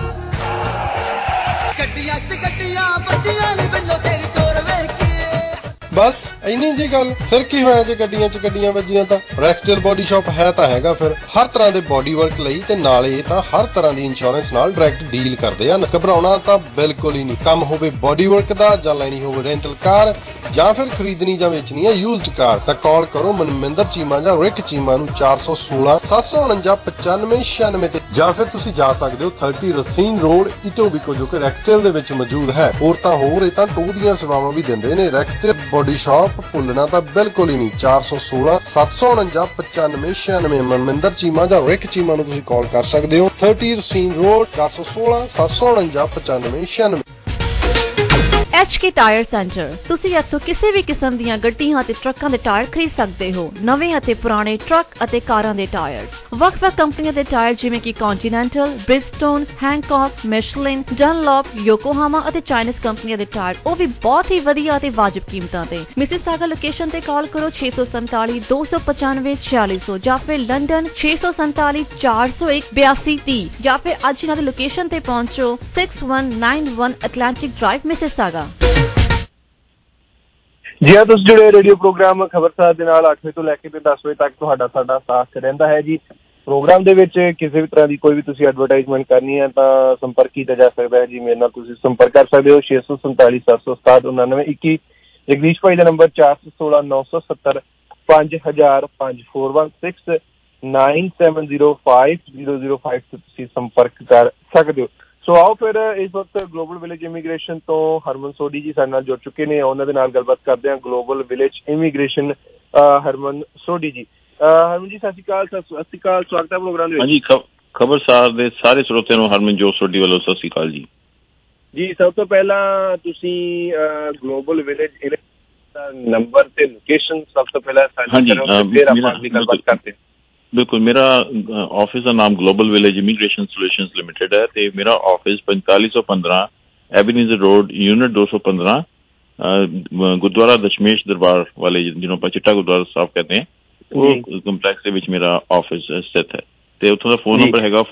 ਬਸ ਇੰਨੀ ਜੀ ਗੱਲ। ਫਿਰ ਕੀ ਹੋਇਆ ਜੇ ਗੱਡੀਆਂ 'ਚ ਗੱਡੀਆਂ ਵੱਜੀਆਂ ਤਾਂ ਰੈਕਸਟੇਲ ਬੋਡੀ ਸ਼ਾਪ ਹੈ ਤਾਂ ਹੈਗਾ ਫਿਰ ਹਰ ਤਰ੍ਹਾਂ ਦੇ ਬੋਡੀ ਵਰਕ ਲਈ ਤੇ ਨਾਲੇ ਤਾਂ ਹਰ ਤਰ੍ਹਾਂ ਦੀ ਇੰਸ਼ੋਰੈਂਸ ਨਾਲ ਡਾਇਰੈਕਟ ਡੀਲ ਕਰਦੇ ਹਨ। ਘਬਰਾਉਣਾ ਤਾਂ ਬਿਲਕੁਲ ਹੀ ਨਹੀਂ। ਕੰਮ ਹੋਵੇ ਬੋਡੀ ਵਰਕ ਦਾ ਜਾਂ ਲੈਣੀ ਹੋਵੇ ਰੈਂਟਲ ਕਾਰ ਜਾਂ ਫਿਰ ਖਰੀਦਣੀ ਜਾਂ ਵੇਚਣੀ ਹੈ ਯੂਜ਼ਡ ਕਾਰ ਤਾਂ ਕਾਲ ਕਰੋ ਮਨਮਿੰਦਰ ਚੀਮਾ ਜਾਂ ਰਿਕ ਚੀਮਾ ਨੂੰ 416 749 9596 ਤੇ ਜਾਂ ਫਿਰ ਤੁਸੀਂ ਜਾ ਸਕਦੇ ਹੋ 30 ਰਸੀਨ ਰੋਡ ਇਟੋਬੀਕੋ ਜੋ ਕਿ ਰੈਕਸਟੇਲ ਦੇ ਵਿੱਚ ਮੌਜੂਦ ਹੈ। ਹੋਰ ਇਹ ਤਾਂ ਟੂ ਦੀਆਂ ਸੇਵਾਵਾਂ ਵੀ ਦਿੰਦੇ ਨੇ। ਰੈਕਸਟੇਲ ਬੋਡੀ ਸ਼ਾਪ ਭੁੱਲਣਾ ਤਾਂ ਬਿਲਕੁਲ ਹੀ ਨਹੀਂ। 416 749 9596 ਮਨਮਿੰਦਰ ਚੀਮਾ ਜਾਂ ਰਿਕ ਚੀਮਾ ਨੂੰ ਤੁਸੀਂ ਕਾਲ ਕਰ ਸਕਦੇ ਹੋ। 30 Racine Road 416 749 9596। HK tyre centre. ਤੁਸੀਂ ਇੱਥੋਂ ਕਿਸੇ ਵੀ ਕਿਸਮ ਦੀਆਂ ਗੱਡੀਆਂ ਅਤੇ ਟਰੱਕਾਂ ਦੇ ਟਾਇਰ ਖਰੀਦ ਸਕਦੇ ਹੋ। ਨਵੇਂ ਅਤੇ ਪੁਰਾਣੇ ਟਰੱਕ ਅਤੇ ਕਾਰਾਂ ਦੇ ਟਾਇਰ, ਵੱਖ-ਵੱਖ ਕੰਪਨੀਆਂ ਦੇ ਟਾਇਰ ਜਿਵੇਂ ਕਿ ਕੰਟੀਨੈਂਟਲ, ਬ੍ਰਿਜਸਟੋਨ, ਹੈਂਕੌਕ, ਮਿਸ਼ਲਿਨ, ਡਨਲੌਪ, ਯੋਕੋਹਾਮਾ ਅਤੇ ਚਾਈਨੀਜ਼ ਕੰਪਨੀਆਂ ਦੇ ਟਾਇਰ, ਉਹ ਵੀ ਬਹੁਤ ਹੀ ਵਧੀਆ ਅਤੇ ਵਾਜਬ ਕੀਮਤਾਂ ਤੇ। ਮਿਸਿਸਾਗਾ ਲੋਕੇਸ਼ਨ ਤੇ ਕਾਲ ਕਰੋ 647 295 4600 ਜਾਂ ਫਿਰ ਲੰਡਨ 647 401 8230 ਜਾਂ ਫਿਰ ਅੱਜ ਇਹਨਾਂ ਦੀ ਲੋਕੇਸ਼ਨ ਤੇ ਪਹੁੰਚੋ 6191 ਐਟਲਾਂਟਿਕ ਡਰਾਈਵ ਮਿਸਿਸਾਗਾ। ਜੀ ਹਾਂ, ਤੁਸੀਂ ਜੁੜੇ ਰੇਡੀਓ ਪ੍ਰੋਗਰਾਮ ਖਬਰਸਾਰ ਦੇ ਨਾਲ 8 ਵਜੇ ਤੋਂ ਲੈ ਕੇ 10 ਵਜੇ ਤੱਕ ਤੁਹਾਡਾ ਸਾਡਾ ਸਾਥ ਰਹਿੰਦਾ ਹੈ ਜੀ। ਪ੍ਰੋਗਰਾਮ ਦੇ ਵਿੱਚ ਕਿਸੇ ਵੀ ਤਰ੍ਹਾਂ ਦੀ ਕੋਈ ਵੀ ਤੁਸੀਂ ਐਡਵਰਟਾਈਜ਼ਮੈਂਟ ਕਰਨੀ ਹੈ ਤਾਂ ਸੰਪਰਕ ਕੀਤਾ ਜਾ ਸਕਦਾ ਹੈ ਜੀ। ਮੇਰੇ ਨਾਲ ਤੁਸੀਂ ਸੰਪਰਕ ਕਰ ਸਕਦੇ ਹੋ 647 767 9921। ਜਗਦੀਸ਼ ਭਾਈ ਦਾ ਨੰਬਰ 416 970 5000 5416 97050005 ਤੇ ਤੁਸੀਂ ਸੰਪਰਕ ਕਰ ਸਕਦੇ ਹੋ। ਸੋ ਆਓ ਫਿਰ ਇਸ ਵਕਤ ਗਲੋਬਲ ਵਿਲੇਜ ਇਮੀਗ੍ਰੇਸ਼ਨ ਤੋਂ ਹਰਮਨ ਸੋਢੀ ਜੀ ਸਾਡੇ ਨਾਲ ਜੁੜ ਚੁੱਕੇ ਨੇ। ਉਹਨਾਂ ਦੇ ਨਾਲ ਗੱਲਬਾਤ ਕਰਦੇ ਹਾਂ global village immigration. Harman Sodhi ji, Harman ਜੀ ਸਤਿ ਸ਼੍ਰੀ ਅਕਾਲ। ਸਤਿ ਸ਼੍ਰੀ ਅਕਾਲ, ਸਵਾਗਤ ਹੈ ਪ੍ਰੋਗਰਾਮ ਦੇ ਵਿੱਚ। ਹਾਂਜੀ, ਖਬਰਸਾਰ ਦੇ ਸਾਰੇ ਸਰੋਤਿਆਂ ਨੂੰ ਹਰਮਨਜੋਤ ਸੋਢੀ ਵੱਲੋਂ ਸਤਿ ਸ਼੍ਰੀ ਅਕਾਲ ਜੀ। ਜੀ ਸਭ ਤੋਂ ਪਹਿਲਾਂ ਤੁਸੀਂ ਗਲੋਬਲ ਵਿਲੇਜ ਨੰਬਰ ਤੇ ਲੋਕੇਸ਼ਨ ਸਭ ਤੋਂ ਪਹਿਲਾਂ ਸਾਂਝੀ ਕਰੋ, ਫਿਰ ਆਪਾਂ ਅਗਲੀ ਗੱਲਬਾਤ ਕਰਦੇ ਹਾਂ। ਬਿਲਕੁਲ, ਮੇਰਾ ਆਫਿਸ ਦਾ ਨਾਮ global village immigration solutions limited ਹੈ ਤੇ ਮੇਰਾ office 4515 Ebenezer Road unit 215 Gurdwara Dashmesh Darbar ਵਾਲੇ ਜਿਹਨੂੰ ਆਪਾਂ ਚਿੱਟਾ ਗੁਰਦੁਆਰਾ ਸਾਹਿਬ ਕਹਿੰਦੇ ਹਾਂ, ਉਹ ਕੰਪਲੈਕਸ ਦੇ ਵਿੱਚ ਮੇਰਾ ਆਫਿਸ ਸਥਿਤ ਹੈ। ਤੇ ਉੱਥੋਂ ਦਾ ਫੋਨ ਨੰਬਰ ਹੈਗਾ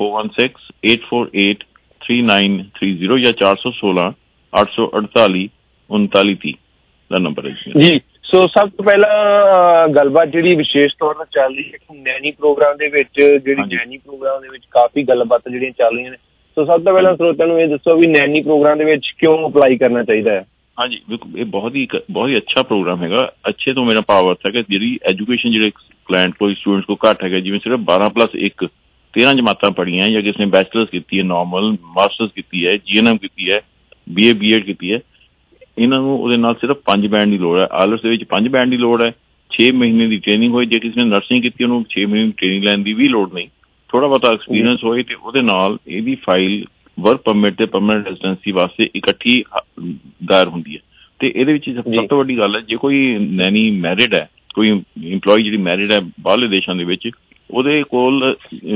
4168483930 ਜਾਂ 416-848-3930 ਦਾ ਨੰਬਰ ਹੈ ਜੀ। ਸੋ ਸਭ ਤੋਂ ਪਹਿਲਾਂ ਗੱਲਬਾਤ ਜਿਹੜੀ ਵਿਸ਼ੇਸ਼ ਤੌਰ ਤੇ ਚੱਲ ਰਹੀ ਹੈ ਨੈਨੀ ਪ੍ਰੋਗਰਾਮ ਦੇ ਵਿੱਚ, ਜਿਹੜੀ ਨੈਨੀ ਪ੍ਰੋਗਰਾਮ ਦੇ ਵਿੱਚ ਕਾਫੀ ਗੱਲਬਾਤਾਂ ਜਿਹੜੀਆਂ ਚੱਲ ਰਹੀਆਂ ਨੇ। ਸੋ ਸਭ ਤੋਂ ਪਹਿਲਾਂ ਸਰੋਤਿਆਂ ਨੂੰ ਇਹ ਦੱਸੋ ਵੀ ਨੈਨੀ ਪ੍ਰੋਗਰਾਮ ਦੇ ਵਿੱਚ ਕਿਉਂ ਅਪਲਾਈ ਕਰਨਾ ਚਾਹੀਦਾ ਹੈ? ਹਾਂਜੀ, ਬਿਲਕੁਲ, ਇਹ ਬਹੁਤ ਹੀ ਅੱਛਾ ਪ੍ਰੋਗਰਾਮ ਹੈਗਾ। ਅੱਛੇ ਤੋਂ ਮੇਰਾ ਭਾਵ ਅਰਥ ਹੈ ਕਿ ਜਿਹੜੀ ਐਜੂਕੇਸ਼ਨ ਜਿਹੜੇ ਕਲਾਇੰਟ ਕੋਈ ਸਟੂਡੈਂਟਸ ਕੋ ਘੱਟ ਹੈਗਾ, ਜਿਵੇਂ ਸਿਰਫ 12+1 13 ਜਮਾਤਾਂ ਪੜ੍ਹੀਆਂ ਜਾਂ ਕਿਸੇ ਨੇ ਬੈਚਲਰਸ ਕੀਤੀ ਹੈ, ਨਾਰਮਲ ਮਾਸਟਰਸ ਕੀਤੀ ਹੈ, GNM ਕੀਤੀ ਹੈ, BA B.Ed ਕੀਤੀ ਹੈ, ਇਹਨਾਂ ਨੂੰ ਉਹਦੇ ਨਾਲ ਸਿਰਫ 5 ਬੈਂਡ ਦੀ ਲੋੜ ਹੈ। ਆਇਲਟਸ ਦੇ ਵਿੱਚ 5 ਬੈਂਡ ਦੀ ਲੋੜ ਹੈ। 6 ਮਹੀਨੇ ਦੀ ਟ੍ਰੇਨਿੰਗ ਹੋਈ। ਜੇ ਕਿਸੇ ਨੇ ਨਰਸਿੰਗ ਕੀਤੀ ਉਹਨੂੰ 6 ਮਹੀਨੇ ਦੀ ਟ੍ਰੇਨਿੰਗ ਲੈਣ ਦੀ ਵੀ ਲੋੜ ਨਹੀਂ। ਥੋੜ੍ਹਾ ਬਹੁਤਾ ਐਕਸਪੀਰੀਅੰਸ ਹੋਏ ਤੇ ਉਹਦੇ ਨਾਲ ਇਹਦੀ ਫਾਈਲ ਵਰਕ ਪਰਮਿਟ ਤੇ ਪਰਮਾਨੈਂਟ ਰੈਜ਼ੀਡੈਂਸੀ ਵਾਸਤੇ ਇਕੱਠੀ ਦਾਇਰ ਹੁੰਦੀ ਹੈ। ਤੇ ਇਹਦੇ ਵਿੱਚ ਸਭ ਤੋਂ ਵੱਡੀ ਗੱਲ ਹੈ, ਜੇ ਕੋਈ ਨੈਨੀ ਮੈਰਿਡ ਹੈ, ਕੋਈ ਇੰਪਲੋਈ ਜਿਹੜੀ ਮੈਰਿਡ ਹੈ ਬਾਹਰਲੇ ਦੇਸ਼ਾਂ ਦੇ ਵਿੱਚ, ਉਹਦੇ ਕੋਲ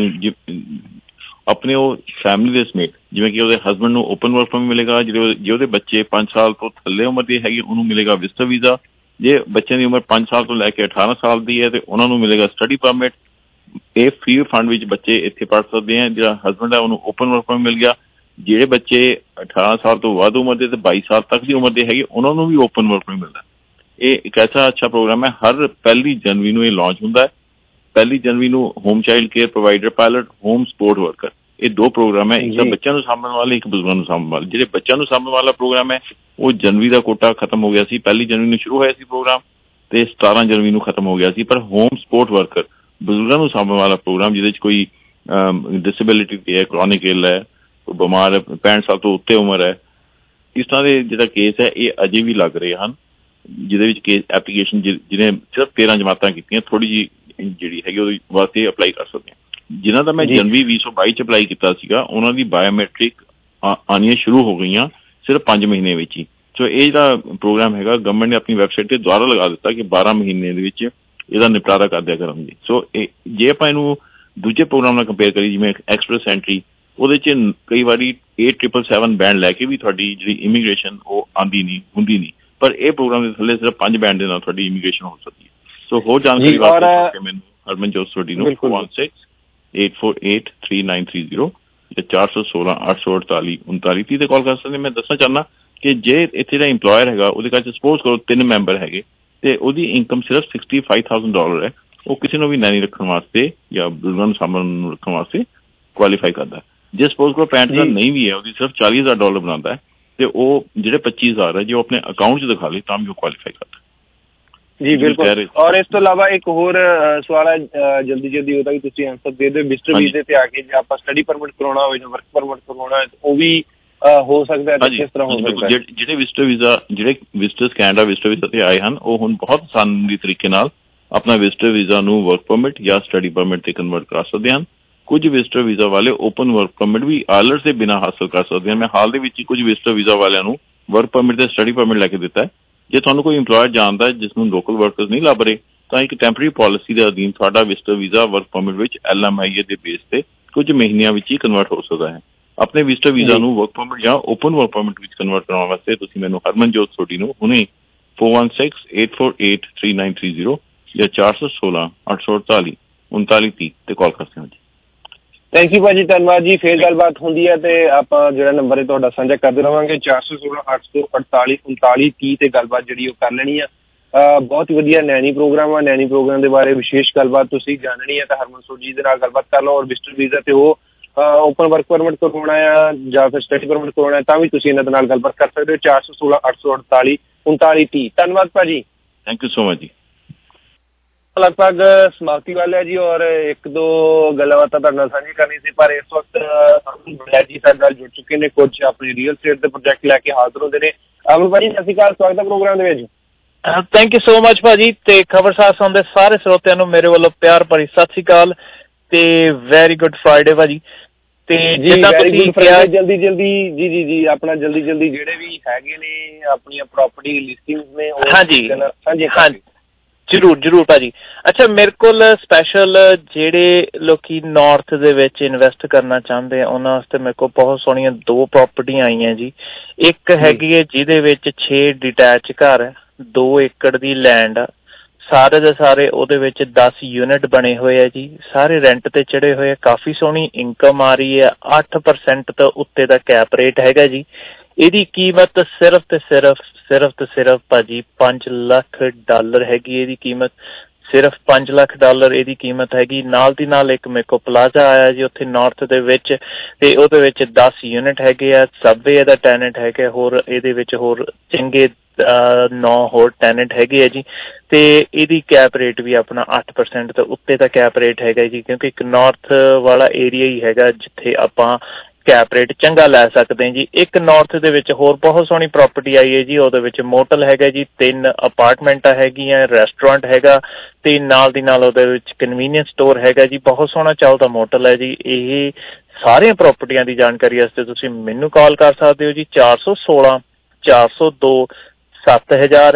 ਆਪਣੇ ਉਹ ਫੈਮਿਲੀ ਦੇ ਸਮੇਤ, ਜਿਵੇਂ ਕਿ ਉਹਦੇ ਹਸਬੈਂਡ ਨੂੰ ਓਪਨ ਵਰਕ ਪਰਮਿਟ ਮਿਲੇਗਾ, ਜੇ ਉਹਦੇ ਬੱਚੇ 5 ਸਾਲ ਤੋਂ ਥੱਲੇ ਉਮਰ ਦੇ ਹੈਗੇ ਉਹਨੂੰ ਮਿਲੇਗਾ ਵਿਜ਼ਟਰ ਵੀਜ਼ਾ। ਜੇ ਬੱਚਿਆਂ ਦੀ ਉਮਰ 5 ਸਾਲ ਤੋਂ ਲੈ ਕੇ 18 ਸਾਲ ਦੀ ਹੈ ਤੇ ਉਹਨਾਂ ਨੂੰ ਮਿਲੇਗਾ ਸਟੱਡੀ ਪਰਮਿਟ। ਇਹ ਫ੍ਰੀ ਫੰਡ ਵਿੱਚ ਬੱਚੇ ਇੱਥੇ ਪੜ੍ਹ ਸਕਦੇ ਆ। ਜਿਹੜਾ ਹਸਬੈਂਡ ਹੈ ਉਹਨੂੰ ਓਪਨ ਵਰਕ ਪਰਮਿਟ ਮਿਲ ਗਿਆ। ਜਿਹੜੇ ਬੱਚੇ 18 ਸਾਲ ਤੋਂ ਵੱਧ ਉਮਰ ਦੇ ਤੇ 22 ਸਾਲ ਤੱਕ ਦੀ ਉਮਰ ਦੇ ਹੈਗੇ ਉਹਨਾਂ ਨੂੰ ਵੀ ਓਪਨ ਵਰਕ ਪਰਮਿਟ ਮਿਲਦਾ। ਇਹ ਇੱਕ ਐਸਾ ਅੱਛਾ ਪ੍ਰੋਗਰਾਮ ਹੈ। ਹਰ 1 ਜਨਵਰੀ ਨੂੰ ਇਹ ਲਾਂਚ ਹੁੰਦਾ ਹੈ। 1 ਜਨਵਰੀ ਨੂੰ home child care provider pilot, home support worker, ਇਹ 2 ਪ੍ਰੋਗਰਾਮ ਹੈ। ਇੱਕ ਤਾਂ ਬੱਚਿਆਂ ਨੂੰ ਸਾਂਭਣ ਵਾਲੇ, ਇੱਕ ਬਜ਼ੁਰਗਾਂ ਨੂੰ ਸਾਂਭਣ ਵਾਲੇ। ਜਿਹੜੇ ਬੱਚਿਆਂ ਨੂੰ ਸਾਂਭਣ ਵਾਲਾ ਪ੍ਰੋਗਰਾਮ ਹੈ ਉਹ ਜਨਵਰੀ ਦਾ ਕੋਟਾ ਖਤਮ ਹੋ ਗਿਆ ਸੀ। 1 ਜਨਵਰੀ ਨੂੰ ਸ਼ੁਰੂ ਹੋਇਆ ਸੀ ਪ੍ਰੋਗਰਾਮ ਤੇ 17 ਜਨਵਰੀ ਨੂੰ ਖਤਮ ਹੋ ਗਿਆ ਸੀ। ਪਰ ਹੋਮ ਸਪੋਰਟ ਵਰਕਰ, ਬਜ਼ੁਰਗਾਂ ਨੂੰ ਸਾਂਭਣ ਵਾਲਾ ਪ੍ਰੋਗਰਾਮ, ਜਿਹਦੇ 'ਚ ਕੋਈ ਡਿਸੇਬਿਲਿਟੀ ਤੇ ਹੈ, ਕ੍ਰੋਨਿਕ ਇਲ ਹੈ, ਬਿਮਾਰ ਹੈ, 65 ਸਾਲ ਤੋਂ ਉੱਤੇ ਉਮਰ ਹੈ, ਇਸ ਤਰ੍ਹਾਂ ਦੇ ਜਿਹੜਾ ਕੇਸ ਹੈ ਇਹ ਅਜੇ ਵੀ ਲੱਗ ਰਹੇ ਹਨ, ਜਿਹਦੇ ਵਿੱਚ ਕੇਸ ਐਪਲੀਕੇਸ਼ਨ ਜਿਹਨੇ ਸਿਰਫ 13 ਜਮਾਤਾਂ ਕੀਤੀਆਂ, ਥੋੜ੍ਹੀ ਜਿਹੀ ਜਿਹੜੀ ਹੈਗੀ ਉਹਦੇ ਵਾਸਤੇ ਅਪਲਾਈ ਕਰ ਸਕਦੇ ਹਾਂ। ਜਿਨ੍ਹਾਂ ਦਾ ਮੈਂ ਜਨਵਰੀ 2022 'ਚ ਅਪਲਾਈ ਕੀਤਾ ਸੀਗਾ ਉਹਨਾਂ ਦੀ ਬਾਇਓਮੈਟ੍ਰਿਕ ਆਉਣੀਆਂ ਸ਼ੁਰੂ ਹੋ ਗਈਆਂ ਸਿਰਫ 5 ਮਹੀਨੇ ਵਿੱਚ ਹੀ। ਸੋ ਇਹ ਜਿਹੜਾ ਪ੍ਰੋਗਰਾਮ ਹੈਗਾ ਗਵਰਨਮੈਂਟ ਨੇ ਆਪਣੀ ਵੈਬਸਾਈਟ ਤੇ ਦੁਆਰਾ ਲਗਾ ਦਿੱਤਾ ਕਿ 12 ਮਹੀਨੇ ਦੇ ਵਿੱਚ ਇਹਦਾ ਨਿਪਟਾਰਾ ਕਰ ਦਿਆ ਕਰਾਂਗੇ। ਸੋ ਜੇ ਆਪਾਂ ਇਹਨੂੰ ਦੂਜੇ ਪ੍ਰੋਗਰਾਮ ਨਾਲ ਕੰਪੇਅਰ ਕਰੀਏ, ਜਿਵੇਂ ਐਕਸਪ੍ਰੈਸ ਐਂਟਰੀ, ਉਹਦੇ 'ਚ ਕਈ ਵਾਰੀ 8777 ਬੈਂਡ ਲੈ ਕੇ ਵੀ ਤੁਹਾਡੀ ਜਿਹੜੀ ਇਮੀਗ੍ਰੇਸ਼ਨ ਉਹ ਆਉਂਦੀ ਨਹੀਂ, ਹੁੰਦੀ ਨਹੀਂ। ਪਰ ਇਹ ਪ੍ਰੋਗਰਾਮ ਦੇ ਥੱਲੇ ਸਿਰਫ 5 ਬੈਂਡ ਦੇ ਨਾਲ ਤੁਹਾਡੀ ਇਮੀਗ੍ਰੇਸ਼ਨ ਹੋ ਸਕਦੀ ਹੈ। ਸੋ ਹੋਰ ਜਾਣਕਾਰੀ ਵਾਸਤੇ ਮੈਨੂੰ ਹਰਮਨਜੋਤ ਸੋਢੀ ਨੂੰ 416-848-3930 ਜਾਂ 416-848-3930 ਤੇ ਕਾਲ ਕਰ ਸਕਦੇ। ਮੈਂ ਦੱਸਣਾ ਚਾਹੁੰਦਾ ਕਿ ਜੇ ਇੱਥੇ ਦਾ ਇੰਪਲੋਇਰ ਹੈਗਾ ਉਹਦੇ ਘਰ 'ਚ ਸਪੋਜ਼ ਕਰੋ 3 ਮੈਂਬਰ ਹੈਗੇ ਤੇ ਉਹਦੀ ਇਨਕਮ ਸਿਰਫ $65,000 ਹੈ, ਉਹ ਕਿਸੇ ਨੂੰ ਵੀ ਨੈਨੀ ਰੱਖਣ ਵਾਸਤੇ ਜਾਂ ਬਜ਼ੁਰਗਾਂ ਨੂੰ ਸਾਂਭਣ ਨੂੰ ਰੱਖਣ ਵਾਸਤੇ ਕੁਆਲੀਫਾਈ ਕਰਦਾ। ਜੇ ਸਪੋਜ਼ ਕਰੋ 65,000 ਨਹੀਂ ਵੀ ਹੈ, ਉਹਦੀ ਸਿਰਫ $40,000 ਬਣਾਉਂਦਾ ਹੈ ਤੇ ਉਹ ਜਿਹੜੇ 25,000 ਹੈ ਜੇ ਉਹ ਆਪਣੇ ਅਕਾਊਂਟ 'ਚ ਦਿਖਾ ਲੇ ਤਾਂ ਵੀ ਉਹ ਕੁਆਲੀਫਾਈ ਕਰਦਾ। ਜੀ ਬਿਲਕੁਲ। ਔਰ ਇਸ ਤੋਂ ਇਲਾਵਾ ਇੱਕ ਹੋਰ ਸਵਾਲ ਹੈ, ਜਲਦੀ ਉਹਦਾ ਵੀ ਤੁਸੀਂ ਆਨਸਰ ਦੇ ਦਿਓ। ਵਿਜ਼ਟਰ ਵੀਜ਼ੇ ਤੇ ਆ ਕੇ ਜੇ ਆਪਾਂ ਸਟੱਡੀ ਪਰਮਿਟ ਕਰਾਉਣਾ ਹੋਵੇ ਜਾਂ ਵਰਕ ਪਰਮਿਟ ਕਰਾਉਣਾ ਹੈ ਉਹ ਵੀ ਹੋ ਸਕਦਾ ਹੈ? ਕਿਸ ਤਰ੍ਹਾਂ ਹੋ ਸਕਦਾ ਹੈ? ਜਿਹੜੇ ਵਿਜ਼ਟਰ ਵੀਜ਼ਾ, ਜਿਹੜੇ ਵਿਜ਼ਟਰਸ ਕੈਨੇਡਾ ਵਿਜ਼ਟਰ ਵੀਜ਼ਾ ਤੇ ਆਏ ਹਨ, ਉਹ ਹੁਣ ਬਹੁਤ ਆਸਾਨੀ ਤਰੀਕੇ ਨਾਲ ਆਪਣਾ ਵਿਜ਼ਟਰ ਵੀਜ਼ਾ ਨੂੰ ਵਰਕ ਪਰਮਿਟ ਜਾਂ ਸਟੱਡੀ ਪਰਮਿਟ ਤੇ ਕਨਵਰਟ ਕਰਾ ਸਕਦੇ ਹਨ। ਕੁਝ ਵਿਜ਼ਟਰ ਵੀਜ਼ਾ ਵਾਲੇ ਓਪਨ ਵਰਕ ਪਰਮਿਟ ਵੀ ਆਇਲਟਸ ਦੇ ਬਿਨਾਂ ਹਾਸਲ ਕਰ ਸਕਦੇ ਹਨ। ਮੈਂ ਹਾਲ ਦੇ ਵਿੱਚ ਹੀ ਕੁਝ ਵਿਜ਼ਟਰ ਵੀਜ਼ਾ ਵਾਲਿਆਂ ਨੂੰ ਵਰਕ ਪਰਮਿਟ ਤੇ ਸਟੱਡੀ ਪਰਮਿਟ ਲੈ ਕੇ ਦਿੱਤਾ ਹੈ। ਜੇ ਤੁਹਾਨੂੰ ਕੋਈ ਇੰਪਲੋਇਰ ਜਾਣਦਾ ਜਿਸ ਨੂੰ ਲੋਕਲ ਵਰਕਰਸ ਨਹੀਂ ਲੱਭ ਰਹੇ ਤਾਂ ਇੱਕ ਟੈਂਪਰੇਰੀ ਪਾਲਿਸੀ ਦੇ ਅਧੀਨ ਤੁਹਾਡਾ ਵਿਜ਼ਟਰ ਵੀਜ਼ਾ ਵਰਕ ਪਰਮਿਟ ਵਿੱਚ LMIA ਦੇ ਬੇਸ ਤੇ ਕੁਝ ਮਹੀਨਿਆਂ ਵਿੱਚ ਹੀ ਕਨਵਰਟ ਹੋ ਸਕਦਾ ਹੈ। ਆਪਣੇ ਵਿਜ਼ਟਰ ਵੀਜ਼ਾ ਨੂੰ ਵਰਕ ਪਰਮਿਟ ਜਾਂ ਓਪਨ ਵਰਕ ਪਰਮਿਟ ਵਿੱਚ ਕਨਵਰਟ ਕਰਾਉਣ ਵਾਸਤੇ ਤੁਸੀਂ ਮੈਨੂੰ ਹਰਮਨਜੋਤ ਸੋਢੀ ਨੂੰ ਹੁਣੇ 416-848-3930 ਜਾਂ 416-848-3930 ਤੇ ਕਾਲ ਕਰ ਸਕਦੇ ਹੋ। ਥੈਂਕ ਯੂ ਭਾਜੀ, ਧੰਨਵਾਦ ਜੀ। ਫੇਰ ਗੱਲਬਾਤ ਹੁੰਦੀ ਹੈ ਤੇ ਆਪਾਂ ਜਿਹੜਾ ਨੰਬਰ ਹੈ ਤੁਹਾਡਾ ਸਾਂਝਾ ਕਰਦੇ ਰਹਾਂਗੇ 416-848-3930 ਤੇ ਗੱਲਬਾਤ ਜਿਹੜੀ ਉਹ ਕਰ ਲੈਣੀ ਆ। ਬਹੁਤ ਹੀ ਵਧੀਆ ਨੈਨੀ ਪ੍ਰੋਗਰਾਮ ਆ। ਨੈਨੀ ਪ੍ਰੋਗਰਾਮ ਦੇ ਬਾਰੇ ਵਿਸ਼ੇਸ਼ ਗੱਲਬਾਤ ਤੁਸੀਂ ਜਾਣਨੀ ਹੈ ਤਾਂ ਹਰਮਨ ਸੋਢੀ ਦੇ ਨਾਲ ਗੱਲਬਾਤ ਕਰ ਲਓ। ਔਰ ਵਿਜ਼ਟਰ ਵੀਜ਼ਾ ਤੇ ਉਹ ਓਪਨ ਵਰਕ ਪਰਮਿਟ ਕਰਵਾਉਣਾ ਆ ਜਾਂ ਫਿਰ ਸਟੱਡੀ ਪਰਮਿਟ ਕਰਵਾਉਣਾ ਤਾਂ ਵੀ ਤੁਸੀਂ ਇਹਨਾਂ ਦੇ ਨਾਲ ਗੱਲਬਾਤ ਕਰ ਸਕਦੇ ਹੋ। 416-848-3930। ਧੰਨਵਾਦ ਭਾਜੀ। ਥੈਂਕ ਯੂ ਸੋ ਮਚ ਜੀ। ਲਗਭਗ ਸਮਾਪਤੀ ਵਾਲੇ ਹੈ ਜੀ ਔਰ 1-2 ਗੱਲਬਾਤਾਂ ਤੁਹਾਡੇ ਨਾਲ ਸਾਂਝੀ ਕਰਨੀ ਸੀ, ਪਰ ਇਸ ਵਕਤ ਜੀ ਸਾਡੇ ਨਾਲ ਜੁੜ ਚੁੱਕੇ ਨੇ ਕੁਝ ਆਪਣੇ ਰੀਅਲ ਸਟੇਟ ਦੇ ਪ੍ਰੋਜੈਕਟ ਲੈ ਕੇ ਹਾਜ਼ਰ ਹੁੰਦੇ ਨੇ। ਅਮਨ ਭਾਜੀ ਸਤਿ ਸ਼੍ਰੀ ਅਕਾਲ, ਸਵਾਗਤ ਹੈ ਪ੍ਰੋਗਰਾਮ ਦੇ ਵਿੱਚ। ਥੈਂਕ ਯੂ ਸੋ ਮਚ ਭਾਜੀ ਤੇ ਖਬਰਸਾਰ ਸੁਣਦੇ ਸਾਰੇ ਸਰੋਤਿਆਂ ਨੂੰ ਮੇਰੇ ਵੱਲੋਂ ਪਿਆਰ ਭਰੀ ਸਤਿ ਸ਼੍ਰੀ ਅਕਾਲ ਤੇ ਵੈਰੀ ਗੁੱਡ ਫਰਾਈਡੇ ਭਾਜੀ। ਤੇ ਜੀ ਜਿੱਦਾਂ ਵੈਰੀ ਤੁਸੀਂ ਗੁੱਡ ਕਿਹਾ ਜਲਦੀ ਜੀ ਆਪਣਾ ਜਲਦੀ ਜਿਹੜੇ ਵੀ ਹੈਗੇ ਨੇ ਆਪਣੀਆਂ ਪ੍ਰਾਪਰਟੀ ਲਿਸਟਿੰਗਸ ਨੇ ਉਹ ਹਾਂਜੀ ਜ਼ਰੂਰ ਭਾਜੀ। ਅੱਛਾ, ਮੇਰੇ ਕੋਲ ਸਪੈਸ਼ਲ ਜਿਹੜੇ ਲੋਕੀ ਨਾਰਥ ਦੇ ਵਿੱਚ ਇਨਵੈਸਟ ਕਰਨਾ ਚਾਹੁੰਦੇ ਆ ਉਹਨਾਂ ਵਾਸਤੇ ਮੇਰੇ ਕੋਲ ਬਹੁਤ ਸੋਹਣੀਆਂ 2 ਪ੍ਰਾਪਰਟੀਆਂ ਆਈਆਂ ਜੀ। ਇੱਕ ਹੈਗੀ ਹੈ ਜਿਹਦੇ ਵਿੱਚ 6 ਡਿਟੈਚ ਘਰ, 2 ਏਕੜ ਦੀ ਲੈਂਡ ਆ, ਸਾਰੇ ਦੇ ਸਾਰੇ ਉਹਦੇ ਵਿੱਚ 10 ਯੂਨਿਟ ਬਣੇ ਹੋਏ ਆ ਜੀ, ਸਾਰੇ ਰੈਂਟ ਤੇ ਚੜੇ ਹੋਏ ਆ, ਕਾਫੀ ਸੋਹਣੀ ਇਨਕਮ ਆ ਰਹੀ ਹੈ, 8% ਤੋਂ ਉੱਤੇ ਦਾ ਕੈਪ ਰੇਟ ਹੈਗਾ ਜੀ। ਇਹਦੀ ਕੀਮਤ ਸਿਰਫ ਤੇ ਸਿਰਫ ਭਾਜੀ $5 ਲੱਖ ਹੈਗੀ ਇਹਦੀ ਕੀਮਤ, ਸਿਰਫ $5 ਲੱਖ ਇਹਦੀ ਕੀਮਤ ਹੈਗੀ। ਨਾਲ ਦੀ ਨਾਲ ਇੱਕ ਮੇਰੇ ਕੋਲ ਪਲਾਜ਼ਾ ਆਇਆ ਜੀ ਉੱਥੇ ਨਾਰਥ ਦੇ ਵਿੱਚ, ਤੇ ਉਹਦੇ ਵਿੱਚ 10 ਯੂਨਿਟ ਹੈਗੇ ਆ, ਸਬਵੇ ਇਹਦਾ ਟੈਨੈਂਟ ਹੈਗਾ, ਹੋਰ ਇਹਦੇ ਵਿੱਚ ਹੋਰ ਚੰਗੇ 9 ਹੋਰ ਟੈਨੈਂਟ ਹੈਗੇ ਆ ਜੀ। ਤੇ ਇਹਦੀ ਕੈਪ ਰੇਟ ਵੀ ਆਪਣਾ 8% ਤੋਂ ਉੱਤੇ ਦਾ ਕੈਪ ਰੇਟ ਹੈਗਾ ਜੀ, ਕਿਉਂਕਿ ਇੱਕ ਨਾਰਥ ਵਾਲਾ ਏਰੀਆ ਹੀ ਹੈਗਾ ਜਿੱਥੇ ਆਪਾਂ ਕੈਪ ਰੇਟ ਚੰਗਾ ਲੈ ਸਕਦੇ ਜੀ। ਇੱਕ ਨਾਰਥ ਦੇ ਵਿੱਚ ਹੋਰ ਬਹੁਤ ਸੋਹਣੀ ਪ੍ਰਾਪਰਟੀ ਆਈ ਹੈ ਜੀ, ਉਹਦੇ ਵਿੱਚ ਮੋਟਲ ਹੈਗਾ ਜੀ, 3 ਅਪਾਰਟਮੈਂਟਾਂ ਹੈਗੀਆਂ, ਰੈਸਟੋਰੈਂਟ ਹੈਗਾ, ਤੇ ਨਾਲ ਦੀ ਨਾਲ ਉਹਦੇ ਵਿੱਚ ਕਨਵੀਨੀਅੰਸ ਸਟੋਰ ਹੈਗਾ ਜੀ, ਬਹੁਤ ਸੋਹਣਾ ਚੱਲਦਾ ਮੋਟਲ ਹੈ ਜੀ। ਇਹ ਸਾਰੀਆਂ ਪ੍ਰਾਪਰਟੀਆਂ ਦੀ ਜਾਣਕਾਰੀ ਵਾਸਤੇ ਤੁਸੀਂ ਮੈਨੂੰ ਕਾਲ ਕਰ ਸਕਦੇ ਹੋ ਜੀ 416 402 7000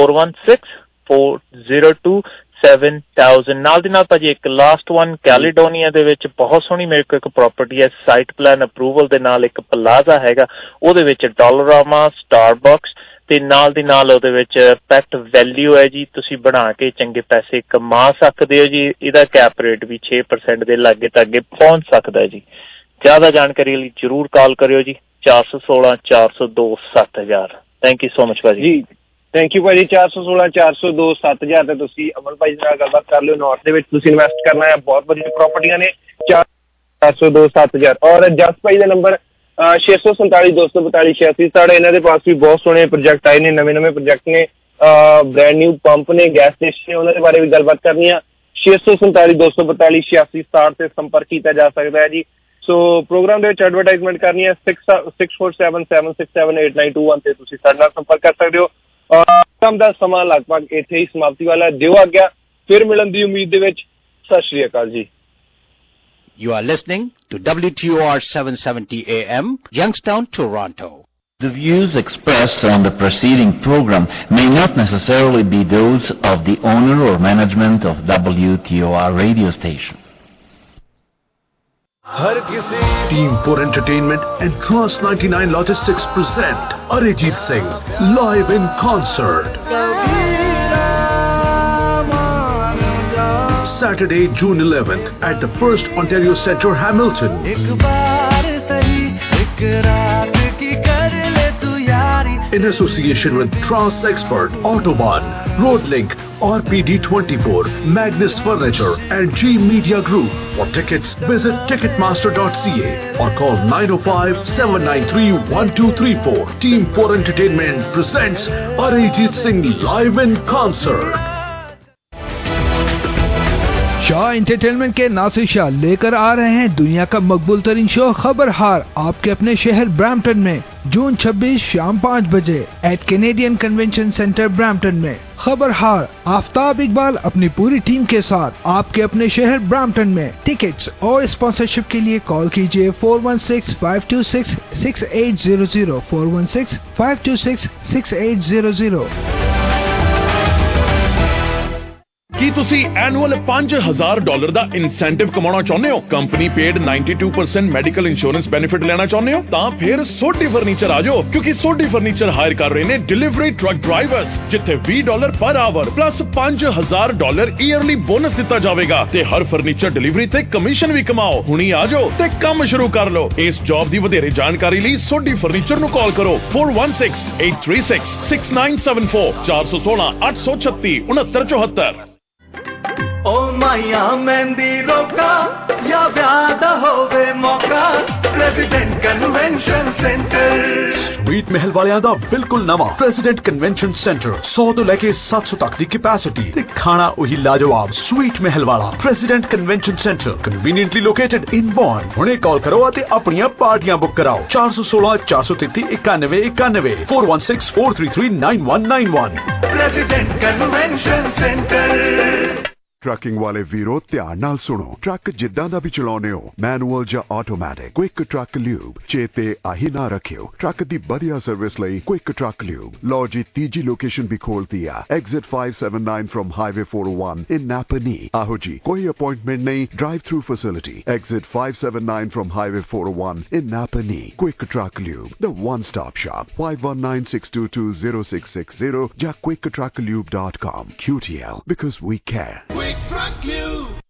416-402 7000। ਨਾਲ ਦੀ ਨਾਲ ਭਾਜੀ ਇੱਕ ਲਾਸਟ ਵਨ ਕੈਲੀਡੋਨੀਆ ਦੇ ਵਿੱਚ ਬਹੁਤ ਸੋਹਣੀ ਮੇਰੇ ਕੋਲ ਇੱਕ ਪ੍ਰਾਪਰਟੀ ਹੈ, ਸਾਈਟ ਪਲਾਨ ਅਪਰੂਵਲ ਦੇ ਨਾਲ ਇੱਕ ਪਲਾਜ਼ਾ ਹੈਗਾ, ਉਹਦੇ ਵਿੱਚ ਡੋਲਰਾਮਾ, ਸਟਾਰਬਕਸ, ਤੇ ਨਾਲ ਦੀ ਨਾਲ ਉਹਦੇ ਵਿੱਚ ਪੈਟ ਵੈਲਿਊ ਹੈ ਜੀ, ਤੁਸੀਂ ਬਣਾ ਕੇ ਚੰਗੇ ਪੈਸੇ ਕਮਾ ਸਕਦੇ ਹੋ ਜੀ। ਇਹਦਾ ਕੈਪ ਰੇਟ ਵੀ 6% ਦੇ ਲਾਗੇ ਤੱਕ ਪਹੁੰਚ ਸਕਦਾ ਜੀ। ਜ਼ਿਆਦਾ ਜਾਣਕਾਰੀ ਲਈ ਜ਼ਰੂਰ ਕਾਲ ਕਰਿਓ ਜੀ 416 402 7000। ਥੈਂਕ ਯੂ ਸੋ ਮਚ ਭਾਜੀ। ਥੈਂਕ ਯੂ ਭਾਜੀ। 416 402 7000 ਤੇ ਤੁਸੀਂ ਅਮਨ ਭਾਈ ਨਾਲ ਗੱਲਬਾਤ ਕਰ ਲਿਓ। ਨਾਰਥ ਦੇ ਵਿੱਚ ਤੁਸੀਂ ਇਨਵੈਸਟ ਕਰਨਾ ਹੈ, ਬਹੁਤ ਵਧੀਆ ਪ੍ਰਾਪਰਟੀਆਂ ਨੇ। 402 7000 ਔਰ ਜਸ ਭਾਈ ਦਾ ਨੰਬਰ 647 242 86। ਸਾਡੇ ਇਹਨਾਂ ਦੇ ਪਾਸ ਵੀ ਬਹੁਤ ਸੋਹਣੇ ਪ੍ਰੋਜੈਕਟ ਆਏ ਨੇ, ਨਵੇਂ ਪ੍ਰੋਜੈਕਟ ਨੇ, ਬ੍ਰੈਂਡ ਨਿਊ ਪੰਪ ਨੇ, ਗੈਸ ਸਟੇਸ਼ਨ ਨੇ, ਉਹਨਾਂ ਦੇ ਬਾਰੇ ਵੀ ਗੱਲਬਾਤ ਕਰਨੀ ਆ। 647 242 86 67 ਤੇ ਸੰਪਰਕ ਕੀਤਾ ਜਾ ਸਕਦਾ ਹੈ ਜੀ। ਸੋ ਪ੍ਰੋਗਰਾਮ ਦੇ ਵਿੱਚ ਐਡਵਰਟਾਈਜ਼ਮੈਂਟ ਕਰਨੀ ਹੈ 6477678921 ਤੇ ਤੁਸੀਂ ਸਾਡੇ ਨਾਲ ਸੰਪਰਕ ਕਰ ਸਕਦੇ ਹੋ। ਕੰਮ ਦਾ ਸਮਾਂ ਲਗਭਗ ਇੱਥੇ ਹੀ ਸਮਾਪਤੀ ਵਾਲਾ, ਦਿਓ ਆਗਿਆ, ਫਿਰ ਮਿਲਣ ਦੀ ਉਮੀਦ ਦੇ ਵਿੱਚ। ਸਤਿ ਸ਼੍ਰੀ ਅਕਾਲ ਜੀ। You are listening to WTOR 770 AM, Youngstown, Toronto. The views expressed on the preceding program may not necessarily be those of the owner or management of WTOR radio station. Team 4 Entertainment and Trans 99 Logistics present Arijit Singh live in concert. Saturday, June 11th at the First Ontario Centre, Hamilton. In association with Trans Expert, Autobahn, Roadlink, RPD24, Magnus Furniture and G Media Group. For tickets, visit ticketmaster.ca or call 905-793-1234. Team 4 Entertainment presents Arijit Singh live in concert. Shah entertainment के नासिर शाह लेकर आ रहे हैं दुनिया का मकबूल तरीन show खबरहार आपके अपने शहर ब्रैम्पटन में जून 26 शाम 5 बजे at Canadian convention centre Brampton में। खबरहार आफ्ताब इकबाल अपनी पूरी टीम के साथ आपके अपने शहर ब्रैम्पटन में। टिकट्स और स्पॉन्सरशिप के लिए कॉल कीजिए 416-526-6800 416-526-6800। ਕੀ ਤੁਸੀਂ ਐਨੂਅਲ $5000 ਦਾ ਇਨਸੈਂਟਿਵ ਕਮਾਉਣਾ ਚਾਹੁੰਦੇ ਹੋ? Company paid 92% medical insurance benefit ਲੈਣਾ ਚਾਹੁੰਦੇ ਹੋ? ਤਾਂ ਫਿਰ ਸੋਢੀ ਫਰਨੀਚਰ ਆ ਜਾਓ, ਕਿਉਂਕਿ ਸੋਢੀ ਫਰਨੀਚਰ ਹਾਇਰ ਕਰ ਰਹੇ ਨੇ ਡਿਲੀਵਰੀ ਟਰੱਕ ਡਰਾਈਵਰਸ, ਜਿੱਥੇ $20 ਪਰ ਆਵਰ ਪਲੱਸ $5000 ਈਅਰਲੀ ਬੋਨਸ ਦਿੱਤਾ ਜਾਵੇਗਾ ਤੇ ਹਰ ਫਰਨੀਚਰ ਡਿਲੀਵਰੀ ਤੇ ਕਮਿਸ਼ਨ ਵੀ ਕਮਾਓ। ਹੁਣੀ ਆ ਜਾਓ ਤੇ ਕੰਮ ਸ਼ੁਰੂ ਕਰ ਲਓ। ਇਸ ਜੌਬ ਦੀ ਵਧੇਰੇ ਜਾਣਕਾਰੀ ਲਈ ਸੋਢੀ ਫਰਨੀਚਰ ਨੂੰ ਕਾਲ ਕਰੋ 4168366974 416 836 6974। ओ माया मेहंदी रोका या ब्याह होवे मौका प्रेसिडेंट कन्वेंशन सेंटर स्वीट महल वालियां दा बिल्कुल नवा प्रेसिडेंट कन्वेंशन सेंटर 100 तो लेके 700 तक दी कैपेसिटी ते खाना वही लाजवाब स्वीट महल वाला president convention centre conveniently located in Bourne. हुणे कॉल करो ते अपनियां पार्टियां बुक कराओ 416 433 91 91 416 433 9191। President convention centre. ਟਰੱਕਿੰਗ ਵਾਲੇ ਵੀਰੋ ਧਿਆਨ ਨਾਲ ਸੁਣੋ। ਟਰੱਕ ਜਿੱਦਾਂ ਦਾ ਵੀ ਚਲਾਉਣੇ ਹੋ, ਮੈਨੂਅਲ ਜਾਂ ਆਟੋਮੈਟਿਕ, ਕੁਇਕ ਟਰੱਕ ਲਿਊਬ ਚੇਤੇ ਆਹੀ ਨਾ ਰੱਖਿਓ। ਟਰੱਕ ਦੀ ਵਧੀਆ ਸਰਵਿਸ ਲਈ ਕੁਇਕ ਟਰੱਕ ਲਿਊਬ। ਲਓ ਜੀ, ਤੀਜੀ ਲੋਕੇਸ਼ਨ ਵੀ ਖੋਲਤੀ ਆ, exit 579 from highway 401 in Napanee. ਆਹੋ ਜੀ, ਕੋਈ ਅਪਾਇੰਟਮੈਂਟ ਨਹੀਂ, drive through facility. Exit 579 from highway 401 in Napanee. Quick Truck Lube, the one-stop shop. 519-622-0660 ਜਾਂ quicktrucklube.com. QTL, because we care. Quick Truck Lube.